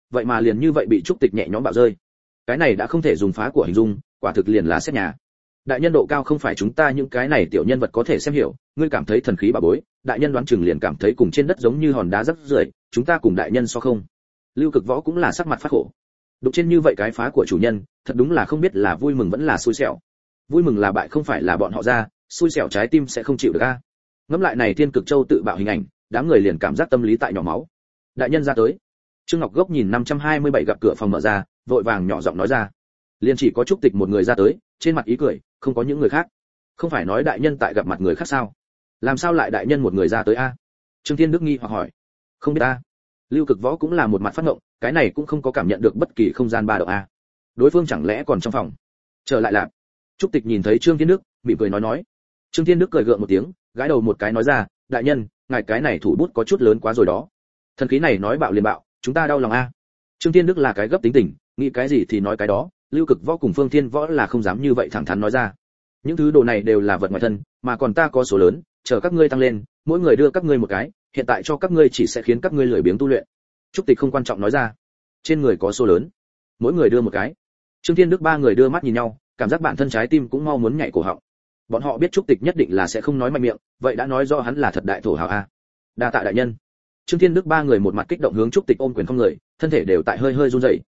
vậy mà liền như vậy bị trúc tịch nhẹ nhõm bạo rơi. Cái này đã không thể dùng phá của hình dung, quả thực liền là xét nhà. Đại nhân độ cao không phải chúng ta những cái này tiểu nhân vật có thể xem hiểu, ngươi cảm thấy thần khí bà bối, đại nhân đoán chừng liền cảm thấy cùng trên đất giống như hòn đá rắc rưởi, chúng ta cùng đại nhân so không. Lưu Cực Võ cũng là sắc mặt phát khổ. Đụng trên như vậy cái phá của chủ nhân, thật đúng là không biết là vui mừng vẫn là xui xẻo. Vui mừng là bại không phải là bọn họ ra, xui xẻo trái tim sẽ không chịu được a. Ngẫm lại này Thiên Cực Châu tự bạo hình ảnh, đám người liền cảm giác tâm lý tại nhỏ máu. Đại nhân ra tới. Trương Ngọc Gốc nhìn 527 gặp cửa phòng mở ra, vội vàng nhỏ giọng nói ra. Liền chỉ có Trúc Tịch một người ra tới, trên mặt ý cười, không có những người khác. Không phải nói đại nhân tại gặp mặt người khác sao? Làm sao lại đại nhân một người ra tới a? Trương Thiên Đức nghi hoặc hỏi. Không biết a. Lưu Cực Võ cũng là một mặt phát ngộng, cái này cũng không có cảm nhận được bất kỳ không gian ba động a. Đối phương chẳng lẽ còn trong phòng? Trở lại lạp. Trúc Tịch nhìn thấy Trương Thiên Đức, mỉm cười nói. Trương Thiên Đức cười gượng một tiếng, gãi đầu một cái nói ra, đại nhân, ngài cái này thủ bút có chút lớn quá rồi đó. Thần khí này nói bạo liền bạo, chúng ta đau lòng a. Trương Thiên Đức là cái gấp tính tình, nghĩ cái gì thì nói cái đó, Lưu Cực Võ cùng Phương Thiên Võ là không dám như vậy thẳng thắn nói ra. Những thứ đồ này đều là vật ngoài thân, mà còn ta có số lớn, chờ các ngươi tăng lên, mỗi người đưa các ngươi một cái, hiện tại cho các ngươi chỉ sẽ khiến các ngươi lười biếng tu luyện. Trúc Tịch không quan trọng nói ra. Trên người có số lớn, mỗi người đưa một cái. Trương Thiên Đức ba người đưa mắt nhìn nhau, cảm giác bản thân trái tim cũng mau muốn nhảy cổ họng. Bọn họ biết Trúc Tịch nhất định là sẽ không nói mạnh miệng, vậy đã nói rõ hắn là thật đại thổ hào a. Đa tạ đại nhân. Trương Thiên Đức ba người một mặt kích động hướng Trúc Tịch ôm quyền không người, thân thể đều tại hơi hơi run rẩy.